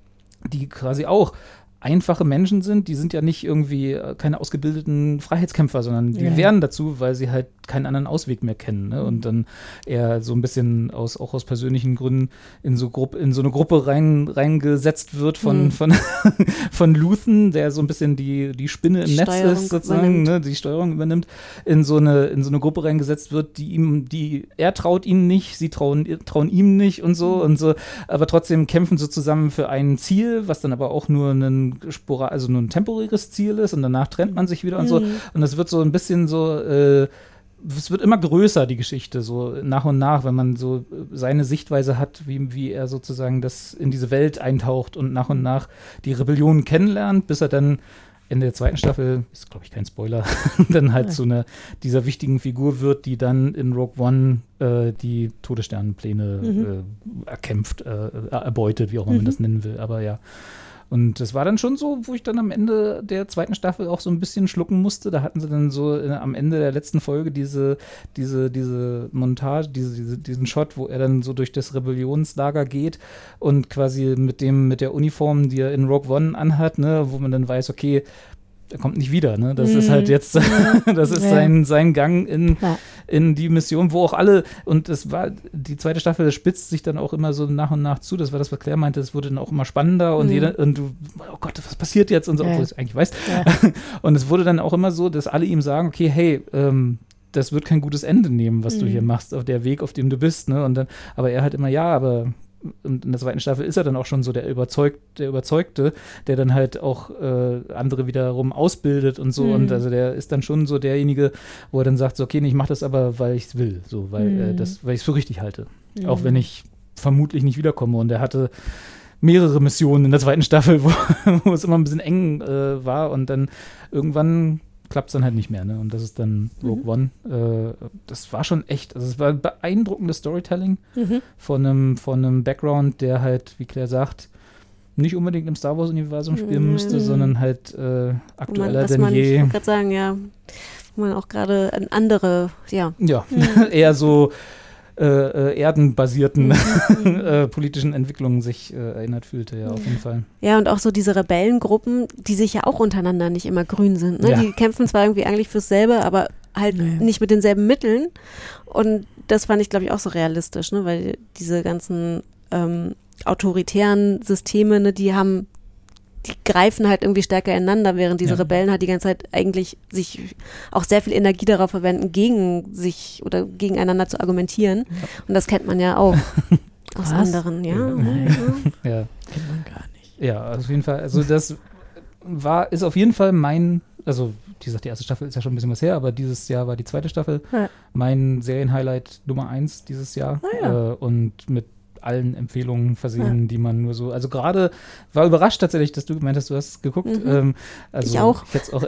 die quasi auch einfache Menschen sind, die sind ja nicht irgendwie äh, keine ausgebildeten Freiheitskämpfer, sondern die Ja. werden dazu, weil sie halt keinen anderen Ausweg mehr kennen, ne? Und dann eher so ein bisschen aus, auch aus persönlichen Gründen in so, Grupp, in so eine Gruppe rein, reingesetzt wird von, Mhm. von, von Luthen, der so ein bisschen die, die Spinne im Die Netz Steuerung ist, sozusagen, übernimmt. ne? Die Steuerung übernimmt, in so eine, in so eine Gruppe reingesetzt wird, die ihm, die, er traut ihnen nicht, sie trauen, trauen ihm nicht und so und so, aber trotzdem kämpfen sie zusammen für ein Ziel, was dann aber auch nur ein Spora, also nur ein temporäres Ziel ist und danach trennt man sich wieder und so. Und das wird so ein bisschen so, äh, es wird immer größer, die Geschichte, so nach und nach, wenn man so seine Sichtweise hat, wie, wie er sozusagen das in diese Welt eintaucht und nach und nach die Rebellion kennenlernt, bis er dann Ende der zweiten Staffel, ist glaube ich kein Spoiler, dann halt zu einer dieser wichtigen Figur wird, die dann in Rogue One äh, die Todessternenpläne Mhm. äh, erkämpft, äh, erbeutet, wie auch immer man Mhm. das nennen will, aber ja. Und das war dann schon so, wo ich dann am Ende der zweiten Staffel auch so ein bisschen schlucken musste. Da hatten sie dann so äh, am Ende der letzten Folge diese, diese, diese Montage, diese, diese, diesen Shot, wo er dann so durch das Rebellionslager geht und quasi mit dem, mit der Uniform, die er in Rogue One anhat, ne, wo man dann weiß, okay, er kommt nicht wieder, ne? Das Mhm. ist halt jetzt, das ist Ja. sein, sein Gang in, Ja. in die Mission, wo auch alle, und es war, die zweite Staffel spitzt sich dann auch immer so nach und nach zu, das war das, was Claire meinte, es wurde dann auch immer spannender und Mhm. jeder, und du, oh Gott, was passiert jetzt und so, Ja. obwohl ich es eigentlich weiß. Ja. Und es wurde dann auch immer so, dass alle ihm sagen, okay, hey, ähm, das wird kein gutes Ende nehmen, was du Mhm. hier machst, auf der Weg, auf dem du bist, ne? Und dann, aber er halt immer, ja, aber und in der zweiten Staffel ist er dann auch schon so der, Überzeugt, der Überzeugte, der dann halt auch äh, andere wiederum ausbildet und so. Mhm. Und also der ist dann schon so derjenige, wo er dann sagt, so, okay, nee, ich mache das aber, weil ich es will, so, weil, äh, Mhm. das, weil ich es für richtig halte. Mhm. Auch wenn ich vermutlich nicht wiederkomme. Und er hatte mehrere Missionen in der zweiten Staffel, wo, wo es immer ein bisschen eng äh, war und dann irgendwann klappt es dann halt nicht mehr, ne? Und das ist dann Rogue One. Äh, das war schon echt, also es war beeindruckendes Storytelling Mhm. von einem, von einem Background, der halt, wie Claire sagt, nicht unbedingt im Star Wars-Universum spielen Mhm. müsste, sondern halt äh, Wo man, aktueller was denn man, ich je. wollte gerade sagen, ja, wo man auch gerade an andere, ja. Ja, Mhm. eher so äh, äh, erdenbasierten Mhm. äh, politischen Entwicklungen sich äh, erinnert fühlte, ja, auf jeden Fall. Ja, und auch so diese Rebellengruppen, die sich ja auch untereinander nicht immer grün sind. Ne? Ja. Die kämpfen zwar irgendwie eigentlich fürs selbe, aber halt Nee. nicht mit denselben Mitteln. Und das fand ich, glaube ich, auch so realistisch, ne? Weil diese ganzen ähm, autoritären Systeme, ne, die haben, die greifen halt irgendwie stärker ineinander, während diese Ja. Rebellen halt die ganze Zeit eigentlich sich auch sehr viel Energie darauf verwenden, gegen sich oder gegeneinander zu argumentieren. Und das kennt man ja auch aus Was? anderen, ja. Nein. ja. Ja. Kennt man gar nicht. Ja, auf jeden Fall. Also das war, ist auf jeden Fall mein, also wie gesagt, die erste Staffel ist ja schon ein bisschen was her, aber dieses Jahr war die zweite Staffel Ja. mein Serienhighlight Nummer eins dieses Jahr. Ah, ja. äh, und mit allen Empfehlungen versehen, die man nur so, also gerade war überrascht tatsächlich, dass du gemeint hast, du hast geguckt. Mhm. Ähm, also Ich auch. Ich, hätt's auch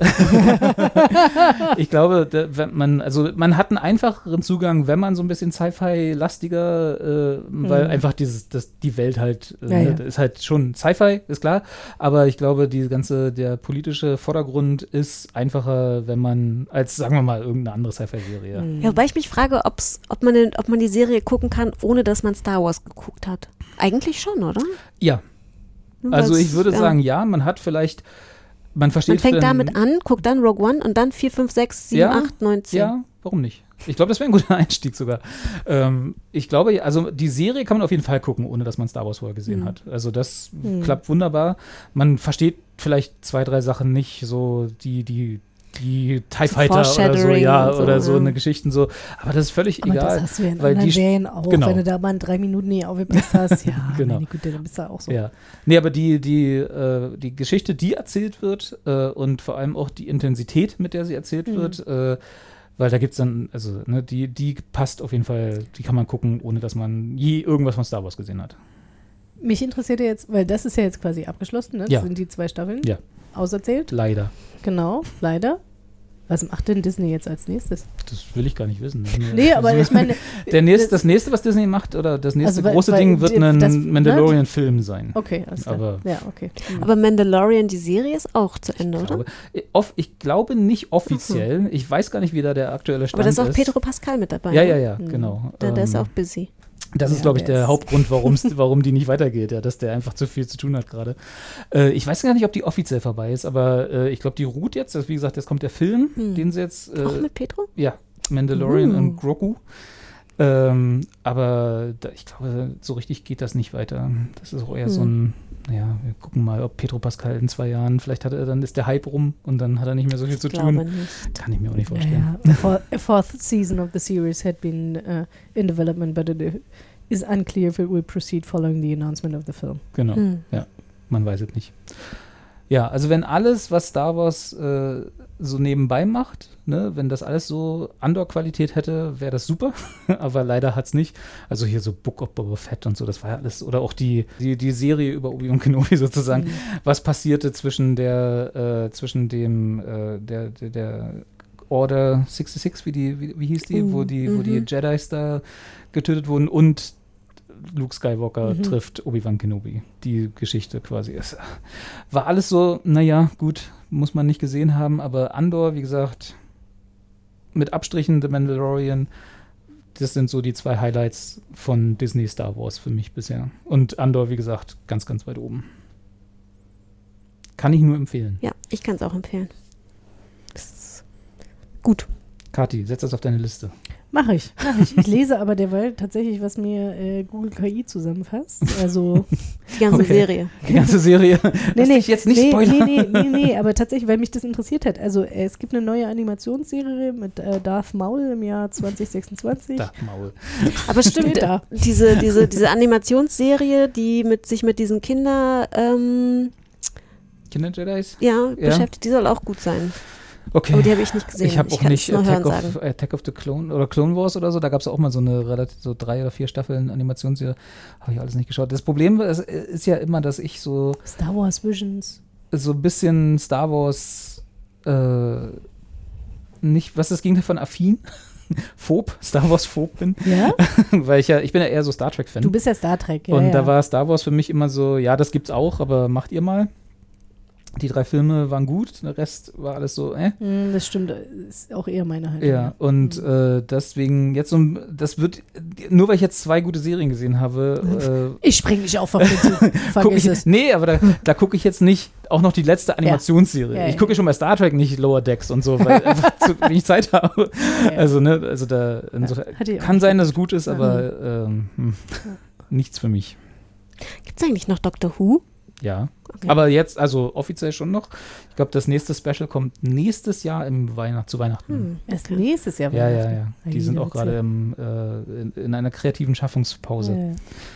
ich glaube, da, wenn man, also man hat einen einfacheren Zugang, wenn man so ein bisschen Sci-Fi-lastiger, äh, weil Mhm. einfach dieses, das, die Welt halt, äh, Ja, ja. ne, ist halt schon Sci-Fi, ist klar, aber ich glaube, die ganze, der politische Vordergrund ist einfacher, wenn man, als sagen wir mal, irgendeine andere Sci-Fi-Serie. Mhm. Ja, wobei ich mich frage, ob's, ob, man den, ob man die Serie gucken kann, ohne dass man Star Wars geguckt hat. Eigentlich schon, oder? Ja, also Weil's- ich würde ja. sagen, ja, man hat vielleicht, man versteht Man fängt dann- damit an, guckt dann Rogue One und dann vier, fünf, sechs, sieben, Ja, acht, neun, zehn. Ja, warum nicht? Ich glaube, das wäre ein guter Einstieg sogar. Ähm, ich glaube, also die Serie kann man auf jeden Fall gucken, ohne dass man Star Wars vorher gesehen Mhm. hat. Also das Mhm. klappt wunderbar. Man versteht vielleicht zwei, drei Sachen nicht, so die, die, die TIE So Fighter oder so, Foreshadowing ja, und so, oder so ja. eine Geschichten so. Aber das ist völlig Aber egal. das hast du ja in weil anderen die- Serien auch, genau. wenn du da mal in drei Minuten nicht aufgepasst hast. Ja, Genau. meine Güte, dann bist du auch so. Ja, nee, aber die, die, äh, die Geschichte, die erzählt wird äh, und vor allem auch die Intensität, mit der sie erzählt Mhm. wird, äh, weil da gibt es dann, also, ne, die, die passt auf jeden Fall, die kann man gucken, ohne dass man je irgendwas von Star Wars gesehen hat. Mich interessiert ja jetzt, weil das ist ja jetzt quasi abgeschlossen, ne? Das Ja. sind die zwei Staffeln Ja. auserzählt. Leider. Genau, leider. Was macht denn Disney jetzt als nächstes? Das will ich gar nicht wissen. Das ist mir- Nee, aber ich meine, Der nächste, das nächste, was Disney macht, oder das nächste Also, weil- große weil Ding, wird die- ein das- ne? Mandalorian-Film sein. okay, alles klar. Aber- ja, okay. Hm. Aber Mandalorian, die Serie ist auch zu Ende, Ich oder? glaube, ich, off, ich glaube nicht offiziell. Ich weiß gar nicht, wie da der aktuelle Stand Aber da ist ist. auch Pedro Pascal mit dabei. Ja, ne? ja, ja, Mhm. genau. Der, der ist Ähm, auch busy. Das ist, Ja, glaube ich, der der ist- Hauptgrund, warum's, warum die nicht weitergeht, ja, dass der einfach zu viel zu tun hat gerade. Äh, ich weiß gar nicht, ob die offiziell vorbei ist, aber äh, ich glaube, die ruht jetzt. Das, wie gesagt, jetzt kommt der Film, Hm. den sie jetzt, äh, Auch mit Pedro? ja, Mandalorian Uh. und Grogu. Ähm, aber da, ich glaube, so richtig geht das nicht weiter. Das ist auch eher so ein, naja, wir gucken mal, ob Pedro Pascal in zwei Jahren, vielleicht hat er, dann ist der Hype rum und dann hat er nicht mehr so viel zu Ich glaube tun. nicht. Kann ich mir auch nicht vorstellen. Ja, a, four, a fourth season of the series had been uh, in development, but it is unclear if it will proceed following the announcement of the film. Genau. Hm. Man weiß es nicht. Ja, also wenn alles, was Star Wars äh, so nebenbei macht, ne, wenn das alles so Andor-Qualität hätte, wäre das super. Aber leider hat es nicht. Also hier so Book of Boba Fett und so, das war ja alles. Oder auch die, die, die Serie über Obi-Wan Kenobi sozusagen. Mhm. Was passierte zwischen der, äh, zwischen dem, äh, der, der, der Order sechsundsechzig, wie, die, wie, wie hieß die, Mhm. wo die, wo die Mhm. Jedis da getötet wurden und Luke Skywalker Mhm. trifft Obi-Wan Kenobi. Die Geschichte quasi. Es war alles so, naja, gut, muss man nicht gesehen haben, aber Andor, wie gesagt, mit Abstrichen The Mandalorian, das sind so die zwei Highlights von Disney Star Wars für mich bisher. Und Andor, wie gesagt, ganz, ganz weit oben. Kann ich nur empfehlen. Ja, ich kann es auch empfehlen. Das ist gut. Kathi, setz das auf deine Liste. Mache ich, mache ich. Ich lese aber derweil tatsächlich, was mir äh, Google K I zusammenfasst. Also, Die ganze Okay. Serie. Die ganze Serie. Lass dich jetzt nicht nee, spoilern. nee, nee, nee, nee, aber tatsächlich, weil mich das interessiert hat. Also, äh, es gibt eine neue Animationsserie mit äh, Darth Maul im Jahr zwanzig sechsundzwanzig. Da, Maul. Aber stimmt, Steht da. diese, diese, diese Animationsserie, die mit sich mit diesen Kinder ähm, Kinder-Jedis? ja, Ja. beschäftigt, die soll auch gut sein. Okay. Aber die habe ich nicht gesehen. Ich habe auch kann nicht es nur Attack hören of, sagen. Attack of the Clone oder Clone Wars oder so. Da gab es auch mal so eine relativ, so drei oder vier Staffeln Animationsserie. Habe ich alles nicht geschaut. Das Problem ist, ist ja immer, dass ich so, Star Wars Visions. so ein bisschen Star Wars äh, nicht, was ist das Gegenteil von affin? Phob, Star Wars Phob bin. Ja? Weil ich ja, ich bin ja eher so Star Trek-Fan. Du bist ja Star Trek, ja. Und ja. da war Star Wars für mich immer so, ja, das gibt's auch, aber macht ihr mal. Die drei Filme waren gut, der Rest war alles so, äh. Mm, das stimmt, ist auch eher meine Haltung. Ja, und äh, deswegen jetzt so, ein- das wird, nur weil ich jetzt zwei gute Serien gesehen habe, Ich spring nicht auf auf den Zug. äh, gucke Vergiss ich, es. nee, aber da, da gucke ich jetzt nicht auch noch die letzte Animationsserie. Ja, ich ja. gucke schon bei Star Trek nicht Lower Decks und so, weil einfach zu wenig Zeit habe. Ja. Also, ne, also da, insofern, hatte ich auch kann nicht sein, dass es gut ist, aber ähm, hm, nichts für mich. Gibt es eigentlich noch Doctor Who? Ja. Okay. Aber jetzt, also offiziell schon noch. Ich glaube, das nächste Special kommt nächstes Jahr im Weihnacht, zu Weihnachten. Hm. Erst nächstes Jahr. Ja, ja, Weihnachten. ja. Die Ei, sind auch witzig. gerade im, äh, in, in einer kreativen Schaffungspause. Ja, ja.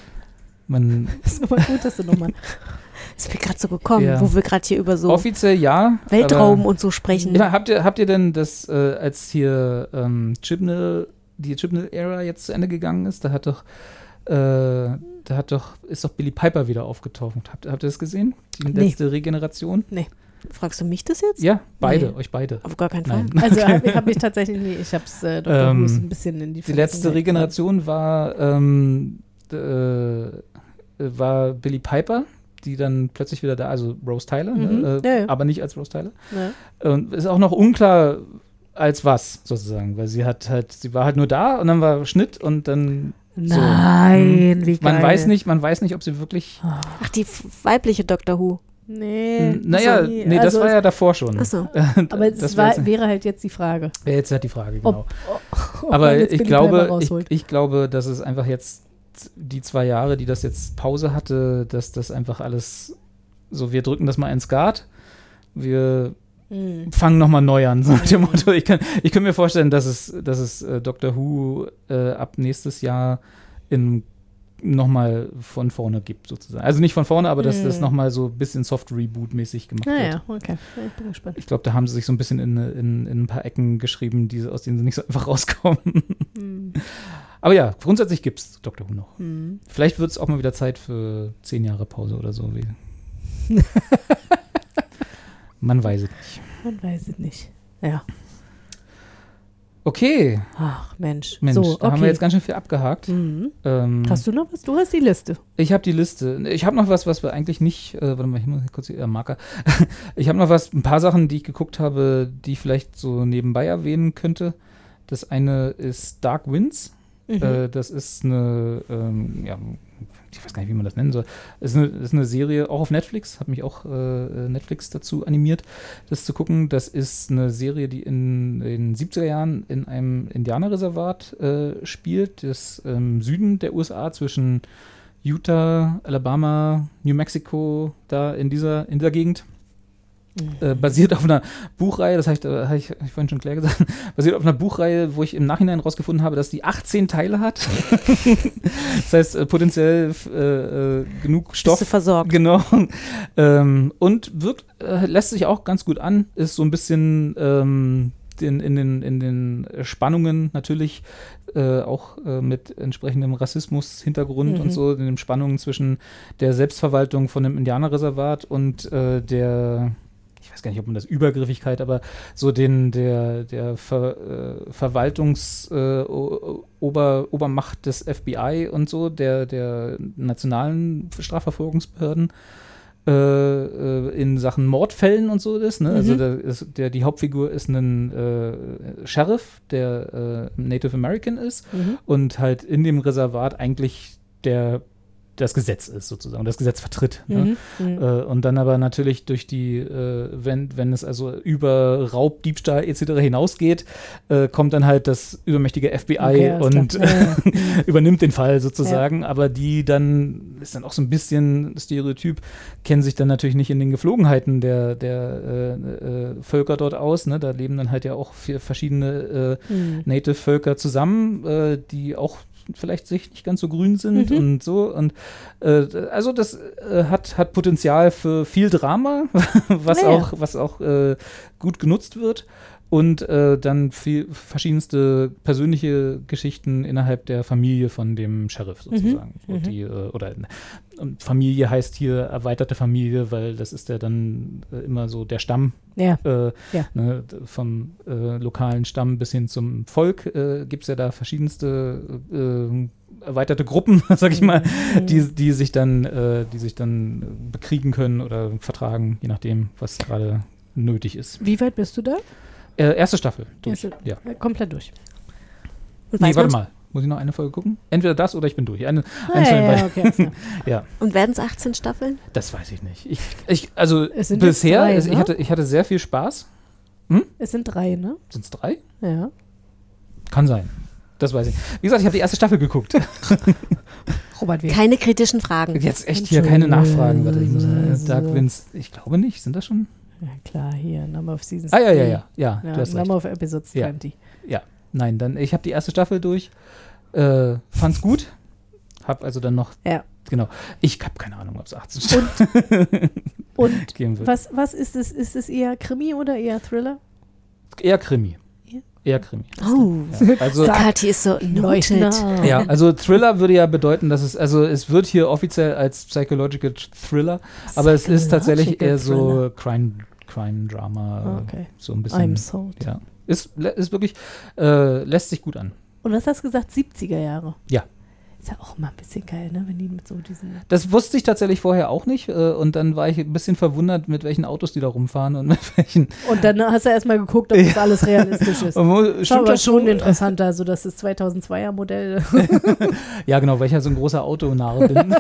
Man, Ist aber gut, dass du nochmal. Ist mir gerade so gekommen, Ja. wo wir gerade hier über so offiziell ja. Weltraum aber, und so sprechen. ja, habt ihr, habt ihr denn das, äh, als hier ähm, Chibnall, die Chibnall-Ära jetzt zu Ende gegangen ist, da hat doch, äh, da hat doch, ist doch Billy Piper wieder aufgetaucht. Habt, habt ihr das gesehen? Die Nee. letzte Regeneration? Fragst du mich das jetzt? Ja, beide, Nee. euch beide. Auf gar keinen Fall. Nein. Also hab, ich habe mich tatsächlich, nee, ich habe es äh, Doktor Ähm, Who ist ein bisschen in die Die letzte Vergessenheit Regeneration war, ähm, äh, war Billy Piper, die dann plötzlich wieder da, also Rose Tyler, Mhm. ne? äh, Ja, ja. aber nicht als Rose Tyler. geraten. Ja. Und ist auch noch unklar, als was, sozusagen, weil sie hat halt, sie war halt nur da und dann war Schnitt und dann so. Nein, Hm. wie geil. Man weiß nicht, man weiß nicht, ob sie wirklich. Ach, die f- weibliche Doctor Who. Nee. N- naja, so, nee, das also war es- ja davor schon. Ach so. Aber es das war, wär jetzt, wäre halt jetzt die Frage. wär jetzt halt die Frage, genau. Ob, ob Aber man jetzt ich Billy Piper glaube, ich, rausholt. ich glaube, dass es einfach jetzt die zwei Jahre, die das jetzt Pause hatte, dass das einfach alles so, wir drücken das mal ins Guard, wir Hm. fangen nochmal neu an, so nach dem Motto. Ich kann, ich kann mir vorstellen, dass es, dass es äh, Doctor Who äh, ab nächstes Jahr in nochmal von vorne gibt, sozusagen. Also nicht von vorne, aber dass Mhm. das nochmal so ein bisschen Soft-Reboot-mäßig gemacht wird. Naja, okay. Ja, ich bin gespannt. Ich glaube, da haben sie sich so ein bisschen in, in, in ein paar Ecken geschrieben, die, aus denen sie nicht so einfach rauskommen. Hm. Aber ja, grundsätzlich gibt es Doctor Who noch. Hm. Vielleicht wird es auch mal wieder Zeit für zehn Jahre Pause oder so. Wie. Man weiß es nicht. Man weiß es nicht. Ja. Okay. Ach, Mensch. Mensch, so, da okay. haben wir jetzt ganz schön viel abgehakt. Mhm. Ähm, Hast du noch was? Du hast die Liste. Ich habe die Liste. Ich habe noch was, was wir eigentlich nicht, äh, warte mal, ich muss kurz die äh, Marker. Ich habe noch was, ein paar Sachen, die ich geguckt habe, die ich vielleicht so nebenbei erwähnen könnte. Das eine ist Dark Winds. Mhm. Äh, das ist eine, ähm, ja, ich weiß gar nicht, wie man das nennen soll. Das ist eine, das ist eine Serie, auch auf Netflix, hat mich auch äh, Netflix dazu animiert, das zu gucken. Das ist eine Serie, die in den siebziger Jahren in einem Indianerreservat äh, spielt, das im Süden der U S A zwischen Utah, Alabama, New Mexico, da in dieser, in dieser Gegend. Äh, basiert auf einer Buchreihe, das habe ich, äh, hab ich, hab ich vorhin schon klar gesagt, basiert auf einer Buchreihe, wo ich im Nachhinein rausgefunden habe, dass die achtzehn Teile hat. Das heißt, äh, potenziell äh, äh, genug Stoff. Bist du versorgt. Genau. Ähm, und wirkt, äh, lässt sich auch ganz gut an, ist so ein bisschen ähm, den, in, den, in den Spannungen natürlich äh, auch äh, mit entsprechendem Rassismus-Hintergrund Mhm. und so, in den Spannungen zwischen der Selbstverwaltung von einem Indianerreservat und äh, der, ich weiß gar nicht, ob man das Übergriffigkeit, aber so den, der, der Ver, äh, Verwaltungs, äh, Ober, Obermacht des F B I und so, der, der nationalen Strafverfolgungsbehörden äh, äh, in Sachen Mordfällen und so ist. Ne? Mhm. Also der ist, der, die Hauptfigur ist ein äh, Sheriff, der äh, Native American ist Mhm. und halt in dem Reservat eigentlich der das Gesetz ist sozusagen, das Gesetz vertritt. Ne? Mhm. Mhm. Äh, und dann aber natürlich durch die, äh, wenn, wenn es also über Raub, Diebstahl et cetera hinausgeht, äh, kommt dann halt das übermächtige F B I Okay, alles und klar. Ja, ja. übernimmt den Fall sozusagen. Aber die dann, ist dann auch so ein bisschen Stereotyp, kennen sich dann natürlich nicht in den Geflogenheiten der, der äh, äh, Völker dort aus. Ne? Da leben dann halt ja auch vier verschiedene äh, Mhm. Native-Völker zusammen, äh, die auch vielleicht sich nicht ganz so grün sind Mhm. und so. Und äh, also das äh, hat, hat Potenzial für viel Drama, was Ja, ja. auch, was auch äh, gut genutzt wird. Und äh, dann viel, verschiedenste persönliche Geschichten innerhalb der Familie von dem Sheriff sozusagen. Mhm. Und die, äh, oder und Familie heißt hier erweiterte Familie, weil das ist ja dann äh, immer so der Stamm Ja. äh, Ja. ne, d- vom äh, lokalen Stamm bis hin zum Volk äh, gibt es ja da verschiedenste äh, erweiterte Gruppen, sag ich mal, die, die sich dann, äh, die sich dann bekriegen können oder vertragen, je nachdem, was gerade nötig ist. Wie weit bist du da? Äh, erste Staffel. Durch. Erste- Ja. Äh, Komplett durch. Und, Nee, weiß warte man, mal. Muss ich noch eine Folge gucken? Entweder das oder ich bin durch. Eine, Ah, eins von den ja, beiden. ja, okay, alles klar. Ja, und werden es achtzehn Staffeln? das weiß ich nicht. Ich, ich, also Es sind jetzt bisher, drei, es, ich, ne? hatte, ich hatte sehr viel Spaß. Es sind drei, ne? Sind es drei? Ja. Kann sein. Das weiß ich. Wie gesagt, ich habe die erste Staffel geguckt. Robert, wir. Keine kritischen Fragen. Jetzt echt hier keine Nachfragen. Warte, ich muss äh, Dark Winds, ich glaube nicht. Sind das schon? Ja, klar, hier, Number of Seasons. Ah, ja, ja, three. ja. Ja, Ja, du hast recht. Number of Episodes Ja. zwanzig. Ja, nein, dann, ich habe die erste Staffel durch, äh, fand's gut, hab also dann noch, Ja. genau, ich habe keine Ahnung, ob es achtzehn Staffeln Und geben wird. was, was ist es? Ist es eher Krimi oder eher Thriller? Eher Krimi. Ja. Eher Krimi. Oh, Ja, also, Kathi ist so noted. Leuchtnah. ja, also Thriller würde ja bedeuten, dass es, also es wird hier offiziell als Psychological Thriller, aber es ist tatsächlich eher so Crime, Crime Drama, Okay. so ein bisschen. I'm sold. Ja. Ist, ist wirklich, äh, lässt sich gut an. Und was hast du gesagt? siebziger Jahre. Ja. Ist ja auch mal ein bisschen geil, ne? Wenn die mit so diesen. Das wusste ich tatsächlich vorher auch nicht. Äh, und dann war ich ein bisschen verwundert, mit welchen Autos die da rumfahren und mit welchen. Und dann hast du erstmal geguckt, ob das alles realistisch ist. Und wo- Das war stimmt aber das schon so? interessant, also das ist zweitausendzweier Modell. Ja, genau, weil ich ja so ein großer Autonarr bin.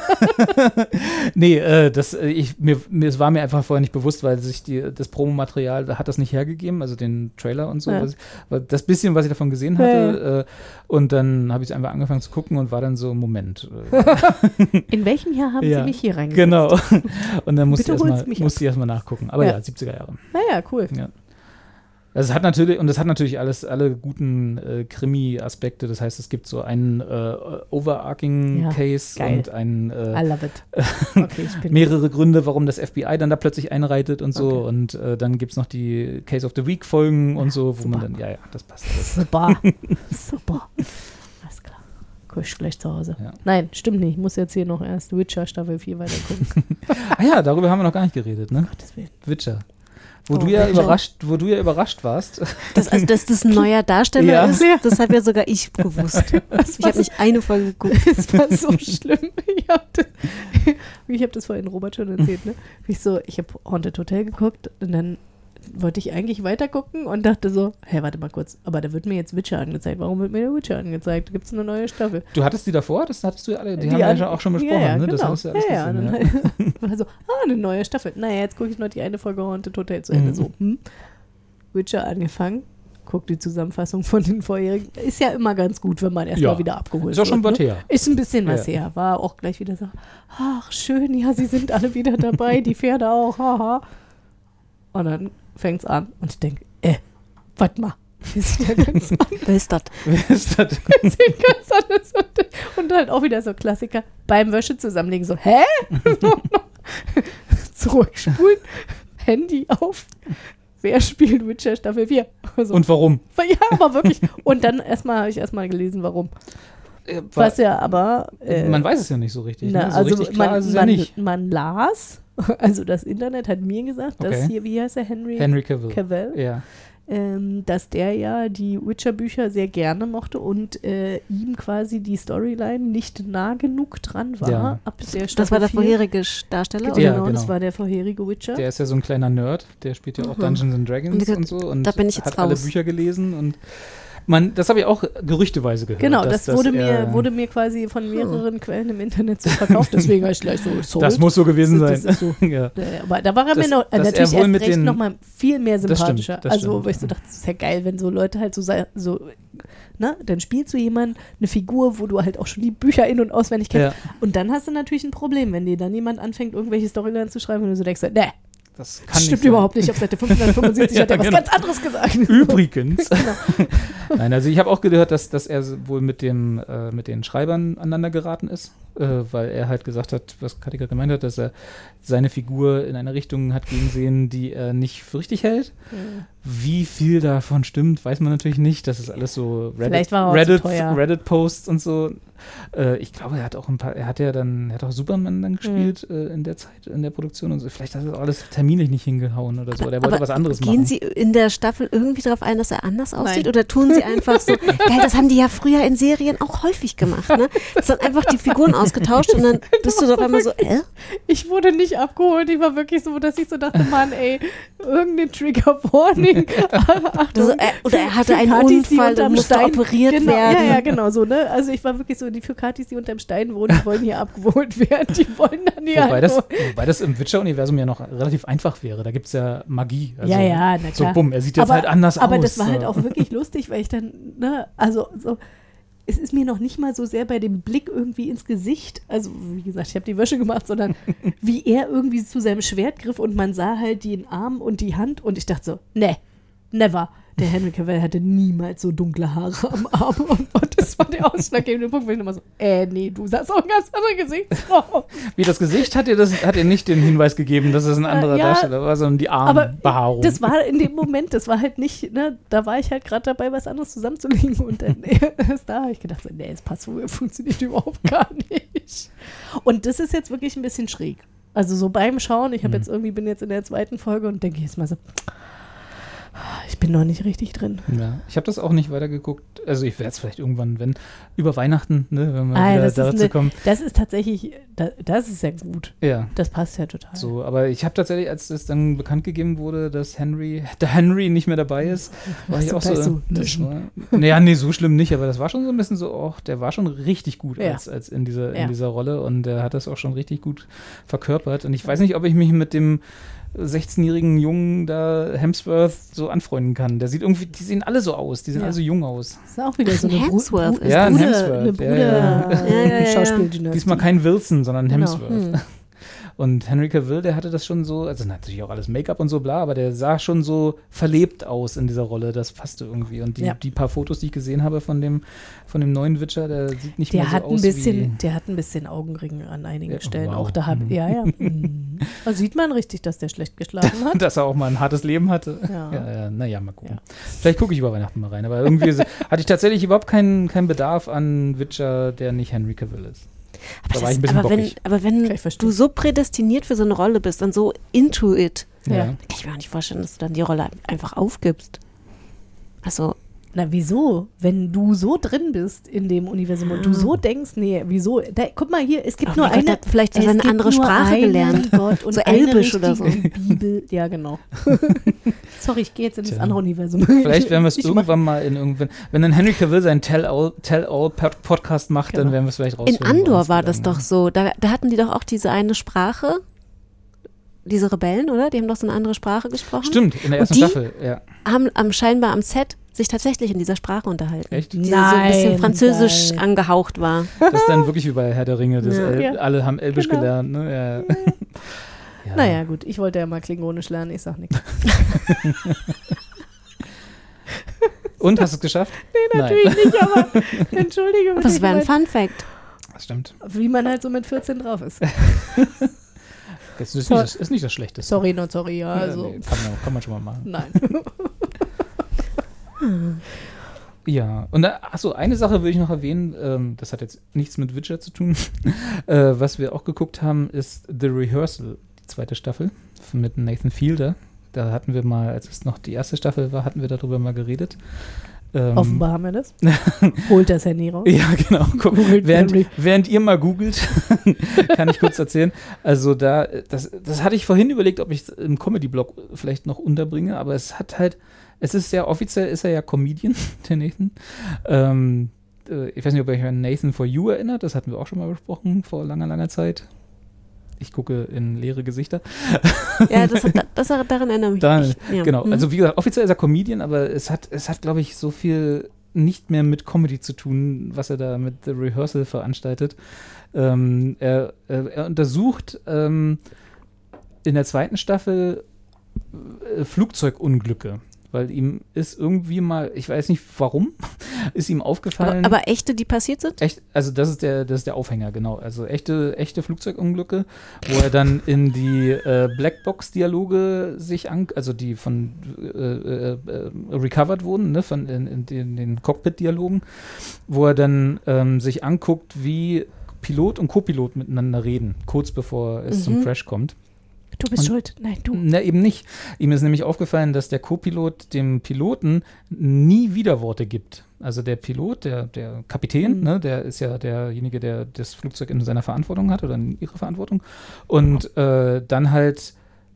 Nee, äh, das, äh, ich, mir, mir, es war mir einfach vorher nicht bewusst, weil sich die, das Promomaterial, da hat das nicht hergegeben, also den Trailer und so. Ja. Was ich, weil das bisschen, was ich davon gesehen Ja, hatte. Äh, und dann habe ich einfach angefangen zu gucken und war dann so, Moment. Äh, In welchem Jahr haben Ja, sie mich hier reingesetzt? genau. Und dann musste ich Bitte hol's erstmal mich musste ich erstmal nachgucken. Aber Ja. ja, siebziger Jahre. Naja, cool. Ja. Also es hat natürlich, und es hat natürlich alles, alle guten äh, Krimi-Aspekte. Das heißt, es gibt so einen äh, overarching Ja, Case geil. und einen, äh, I love it. Okay, ich bin mehrere Gründe, warum das F B I dann da plötzlich einreitet und so. Okay. Und äh, dann gibt es noch die Case of the Week-Folgen und so, wo super. man dann, ja, ja, das passt. alles. super. Super. Alles klar. Guck ich gleich zu Hause. Ja. Nein, stimmt nicht. Ich muss jetzt hier noch erst Witcher Staffel vier weiter gucken. Ah ja, darüber haben wir noch gar nicht geredet, ne? Gottes Willen. Witcher. Wo Oh, du ja Witcher. überrascht, wo du ja überrascht warst. Das, also, dass das ein neuer Darsteller Ja. ist, das habe ja sogar ich gewusst. Ich habe nicht eine Folge geguckt. Das war so schlimm. Ich habe das, ich hab das vorhin Robert schon erzählt. Ne? Ich so, ich habe Haunted Hotel geguckt und dann wollte ich eigentlich weiter gucken und dachte so, hä, warte mal kurz, aber da wird mir jetzt Witcher angezeigt. Warum wird mir der Witcher angezeigt? Da gibt es eine neue Staffel. Du hattest die davor? Das hattest du ja alle, die, Die haben wir an- ja auch schon besprochen, ja, ja, ne? Genau. Das hast du ja alles ja, ja. gesehen, Und dann war so, ah, eine neue Staffel. Naja, jetzt gucke ich noch die eine Folge Haunted Hotel zu Ende. Mhm. So, hm. Witcher angefangen. Guck die Zusammenfassung von den vorherigen. Ist ja immer ganz gut, wenn man erstmal Ja. wieder abgeholt Ist auch schon wird. was Ne? her. Ist ein bisschen was Ja. her. War auch gleich wieder so, ach schön, ja, sie sind alle wieder dabei, die Pferde auch, haha. Und dann fängt's an und ich denke, äh, warte mal. Die sieht ja ganz anders. Wer ist das? Wer ist das? Die sieht ganz anders und, und halt auch wieder so Klassiker. Beim Wäsche zusammenlegen, so, hä? Zurückspulen, Handy auf. Wer spielt Witcher Staffel vier? Also, Und warum? ja, aber wirklich. Und dann erstmal habe ich erstmal gelesen, warum. Äh, Was ja aber. Äh, man weiß es ja nicht so richtig. na, ne? So also richtig klar man, ist es ja man, nicht. man las, also das Internet hat mir gesagt, dass Okay. hier, wie heißt er, Henry, Henry Cavill. Cavill, Ja. ähm, dass der ja die Witcher-Bücher sehr gerne mochte und äh, ihm quasi die Storyline nicht nah genug dran war. Ja. Ab der Staffel Das war der vier. vorherige Darsteller? Genau, Ja, oder? das genau. war der vorherige Witcher. Der ist ja so ein kleiner Nerd, der spielt ja auch Mhm. Dungeons and Dragons Und und, das- so und da bin ich jetzt hat alle raus. Bücher gelesen und man, das habe ich auch gerüchteweise gehört. Genau, dass, das wurde, dass er, mir, wurde mir quasi von mehreren Quellen im Internet so verkauft, deswegen habe ich gleich so sold. Das muss so gewesen Das- sein. das ist so. ja. Äh, Aber da war er Das- mir noch, äh, dass er natürlich wohl erst mit recht den- nochmal viel mehr Das stimmt, sympathischer. das also, stimmt. wo ich so dachte, das ist ja geil, wenn so Leute halt so, sei- so ne, dann spielst du jemanden, eine Figur, wo du halt auch schon die Bücher in- und auswendig kennst. Ja. Und dann hast du natürlich ein Problem, wenn dir dann jemand anfängt, irgendwelche Storylines zu schreiben und du so denkst, ne, Das kann das stimmt nicht sein. überhaupt nicht. Auf Seite fünfhundertfünfundsiebzig hat er Ja, was genau. ganz anderes gesagt. Übrigens. Genau. Nein, also ich habe auch gehört, dass, dass er wohl mit, dem, äh, mit den Schreibern aneinander geraten ist, äh, weil er halt gesagt hat, was Katika gemeint hat, dass er seine Figur in eine Richtung hat gehen sehen, die er nicht für richtig hält. Wie viel davon stimmt, weiß man natürlich nicht. Das ist alles so Reddit, Vielleicht war er auch zu Reddit, teuer. Reddit-Posts und so. Äh, ich glaube, er hat auch ein paar, er hat ja dann, er hat auch Superman dann gespielt Mhm. äh, in der Zeit, in der Produktion und so. Vielleicht hat das auch alles terminlich nicht hingehauen oder so. Der wollte Aber was anderes gehen machen. Sie in der Staffel irgendwie darauf ein, dass er anders aussieht? Nein. Oder tun Sie einfach so, geil, das haben die ja früher in Serien auch häufig gemacht, ne? Es hat einfach die Figuren ausgetauscht und dann bist du auf einmal so, äh? Ich wurde nicht abgeholt. Ich war wirklich so, dass ich so dachte, Mann, ey, irgendeine Trigger Warning. Also, äh, oder er hatte Für einen Katis, die Unfall unterm und musste Stein- operiert genau, werden. Ja, ja, genau so, ne? Also ich war wirklich so, die für Katis, die unterm Stein wohnen, die wollen hier abgeholt werden. Die wollen dann hier Wobei halt das, so- wobei das im Witcher-Universum ja noch relativ einfach wäre. Da gibt es ja Magie. Also ja, ja, na So, klar. bumm, er sieht jetzt aber, halt anders aber aus. das war halt so. auch wirklich lustig, weil ich dann, ne, also so, es ist mir noch nicht mal so sehr bei dem Blick irgendwie ins Gesicht, also wie gesagt, ich habe die Wäsche gemacht, sondern wie er irgendwie zu seinem Schwert griff und man sah halt den Arm und die Hand und ich dachte so, ne, never. Der Henry Cavill hatte niemals so dunkle Haare am Arm und, und das war der ausschlaggebende Punkt, wo ich nochmal so, äh, nee, du sahst auch ein ganz anderes Gesichtsform. Wie das Gesicht hat dir das hat dir nicht den Hinweis gegeben, dass es ein anderer ja, Darsteller war, sondern die Aber Armbehaarung. das war in dem Moment, das war halt nicht, ne, da war ich halt gerade dabei, was anderes zusammenzulegen und dann erst da habe ich gedacht, so, nee, es passt, funktioniert überhaupt gar nicht. Und das ist jetzt wirklich ein bisschen schräg. Also so beim Schauen, ich habe Mhm. jetzt irgendwie, bin jetzt in der zweiten Folge und denke jetzt mal so, ich bin noch nicht richtig drin. Ja, ich habe das auch nicht weitergeguckt. Also ich werde es vielleicht irgendwann, wenn über Weihnachten, ne, wenn wir Ah, wieder das, ist dazu eine, kommen. das ist tatsächlich, da, das ist ja gut. Ja. Das passt ja total. So, aber ich habe tatsächlich, als es dann bekannt gegeben wurde, dass Henry, der Henry nicht mehr dabei ist, war ich du auch so. gleich so, das nischen. war, naja, nee, so schlimm nicht, aber das war schon so ein bisschen so, oh, der war schon richtig gut Ja. als, als in, dieser, in Ja. dieser Rolle und der hat das auch schon richtig gut verkörpert. Und ich weiß nicht, ob ich mich mit dem sechzehnjährigen Jungen da Hemsworth so anfreunden kann. Der sieht irgendwie, die sehen alle so aus, die sehen Ja. alle so jung aus. Das ist auch wieder so Ein eine Bru- Hemsworth Bru- ist Ja, ein Bruder, Hemsworth, eine ja, Bruder ja. Ja, ja, ja, ja. Schauspieldynastie. Diesmal kein Wilson, sondern Genau. Hemsworth. Hm. Und Henry Cavill, der hatte das schon so, also natürlich auch alles Make-up und so bla, aber der sah schon so verlebt aus in dieser Rolle. Das passte irgendwie. Und die, Ja. die paar Fotos, die ich gesehen habe von dem, von dem neuen Witcher, der sieht nicht Der mehr so hat aus ein bisschen, wie... der hat ein bisschen Augenringe an einigen Ja, Stellen. wow. Auch da hab, Mhm. ja, ja. Mhm. Da sieht man richtig, dass der schlecht geschlafen hat. dass er auch mal ein hartes Leben hatte. Ja. Ja, ja, naja, mal gucken. Ja. Vielleicht gucke ich über Weihnachten mal rein. Aber irgendwie so, hatte ich tatsächlich überhaupt keinen, keinen Bedarf an Witcher, der nicht Henry Cavill ist. Aber, Da war das, ich ein bisschen aber wenn, bockig. aber wenn Kann ich verstehen. du so prädestiniert für so eine Rolle bist und so into it, Ja. Ja. kann ich mir auch nicht vorstellen, dass du dann die Rolle einfach aufgibst. Also, Na, wieso? Wenn du so drin bist in dem Universum und du so denkst, nee, wieso? Da, guck mal hier, es gibt Oh nur mein Gott, eine. der hat vielleicht so es eine gibt andere nur Sprache einen gelernt. Gott und So eine Elbisch oder so. richtige Bibel. Ja, genau. Sorry, ich gehe jetzt in das Tja. andere Universum. Vielleicht werden wir es Ich mach- irgendwann mal in irgendwann, wenn dann Henry Cavill seinen Tell-All Tell Podcast macht, dann Genau. werden wir es vielleicht in rausfinden. wo Andor uns war das gegangen doch so. Da, da hatten die doch auch diese eine Sprache, diese Rebellen, oder? Die haben doch so eine andere Sprache gesprochen. Stimmt, in der Und ersten die- Staffel, ja. Haben am, scheinbar am Set sich tatsächlich in dieser Sprache unterhalten. Echt? Die so ein bisschen Nein, französisch geil. angehaucht war. Das ist dann wirklich wie bei Herr der Ringe, das Ja. El Ja. alle haben Elbisch Genau. gelernt. Ne? Ja. Ja. Naja, gut, ich wollte ja mal Klingonisch lernen, ich sag nichts. Und, hast du es geschafft? Nee, natürlich nicht, aber entschuldige mich. Das wäre ein Fun Fact. Das stimmt. Wie man halt so mit vierzehn drauf ist. Das ist nicht das, ist nicht das Schlechteste. Sorry, not sorry, ja, Ja, also. nee, kann, man, kann man schon mal machen. Nein. Ja, und da, achso, eine Sache will ich noch erwähnen, ähm, das hat jetzt nichts mit Witcher zu tun. äh, was wir auch geguckt haben, ist The Rehearsal, die zweite Staffel mit Nathan Fielder. Da hatten wir mal, als es noch die erste Staffel war, hatten wir darüber mal geredet. Ähm, Offenbar haben wir das. Holt das Handy raus. Ja, genau. Guck, Googelt während, Henry. während ihr mal googelt, kann ich kurz erzählen. Also da, das, das hatte ich vorhin überlegt, ob ich es im Comedy-Blog vielleicht noch unterbringe, aber es hat halt, es ist ja, offiziell ist er ja Comedian, der Nathan. Ähm, äh, ich weiß nicht, ob ihr euch an Nathan for You erinnert, das hatten wir auch schon mal besprochen, vor langer, langer Zeit. Ich gucke in leere Gesichter. Ja, das, das, daran erinnere ich Da, mich. Ja. Genau, Mhm. also wie gesagt, offiziell ist er Comedian, aber es hat, es hat, glaube ich, so viel nicht mehr mit Comedy zu tun, was er da mit The Rehearsal veranstaltet. Ähm, er, er, er untersucht ähm, in der zweiten Staffel äh, Flugzeugunglücke, weil ihm ist irgendwie mal, ich weiß nicht warum, ist ihm aufgefallen. aber, aber echte, die passiert sind? Echt, also das ist der, das ist der Aufhänger, genau. Also echte, echte Flugzeugunglücke, wo er dann in die äh, Blackbox-Dialoge sich an, also die von äh, äh, äh, recovered wurden, ne, von in, in den, den Cockpit-Dialogen, wo er dann ähm, sich anguckt, wie Pilot und Co-Pilot miteinander reden, kurz bevor es Mhm. zum Crash kommt. Du bist Und- schuld. Nein, du. Na, eben nicht. Ihm ist nämlich aufgefallen, dass der Co-Pilot dem Piloten nie Widerworte gibt. Also der Pilot, der, der Kapitän, Mhm. ne, der ist ja derjenige, der das Flugzeug in seiner Verantwortung hat oder in ihrer Verantwortung. Und äh, dann halt,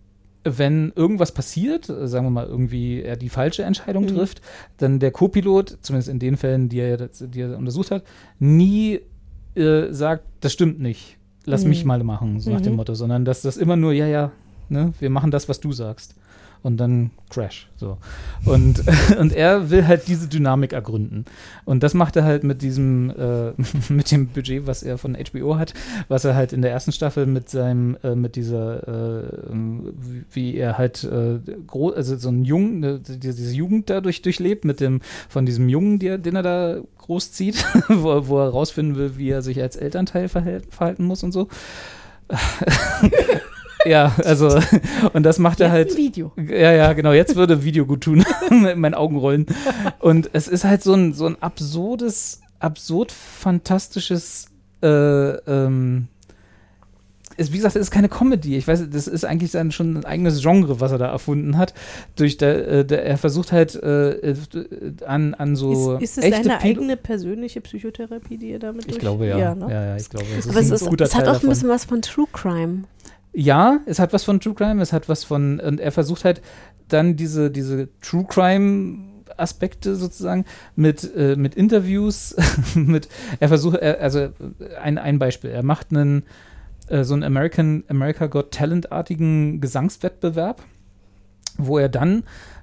wenn irgendwas passiert, äh, sagen wir mal irgendwie er die falsche Entscheidung Mhm. trifft, dann der Co-Pilot, zumindest in den Fällen, die er, die er untersucht hat, nie äh, sagt, das stimmt nicht. Lass Mhm. mich mal machen, so nach dem Mhm. Motto, sondern dass das immer nur, ja, ja, ne, wir machen das, was du sagst. Und dann Crash. So. Und, und er will halt diese Dynamik ergründen. Und das macht er halt mit diesem, äh, mit dem Budget, was er von H B O hat, was er halt in der ersten Staffel mit seinem, äh, mit dieser, äh, wie, wie er halt äh, groß, also so ein Jungen, ne, diese, diese Jugend dadurch durchlebt, mit dem, von diesem Jungen, der, den er da großzieht, wo, wo er rausfinden will, wie er sich als Elternteil verhält, verhalten muss und so. Ja, also, und das macht er Jetzt halt. ein Video. Ja, ja, genau. Jetzt würde Video gut tun. In meinen Augen rollen. Und es ist halt so ein, so ein absurdes, absurd fantastisches, äh, ähm, es, wie gesagt, es ist keine Comedy. Ich weiß, das ist eigentlich dann schon ein eigenes Genre, was er da erfunden hat. Durch der, äh, der er versucht halt äh, an, an so ist, ist es echte deine Pil- eigene persönliche Psychotherapie, die ihr damit Ich durch- glaube ja. Ja, Ja, ne? ja, ich glaube. Es Aber es, ein ist, guter es hat Teil auch ein davon. bisschen was von True Crime. Ja, es hat was von True Crime, es hat was von, und er versucht halt dann diese, diese True Crime Aspekte sozusagen mit, äh, mit Interviews, mit, er versucht, er, also ein, ein Beispiel, er macht einen, äh, so einen American, America Got Talent-artigen Gesangswettbewerb, wo er dann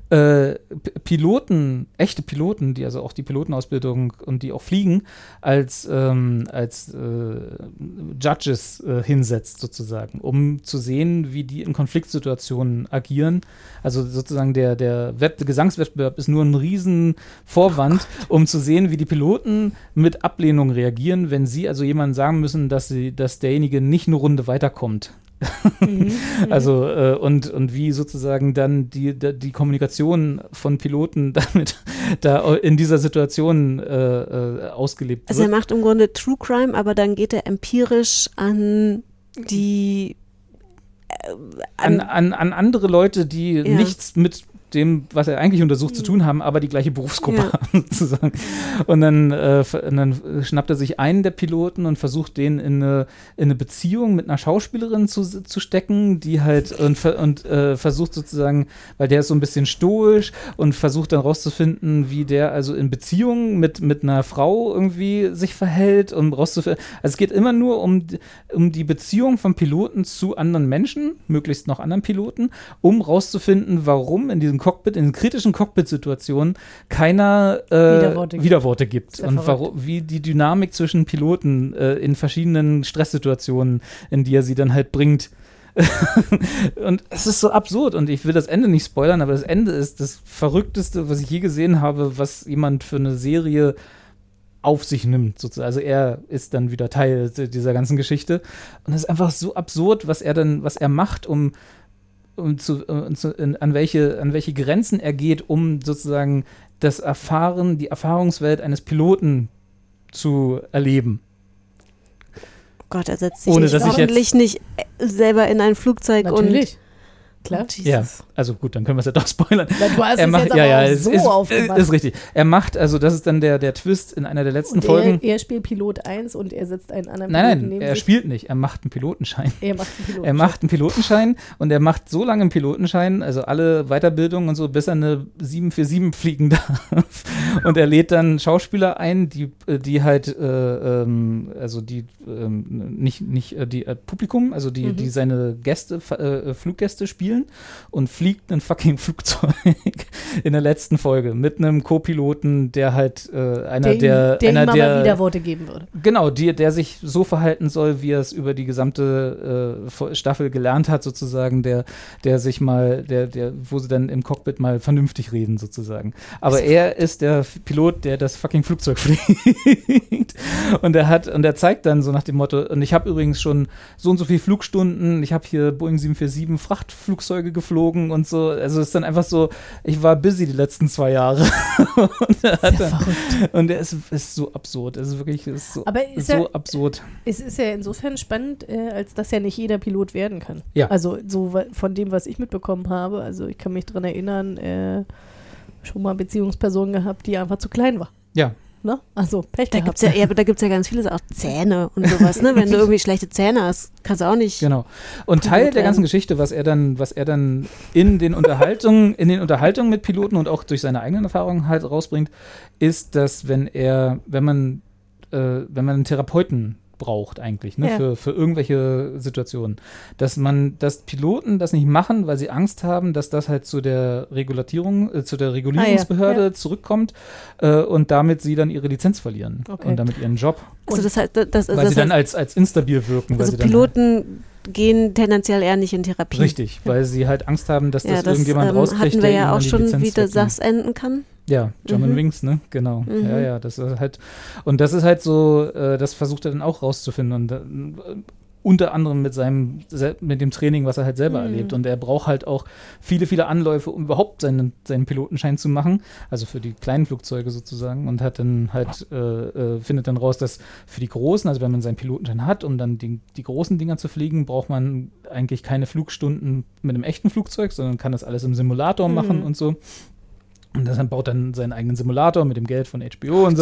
äh, P- Piloten, echte Piloten, die also auch die Pilotenausbildung und die auch fliegen, als, ähm, als äh, Judges äh, hinsetzt sozusagen, um zu sehen, wie die in Konfliktsituationen agieren. Also sozusagen der, der Wett- Gesangswettbewerb ist nur ein riesen Vorwand, oh um zu sehen, wie die Piloten mit Ablehnung reagieren, wenn sie also jemandem sagen müssen, dass sie, dass derjenige nicht eine Runde weiterkommt. Mhm, also äh, und, und wie sozusagen dann die, die Kommunikation von Piloten damit da in dieser Situation äh, äh, ausgelebt wird. Also er macht im Grunde True Crime, aber dann geht er empirisch an die äh, an, an, an andere Leute, die ja. nichts mit dem, was er eigentlich untersucht, zu tun haben, aber die gleiche Berufsgruppe ja. haben, sozusagen. Und dann, äh, und dann schnappt er sich einen der Piloten und versucht, den in eine, in eine Beziehung mit einer Schauspielerin zu, zu stecken, die halt und, und äh, versucht sozusagen, weil der ist so ein bisschen stoisch und versucht dann rauszufinden, wie der also in Beziehung mit, mit einer Frau irgendwie sich verhält, um rauszufinden. Also es geht immer nur um, um die Beziehung von Piloten zu anderen Menschen, möglichst noch anderen Piloten, um rauszufinden, warum in diesem Cockpit, in kritischen Cockpit-Situationen keiner äh, Widerworte gibt, Widerworte gibt. Und warum, wie die Dynamik zwischen Piloten äh, in verschiedenen Stresssituationen, in die er sie dann halt bringt. Und es ist so absurd und ich will das Ende nicht spoilern, aber das Ende ist das Verrückteste, was ich je gesehen habe, was jemand für eine Serie auf sich nimmt, sozusagen. Also er ist dann wieder Teil dieser ganzen Geschichte und es ist einfach so absurd, was er dann, was er macht, um Um zu, um zu, in, an, welche, an welche Grenzen er geht, um sozusagen das Erfahren, die Erfahrungswelt eines Piloten zu erleben. Gott, er setzt sich Ohne, nicht, dass ich ordentlich nicht selber in ein Flugzeug Natürlich. und Klar. Oh, ja, also gut, dann können wir es ja doch spoilern. Na, du hast er es macht, jetzt aber ja, ja, auch es so ist, aufgemacht. ist richtig. Er macht, also das ist dann der, der Twist in einer der letzten und Folgen. Er, er spielt Pilot eins und er setzt einen anderen nein, Piloten nein, neben er sich. spielt nicht, er macht einen Pilotenschein. Er macht einen Pilotenschein. Er macht einen Pilotenschein und er macht so lange einen Pilotenschein, also alle Weiterbildungen und so, bis er eine sieben vier sieben fliegen darf. Und er lädt dann Schauspieler ein, die, die halt, äh, ähm, also die, ähm, nicht, nicht äh, die äh, Publikum, also die, mhm. die seine Gäste, äh, Fluggäste spielen und fliegt ein fucking Flugzeug in der letzten Folge mit einem Co-Piloten, der halt äh, einer der, der einer ihm der aber Widerworte geben würde. Genau, die, der sich so verhalten soll, wie er es über die gesamte äh, Staffel gelernt hat, sozusagen, der, der sich mal, der, der, wo sie dann im Cockpit mal vernünftig reden, sozusagen. Aber er ist der Pilot, der das fucking Flugzeug fliegt. Und er hat, und er zeigt dann so nach dem Motto, und ich habe übrigens schon so und so viele Flugstunden, ich habe hier Boeing sieben vier sieben Frachtflugzeuge geflogen und so. Also es ist dann einfach so, ich war busy die letzten zwei Jahre. und er, hat dann, und er ist, ist so absurd. Es ist wirklich ist so, Aber ist so ja, absurd. Es ist ja insofern spannend, äh, als dass ja nicht jeder Pilot werden kann. Ja. Also so wa- von dem, was ich mitbekommen habe. Also ich kann mich daran erinnern, äh, schon mal Beziehungspersonen gehabt, die einfach zu klein war. Ja. Ne? Also Pech da gehabt. gibt's ja, ja, da gibt es ja ganz vieles, auch Zähne und sowas, ne? Wenn du irgendwie schlechte Zähne hast, kannst du auch nicht. Genau. Und Teil der werden. ganzen Geschichte, was er dann, was er dann in den Unterhaltungen, in den Unterhaltungen mit Piloten und auch durch seine eigenen Erfahrungen halt rausbringt, ist, dass wenn er, wenn man, äh, wenn man einen Therapeuten braucht eigentlich, ne, Ja. für, für irgendwelche Situationen. Dass man, dass Piloten das nicht machen, weil sie Angst haben, dass das halt zu der Regulatierung, äh, zu der Regulierungsbehörde Ah, ja. zurückkommt äh, und damit sie dann ihre Lizenz verlieren Okay. und damit ihren Job, Also das heißt, das, das, weil das sie dann heißt, als, als instabil wirken. Weil also sie dann Piloten gehen tendenziell eher nicht in Therapie. Richtig, weil sie halt Angst haben, dass das, Ja, das irgendjemand ähm, rauskriegt, hatten wir der ja ihnen auch dann die schon, Lizenz wie das wegnimmt. enden kann. Ja, German Mhm. Wings, ne? Genau. Mhm. Ja, ja, das ist halt, und das ist halt so, äh, das versucht er dann auch rauszufinden und äh, unter anderem mit seinem, se- mit dem Training, was er halt selber Mhm. erlebt. Und er braucht halt auch viele, viele Anläufe, um überhaupt seinen, seinen Pilotenschein zu machen, also für die kleinen Flugzeuge sozusagen, und hat dann halt, äh, äh, findet dann raus, dass für die großen, also wenn man seinen Pilotenschein hat, um dann die, die großen Dinger zu fliegen, braucht man eigentlich keine Flugstunden mit einem echten Flugzeug, sondern kann das alles im Simulator Mhm. machen und so. Und das baut dann seinen eigenen Simulator mit dem Geld von H B O und so.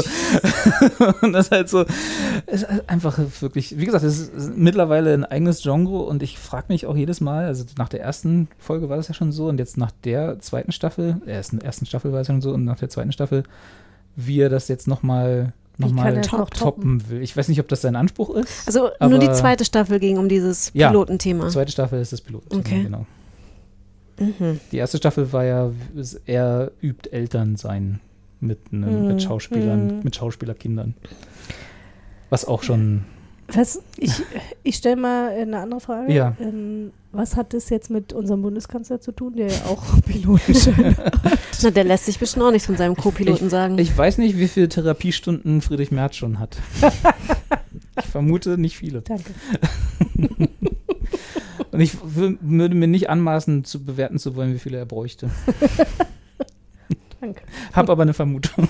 Und das ist halt so, es ist einfach wirklich, wie gesagt, es ist mittlerweile ein eigenes Genre und ich frage mich auch jedes Mal, also nach der ersten Folge war das ja schon so und jetzt nach der zweiten Staffel, der ersten, ersten Staffel war es ja schon so und nach der zweiten Staffel, wie er das jetzt nochmal Wie kann nochmal er es noch toppen will. Ich weiß nicht, ob das sein Anspruch ist. Also aber nur die zweite Staffel ging um dieses Ja, Pilotenthema. Die zweite Staffel ist das Pilot. Okay. Genau. Mhm. Die erste Staffel war ja, er übt Elternsein mit, einem, Mhm. mit Schauspielern, Mhm. mit Schauspielerkindern. Was auch schon, Was, ich ich stelle mal eine andere Frage. Ja. Ähm, was hat das jetzt mit unserem Bundeskanzler zu tun, der ja auch Pilotenschein hat? Na, der lässt sich bestimmt auch nichts von seinem Co-Piloten sagen. ich weiß nicht, wie viele Therapiestunden Friedrich Merz schon hat. Ich vermute nicht viele. Danke. Und ich wür- würde mir nicht anmaßen, zu bewerten zu wollen, wie viele er bräuchte. Danke. Hab aber eine Vermutung.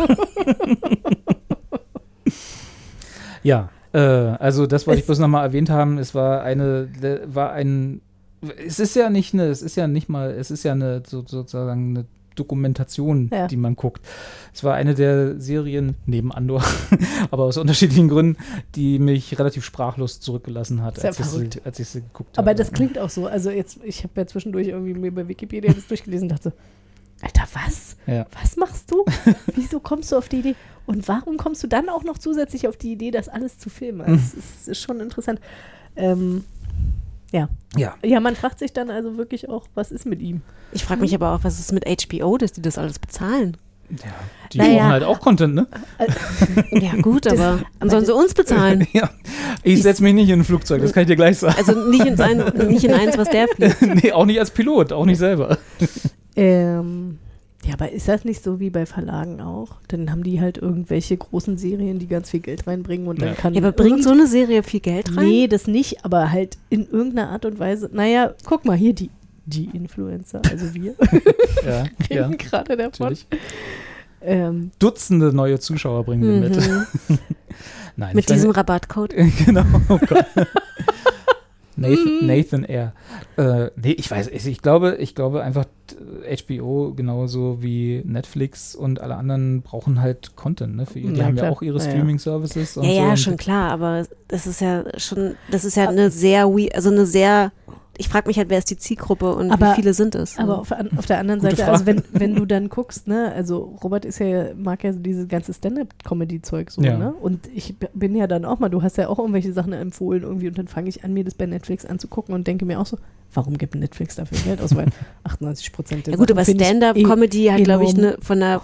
Ja, äh, also das wollte ich Es- bloß nochmal erwähnt haben. Es war eine, le- war ein, es ist ja nicht eine, es ist ja nicht mal, es ist ja eine so, sozusagen eine Dokumentation, Ja. die man guckt. Es war eine der Serien, neben Andor, aber aus unterschiedlichen Gründen, die mich relativ sprachlos zurückgelassen hat, Ist ja als ich, sie, verrückt. als ich sie geguckt Aber habe. das klingt auch so. Also jetzt, ich habe ja zwischendurch irgendwie mir bei Wikipedia das durchgelesen und dachte so, Alter, was? Ja. Was machst du? Wieso kommst du auf die Idee? Und warum kommst du dann auch noch zusätzlich auf die Idee, das alles zu filmen? Also es ist, ist schon interessant. Ähm, ja. Ja. Ja, man fragt sich dann also wirklich auch, was ist mit ihm? Ich frage mich aber auch, was ist mit H B O, dass die das alles bezahlen? Ja, die Naja. brauchen halt auch Content, ne? Ja gut, Das- aber dann aber sollen sie das- uns bezahlen. Ja. Ich setze mich nicht in ein Flugzeug, das kann ich dir gleich sagen. Also nicht in, ein, nicht in eins, was der fliegt. Nee, auch nicht als Pilot, auch nicht selber. Ähm, ja, aber ist das nicht so wie bei Verlagen auch? Dann haben die halt irgendwelche großen Serien, die ganz viel Geld reinbringen und dann Ja. kann Ja, aber bringt so eine Serie viel Geld rein? Nee, das nicht, aber halt in irgendeiner Art und Weise. Naja, guck mal, hier die, die Influencer, also wir, Ja, ja, reden gerade davon. natürlich. Ähm, Dutzende neue Zuschauer bringen wir mit. Mhm. Nein, Mit ich weiß diesem nicht- Rabattcode. Genau, oh Gott. Nathan, Mhm. Nathan Air. Äh, nee, ich weiß, ich, ich glaube, ich glaube einfach, äh, H B O genauso wie Netflix und alle anderen brauchen halt Content, ne? Für, die Na haben ja klar. auch ihre Ja, ja. Streaming-Services und Ja, so. ja, und schon klar, aber das ist ja schon, das ist ja eine sehr, we- also eine sehr, ich frage mich halt, wer ist die Zielgruppe und Aber- wie viele sind es? aber auf, an- auf der anderen Gute Seite, also Frage. wenn, wenn du dann guckst, ne, also Robert ist ja, mag ja so dieses ganze Stand-Up-Comedy-Zeug so, Ja. ne? Und ich b- bin ja dann auch mal, du hast ja auch irgendwelche Sachen empfohlen irgendwie und dann fange ich an, mir das bei Netflix anzugucken und denke mir auch so, warum gibt Netflix dafür Geld aus? Weil achtundneunzig Prozent der Ja gut, Sachen aber finde ich Stand-Up-Comedy hat, glaube ich, enorm. ne, von der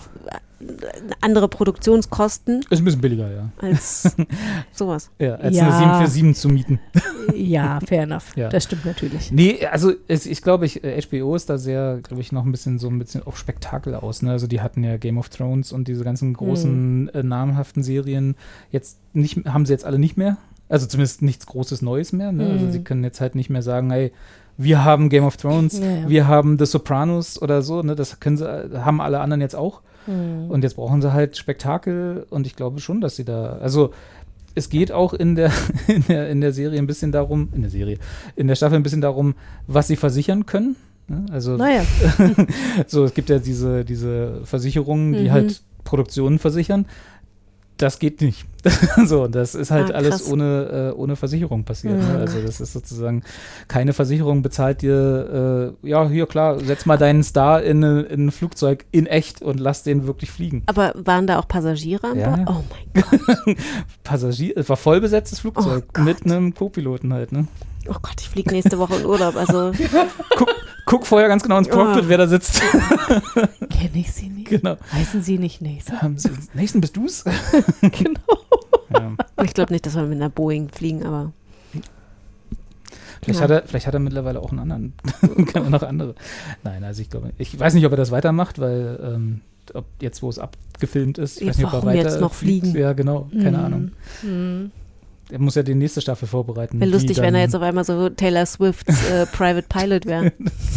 andere Produktionskosten ist ein bisschen billiger, ja. als sowas. Ja, als Ja. eine sieben für sieben zu mieten. Ja, fair enough. Ja. Das stimmt natürlich. Nee, also es, ich glaube, ich, äh, H B O ist da sehr, glaube ich, noch ein bisschen so ein bisschen auf Spektakel aus. Ne? Also die hatten ja Game of Thrones und diese ganzen großen, äh, namhaften Serien. Jetzt nicht, haben sie jetzt alle nicht mehr. Also zumindest nichts Großes Neues mehr. Ne? Also Mhm. sie können jetzt halt nicht mehr sagen, hey, wir haben Game of Thrones, Ja, ja. wir haben The Sopranos oder so. Ne? Das können sie, äh, haben alle anderen jetzt auch. Mhm. Und jetzt brauchen sie halt Spektakel und ich glaube schon, dass sie da, also es geht auch in der, in der, in der Serie ein bisschen darum, in der Serie, in der Staffel ein bisschen darum, was sie versichern können. Ne? Also Naja, so, es gibt ja diese, diese Versicherungen, die Mhm. halt Produktionen versichern. Das geht nicht. So, das ist halt Ah, alles krass. ohne, äh, ohne Versicherung passiert. Mhm. Ne? Also das ist sozusagen, keine Versicherung bezahlt dir, äh, ja, hier klar, setz mal deinen Star in, eine, in ein Flugzeug in echt und lass den wirklich fliegen. Aber waren da auch Passagiere an Ja, Bord? ja. Oh mein Gott. Passagier, es war voll besetztes Flugzeug Oh Gott. mit einem Co-Piloten halt, ne? Oh Gott, ich fliege nächste Woche in Urlaub. Also Guck, guck vorher ganz genau ins Cockpit, Oh. wer da sitzt. kenne ich sie nicht. Genau. Heißen sie nicht Nathan? Ähm, so, Nathan, bist du's? Genau. Ja. ich glaube nicht, dass wir mit einer Boeing fliegen, aber Vielleicht, Ja. hat er, vielleicht hat er mittlerweile auch einen anderen. Kann er noch andere. Nein, also ich glaube, ich weiß nicht, ob er das weitermacht, weil ähm, ob jetzt, wo es abgefilmt ist, ich Ja, weiß nicht, ob er warum weiter jetzt noch fliegt. fliegen? Ja, genau, keine Mhm. Ahnung. Mhm. Er muss ja die nächste Staffel vorbereiten. wäre die lustig, wenn dann er jetzt auf einmal so Taylor Swifts äh, Private Pilot wäre.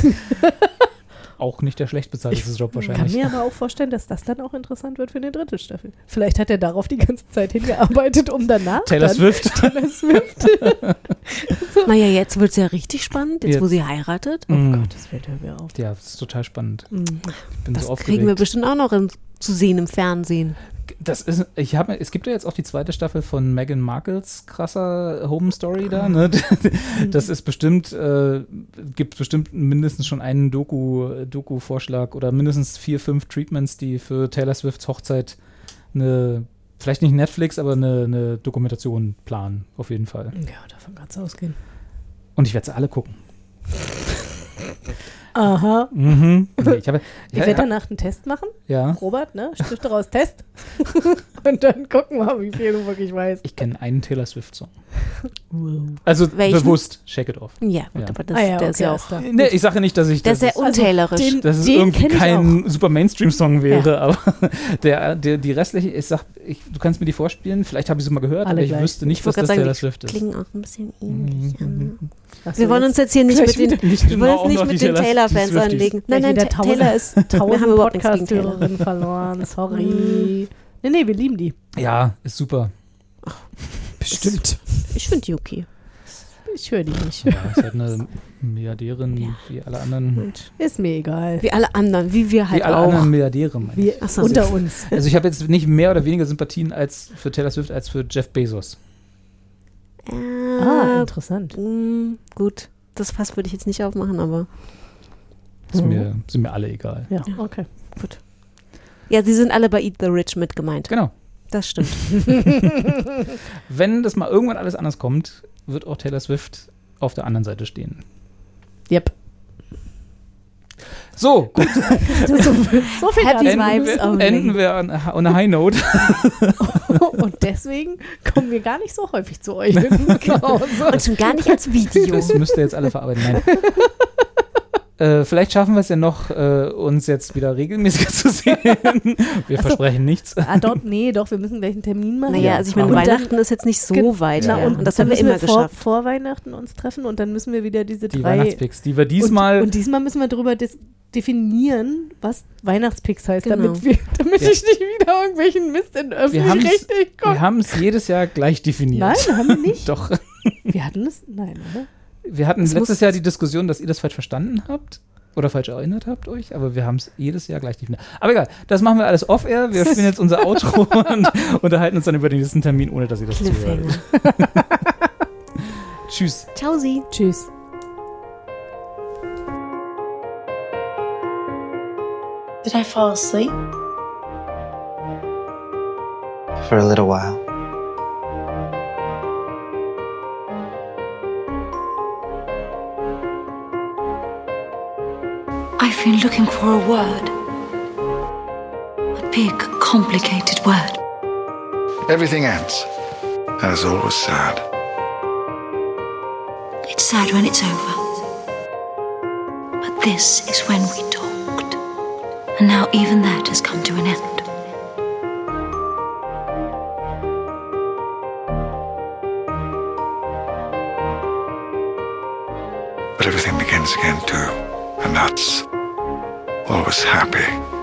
auch nicht der schlecht bezahlteste Job Kann wahrscheinlich. mir aber auch vorstellen, dass das dann auch interessant wird für eine dritte Staffel. Vielleicht hat er darauf die ganze Zeit hingearbeitet, um danach Taylor dann Swift. Taylor Swift. Naja, jetzt wird es ja richtig spannend, jetzt, wo Jetzt. sie heiratet. Oh Mm. Gott, das fällt mir auf. Ja, das ist total spannend. Mhm. Ich bin Das so kriegen wir aufgeregt. bestimmt auch noch in, zu sehen im Fernsehen. Das ist, ich habe, es gibt ja jetzt auch die zweite Staffel von Meghan Markles krasser Home Story da. Ne? Das ist bestimmt, äh, gibt bestimmt mindestens schon einen Doku, Doku-Vorschlag oder mindestens vier, fünf Treatments, die für Taylor Swifts Hochzeit eine, vielleicht nicht Netflix, aber eine, eine Dokumentation planen, auf jeden Fall. Ja, davon kann es ausgehen. Und ich werde sie alle gucken. Aha. Mhm. Nee, ich habe, Ich werde danach einen Test machen. ja. Robert, ne? Stifte raus, Test. Und dann gucken wir, wie viel du wirklich weißt. Ich kenne einen Taylor Swift-Song. Also Welchen? bewusst, Shake It Off. Ja, gut, Ja. aber das, Ah ja, der ist okay, ja alles auch, klar. Nee, ich sage nicht, dass ich der das ist sehr untailerisch. den- dass es Den irgendwie kenn ich kein super Mainstream-Song wäre, aber der, der, die restliche, ich sag, ich, du kannst mir die vorspielen, vielleicht habe ich sie mal gehört, Alle aber ich gleich. wüsste nicht, ich was wollte das gerade Taylor sagen, Swift die ist. klingen auch ein bisschen ähnlich. an. Ach so, Wir wollen uns jetzt hier nicht gleich mit den, wieder- nicht wir wollen genau uns nicht auch noch mit die den Taylor- Taylor-Fans die Swifties. anlegen. Gleich Nein, nein, wieder Ta- tausend- Taylor ist, wir haben tausend überhaupt nichts gegen Taylor. Podcast-Hörerinnen verloren. Sorry. Nee, nee, wir lieben die. Ja, ist super. Bestimmt. Ich finde die okay. Ich höre die nicht. Ja, ist halt eine Milliardärin, wie alle anderen. Ist mir egal. Wie alle anderen, wie wir halt Wie alle auch. anderen Milliardäre, meine ich. Wir Ach so, unter so. uns. Also ich habe jetzt nicht mehr oder weniger Sympathien als für Taylor Swift als für Jeff Bezos. Ah, Äh, interessant. mh, gut, das Fass würde ich jetzt nicht aufmachen, aber Ist Mhm. mir, sind mir alle egal. Ja, okay. Gut. ja, sie sind alle bei Eat the Rich mit gemeint. Genau. Das stimmt. Wenn das mal irgendwann alles anders kommt, wird auch Taylor Swift auf der anderen Seite stehen. Yep. So, gut. So, so viel Happy dazu. Vibes wir, only. enden wir on a, on a high note. Und deswegen kommen wir gar nicht so häufig zu euch nach Hause. Und schon gar nicht als Video. Das müsst ihr jetzt alle verarbeiten. Nein. Äh, vielleicht schaffen wir es ja noch, äh, uns jetzt wieder regelmäßiger zu sehen. Wir versprechen nichts. Ah, dort, nee, doch, wir müssen gleich einen Termin machen. Naja, also ich meine, Und dann- Weihnachten ist jetzt nicht so Ge- weit. Na, her. und, Und das dann haben wir müssen immer vor, geschafft. vor Weihnachten uns treffen und dann müssen wir wieder diese Die drei... Weihnachtspicks, die wir diesmal. Und, und diesmal müssen wir darüber dis- definieren, was Weihnachtspicks heißt, Genau. damit, wir, damit Ja. ich nicht wieder irgendwelchen Mist in wir haben es öffentlich-rechtlich komme. wir haben's jedes Jahr gleich definiert. Nein, haben wir nicht. Doch. Wir hatten es, nein, oder? Wir hatten Es letztes muss- Jahr die Diskussion, dass ihr das falsch verstanden habt. Oder falsch erinnert habt euch, aber wir haben es jedes Jahr gleich definiert. Aber egal, das machen wir alles off-air. Wir spielen jetzt unser Outro und unterhalten uns dann über den nächsten Termin, ohne dass ihr das zuhört. Cliffhanger. Tschüss. Ciao, Sie. Tschüss. Did I fall asleep? For a little while. I've been looking for a word. A big, complicated word. Everything ends, and it's always sad. It's sad when it's over. But this is when we talked. And now even that has come to an end. But everything begins again too, and that's always happy.